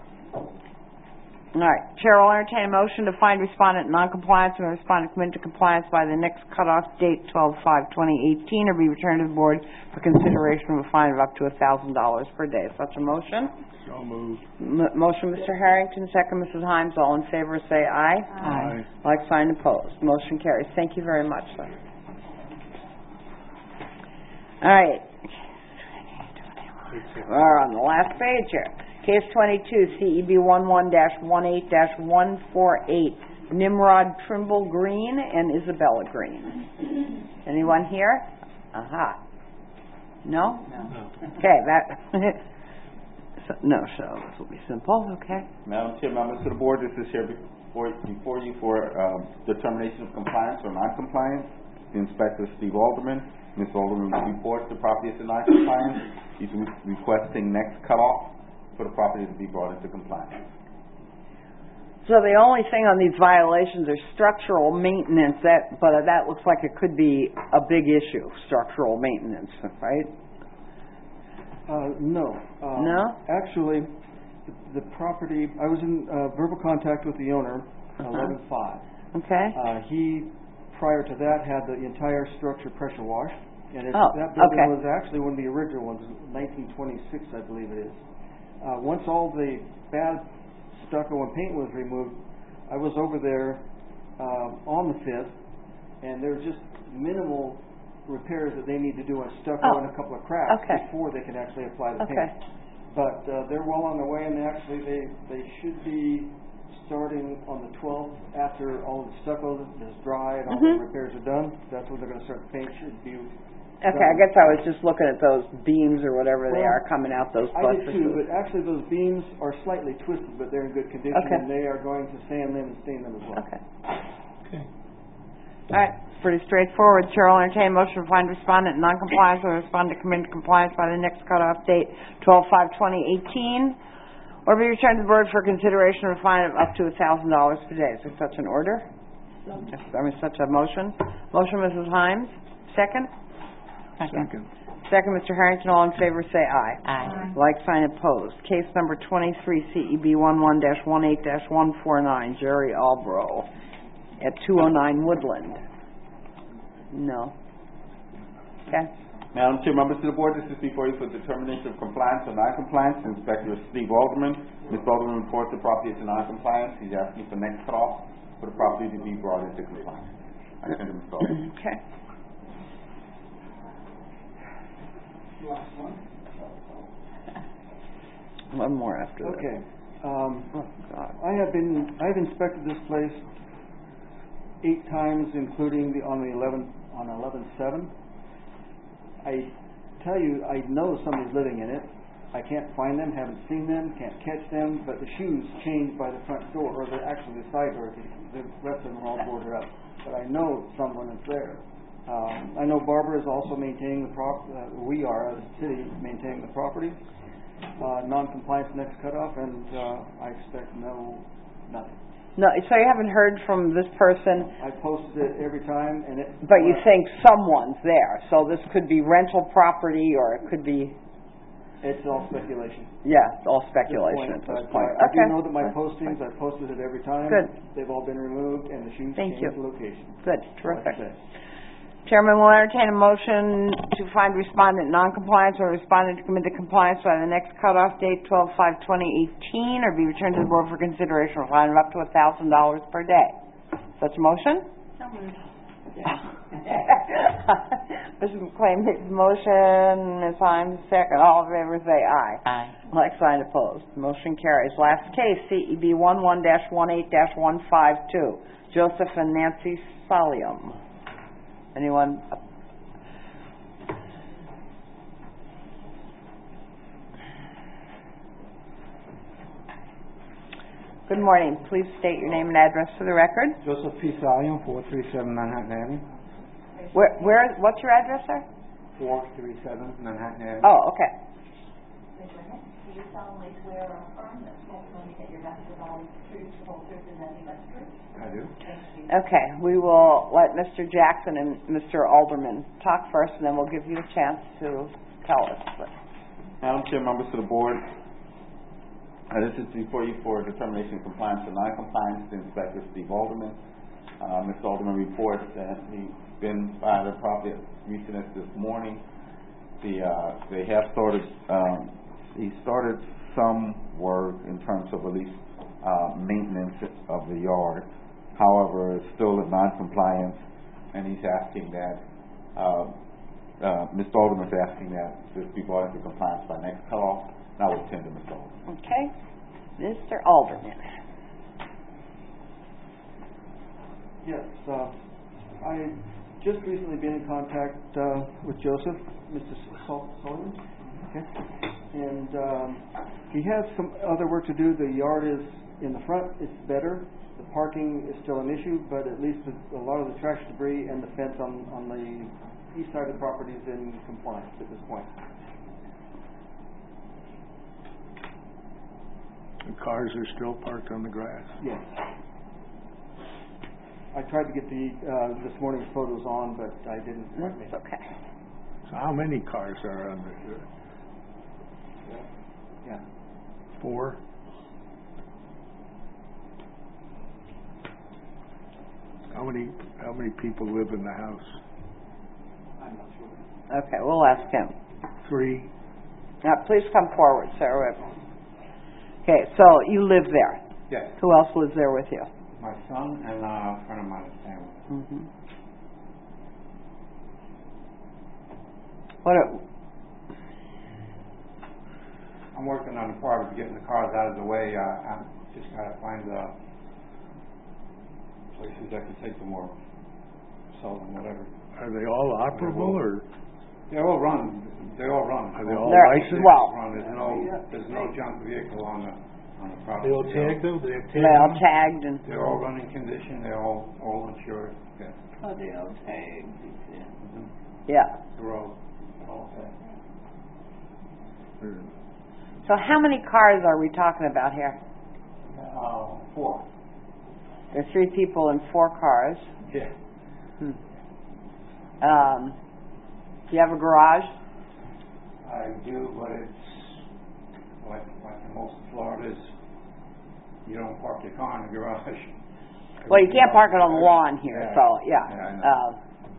All right. Chair will entertain a motion to find respondent in noncompliance and respondent committed to compliance by the next cutoff date, 12/5/2018, or be returned to the board for consideration of a fine of up to $1,000 per day. Such a motion? So moved. Motion, Mr. Harrington. Second, Mrs. Himes. All in favor, say aye. Aye. Like sign opposed. Motion carries. Thank you very much, sir. All right. We're on the last page here. Case 22, CEB 11-18-148, Nimrod Trimble Green and Isabella Green. Anyone here? Aha. No? No. Okay, that... No, so this will be simple, okay? Madam Chair, members of the board, this is here before you for determination of compliance or non-compliance. The inspector, Steve Alderman. Mr. Alderman reports the property is in non-compliance. He's requesting next cutoff for the property to be brought into compliance. So the only thing on these violations are structural maintenance, but that looks like it could be a big issue, structural maintenance, right? No. No? Actually, the property, I was in verbal contact with the owner, 11/5. Okay. He, prior to that, had the entire structure pressure washed. And that building was actually one of the original ones, 1926, I believe it is. Once all the bad stucco and paint was removed, I was over there on the 5th, and there were just minimal repairs that they need to do on stucco and a couple of cracks before they can actually apply the paint. But they're well on their way, and actually they should be starting on the 12th after all the stucco is dry and all the repairs are done. That's when they're going to start the paint. Should be okay, I guess I was just looking at those beams or whatever they are coming out those buttresses. I did too, but actually those beams are slightly twisted, but they're in good condition, and they are going to sand them and stain them as well. Okay. All right, pretty straightforward. Chair will entertain a motion to find respondent in non-compliance or respondent committed to compliance by the next cutoff date, 12/5/2018, or be returned to the board for consideration of a fine of up to $1,000 per day. Is there such an order? Such a motion? Motion, Mrs. Himes. Second? Second. Second, Mr. Harrington. All in favor, say aye. Aye. Like sign opposed. Case number 23, CEB 11-18-149, Jerry Albro at 209 Woodland. No. Okay. Madam Chair, members of the board, this is before you for determination of compliance or non-compliance. Inspector Steve Alderman. Mr. Alderman reports the property is in non-compliance. He's asking for next cutoff for the property to be brought into compliance. I send him Mr. Alderman. Okay. Last one. One more after that. Okay. I've inspected this place 8 times, including on 11/7. I tell you, I know somebody's living in it. I can't find them, haven't seen them, can't catch them, but the shoes changed by the front door, or actually the side door. The rest of them are all boarded up. But I know someone is there. I know Barbara is also maintaining the property. We are, as a city, maintaining the property. Non-compliance next cutoff, and I expect nothing. No, so you haven't heard from this person, I posted it every time, and it... but you think someone's there. So this could be rental property, or it could be... It's all speculation. Yeah, it's all speculation at this point. I do know that my postings, I posted it every time. Good. They've all been removed, and the shoes changed location. Good, terrific. Chairman will entertain a motion to find respondent non-compliance or respondent to commit to compliance by the next cutoff date, 12/5/2018, or be returned to the board for consideration for a fine of up to $1,000 per day. Such a motion? So moved. Mrs. McLean makes the motion, Ms. Himes second. All in favor say aye. Aye. Like sign opposed. Motion carries. Last case, CEB 11-18-152, Joseph and Nancy Solium. Anyone? Good morning. Please state your name and address for the record. Joseph P. Solium, 437 Manhattan Avenue. What's your address, sir? 437 Manhattan Avenue. Oh, okay. Raise your hand. Do you solemnly swear or affirm that the testimony that you're about to give all is true, the whole truth, and nothing but the truth? I do. Thank you. Okay, we will let Mr. Jackson and Mr. Alderman talk first, and then we'll give you a chance to tell us. Madam Chair, members of the board, this is before you for determination of compliance or non-compliance to Inspector Steve Alderman. Mr. Alderman reports that he's been by the property at recent as this morning. They have started, he started some work in terms of at least maintenance of the yard. However, it's still in non-compliance, and he's asking that, Mr. Alderman's asking that this be brought into compliance by next cutoff. And I will attend to Mr. Alderman. Okay. Mr. Alderman. Yes, I just recently been in contact with Joseph, Mr. Sullivan. Okay. And he has some other work to do. The yard is in the front, it's better. The parking is still an issue, but at least a lot of the trash debris and the fence on the east side of the property is in compliance at this point. The cars are still parked on the grass? Yes. I tried to get the this morning's photos on, but I didn't. That's okay. So how many cars are on the... Yeah. 4? How many people live in the house? I'm not sure. Okay, we'll ask him. 3. Now, please come forward, sir. Okay, so you live there? Yes. Who else lives there with you? My son and a friend of mine's family. Mm-hmm. I'm working on the part of getting the cars out of the way. I just got to find places that can take them or sell them, whatever. Are they all operable, or? They're all run. They're all run. Are they all licensed? Well, There's no junk vehicle on the property. They all tagged though? They all tagged and... They're all running condition. They're all insured. Yeah. Oh, they all tagged. Yeah. They're all tagged. So how many cars are we talking about here? 4. There are 3 people and 4 cars. Yeah. Do you have a garage? I do, but it's like in most of Florida, you don't park your car in the garage. Well, you can't park it on the lawn here, yeah. so yeah. Yeah, I know.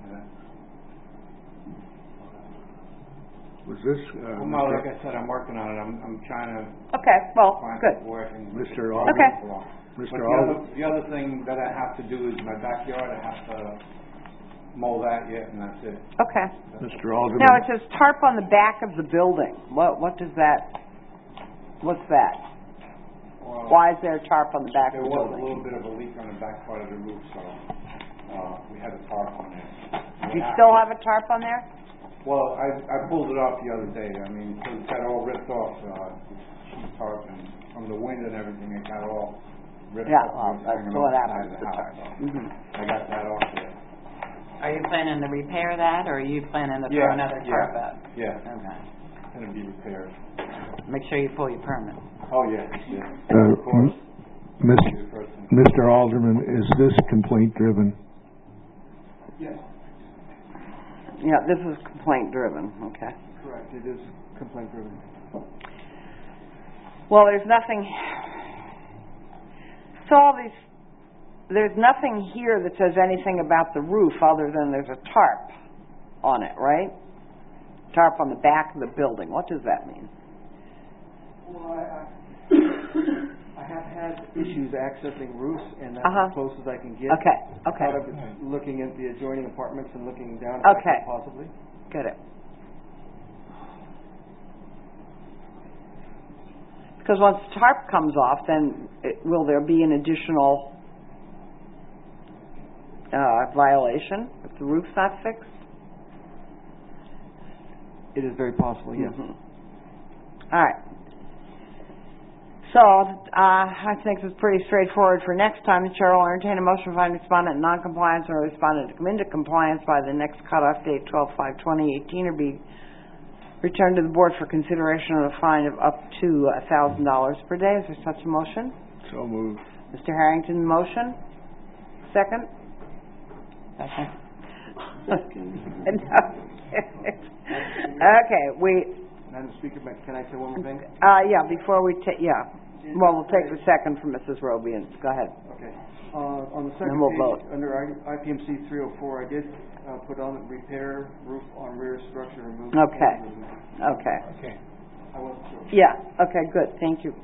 Was this... well, like I said, I'm working on it. I'm trying to... Okay, well, find good. Work and Mr. Alderman. Okay. Mr. Alderman. The other thing that I have to do is my backyard. I have to mow that yet, and that's it. Okay. Mr. Alderman. Now, it says tarp on the back of the building. What does that... What's that? Well, why is there a tarp on the back of the There was building? a little bit of a leak on the back part of the roof, so we had a tarp on there. You still have a tarp on there? Well, I pulled it off the other day. I mean, it got all ripped off, sheet tarp, and from the wind and everything, it got all ripped off. Yeah, well, that's what happens to tarp. Mm-hmm. I got that off there. Are you planning to repair that, or are you planning to throw another tarp up? Yeah. Okay. It's going to be repaired. Make sure you pull your permit. Oh, yeah. Of course. Mr. Alderman, is this complaint driven? Yes, Yeah, this is complaint driven, okay. correct, it is complaint driven. Well, there's nothing, so all these, there's nothing here that says anything about the roof other than there's a tarp on it, right? Tarp on the back of the building. What does that mean? Well, I have had issues accessing roofs, and that's as close as I can get. Okay. I thought of looking at the adjoining apartments and looking down Okay. at it possibly. Get it. Because once the tarp comes off, then will there be an additional violation if the roof's not fixed? It is very possible, yes. All right. So, I think it's pretty straightforward for next time. The chair will entertain a motion to find respondent in non-compliance or respondent to come into compliance by the next cutoff date, 12/5/2018, or be returned to the board for consideration of a fine of up to $1,000 per day. Is there such a motion? So moved. Mr. Harrington, motion? Second? Second. Okay, Madam Speaker, can I say one more thing? yeah, before we take, well, we'll take the second from Mrs. Roby, and go ahead. Okay. On the second Then we'll page, vote. under IPMC 304, I did put on repair roof on rear structure removed. Okay. Okay. I wasn't sure. Yeah, okay, good, thank you.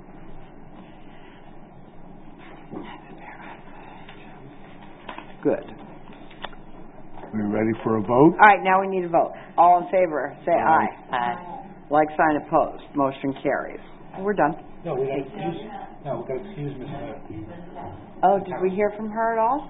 Good. We ready for a vote? All right, now we need a vote. All in favor, say aye. Aye. Like sign opposed. Motion carries. We're done. No, we got excuse, Ms. Oh, did we hear from her at all?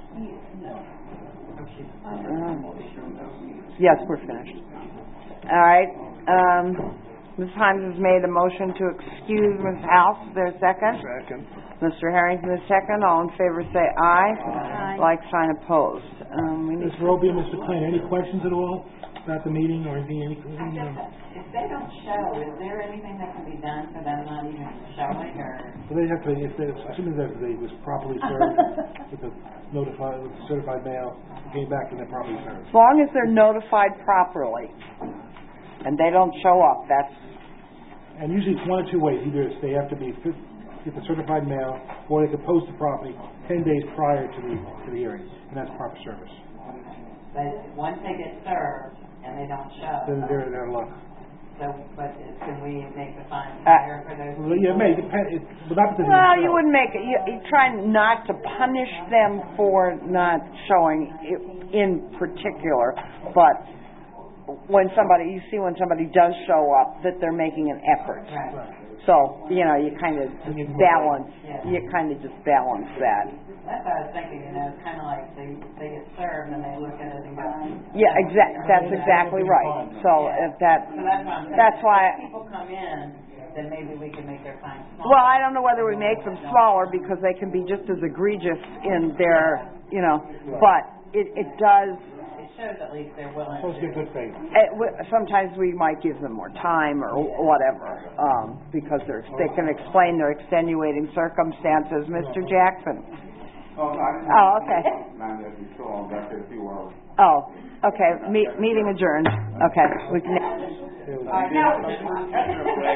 Yes, we're finished. All right, Ms. Himes has made a motion to excuse Ms. House. Is there a second? Second. Mr. Harrington is second. All in favor say aye. Aye. Like sign opposed. We need Ms. Roby and Mr. Klein, any questions at all about the meeting or anything? If they don't show, is there anything that can be done for them not even showing, or? Well, they have to, assuming that they was properly served with the certified mail, came back and they're properly served. As long as they're notified properly and they don't show up, that's... And usually it's one of two ways. Either they have to get the certified mail, or they can post the property 10 days prior to the hearing, and that's proper service. But once they get served and they don't show. Then they're luck. So, but can we make the fine higher for those people? Well, yeah, it may depend. Well, you wouldn't make it. You try not to punish them for not showing in particular, but when somebody does show up, that they're making an effort. Right. So, you kind of balance. You kind of just balance that. That's what I was thinking. It's kind of like they get served and they look at it and go. Yeah, that's exactly right. So if that, So that's what I'm saying. that's why. If people come in, then maybe we can make their fine smaller. Well, I don't know whether we make them smaller because they can be just as egregious in their, but it does. It shows at least they're willing Supposed to be good faith. Sometimes we might give them more time or whatever, because they can explain their extenuating circumstances. Mr. Jackson. Oh, okay. That's a few hours. Oh, okay. Meeting adjourned. Okay. We can.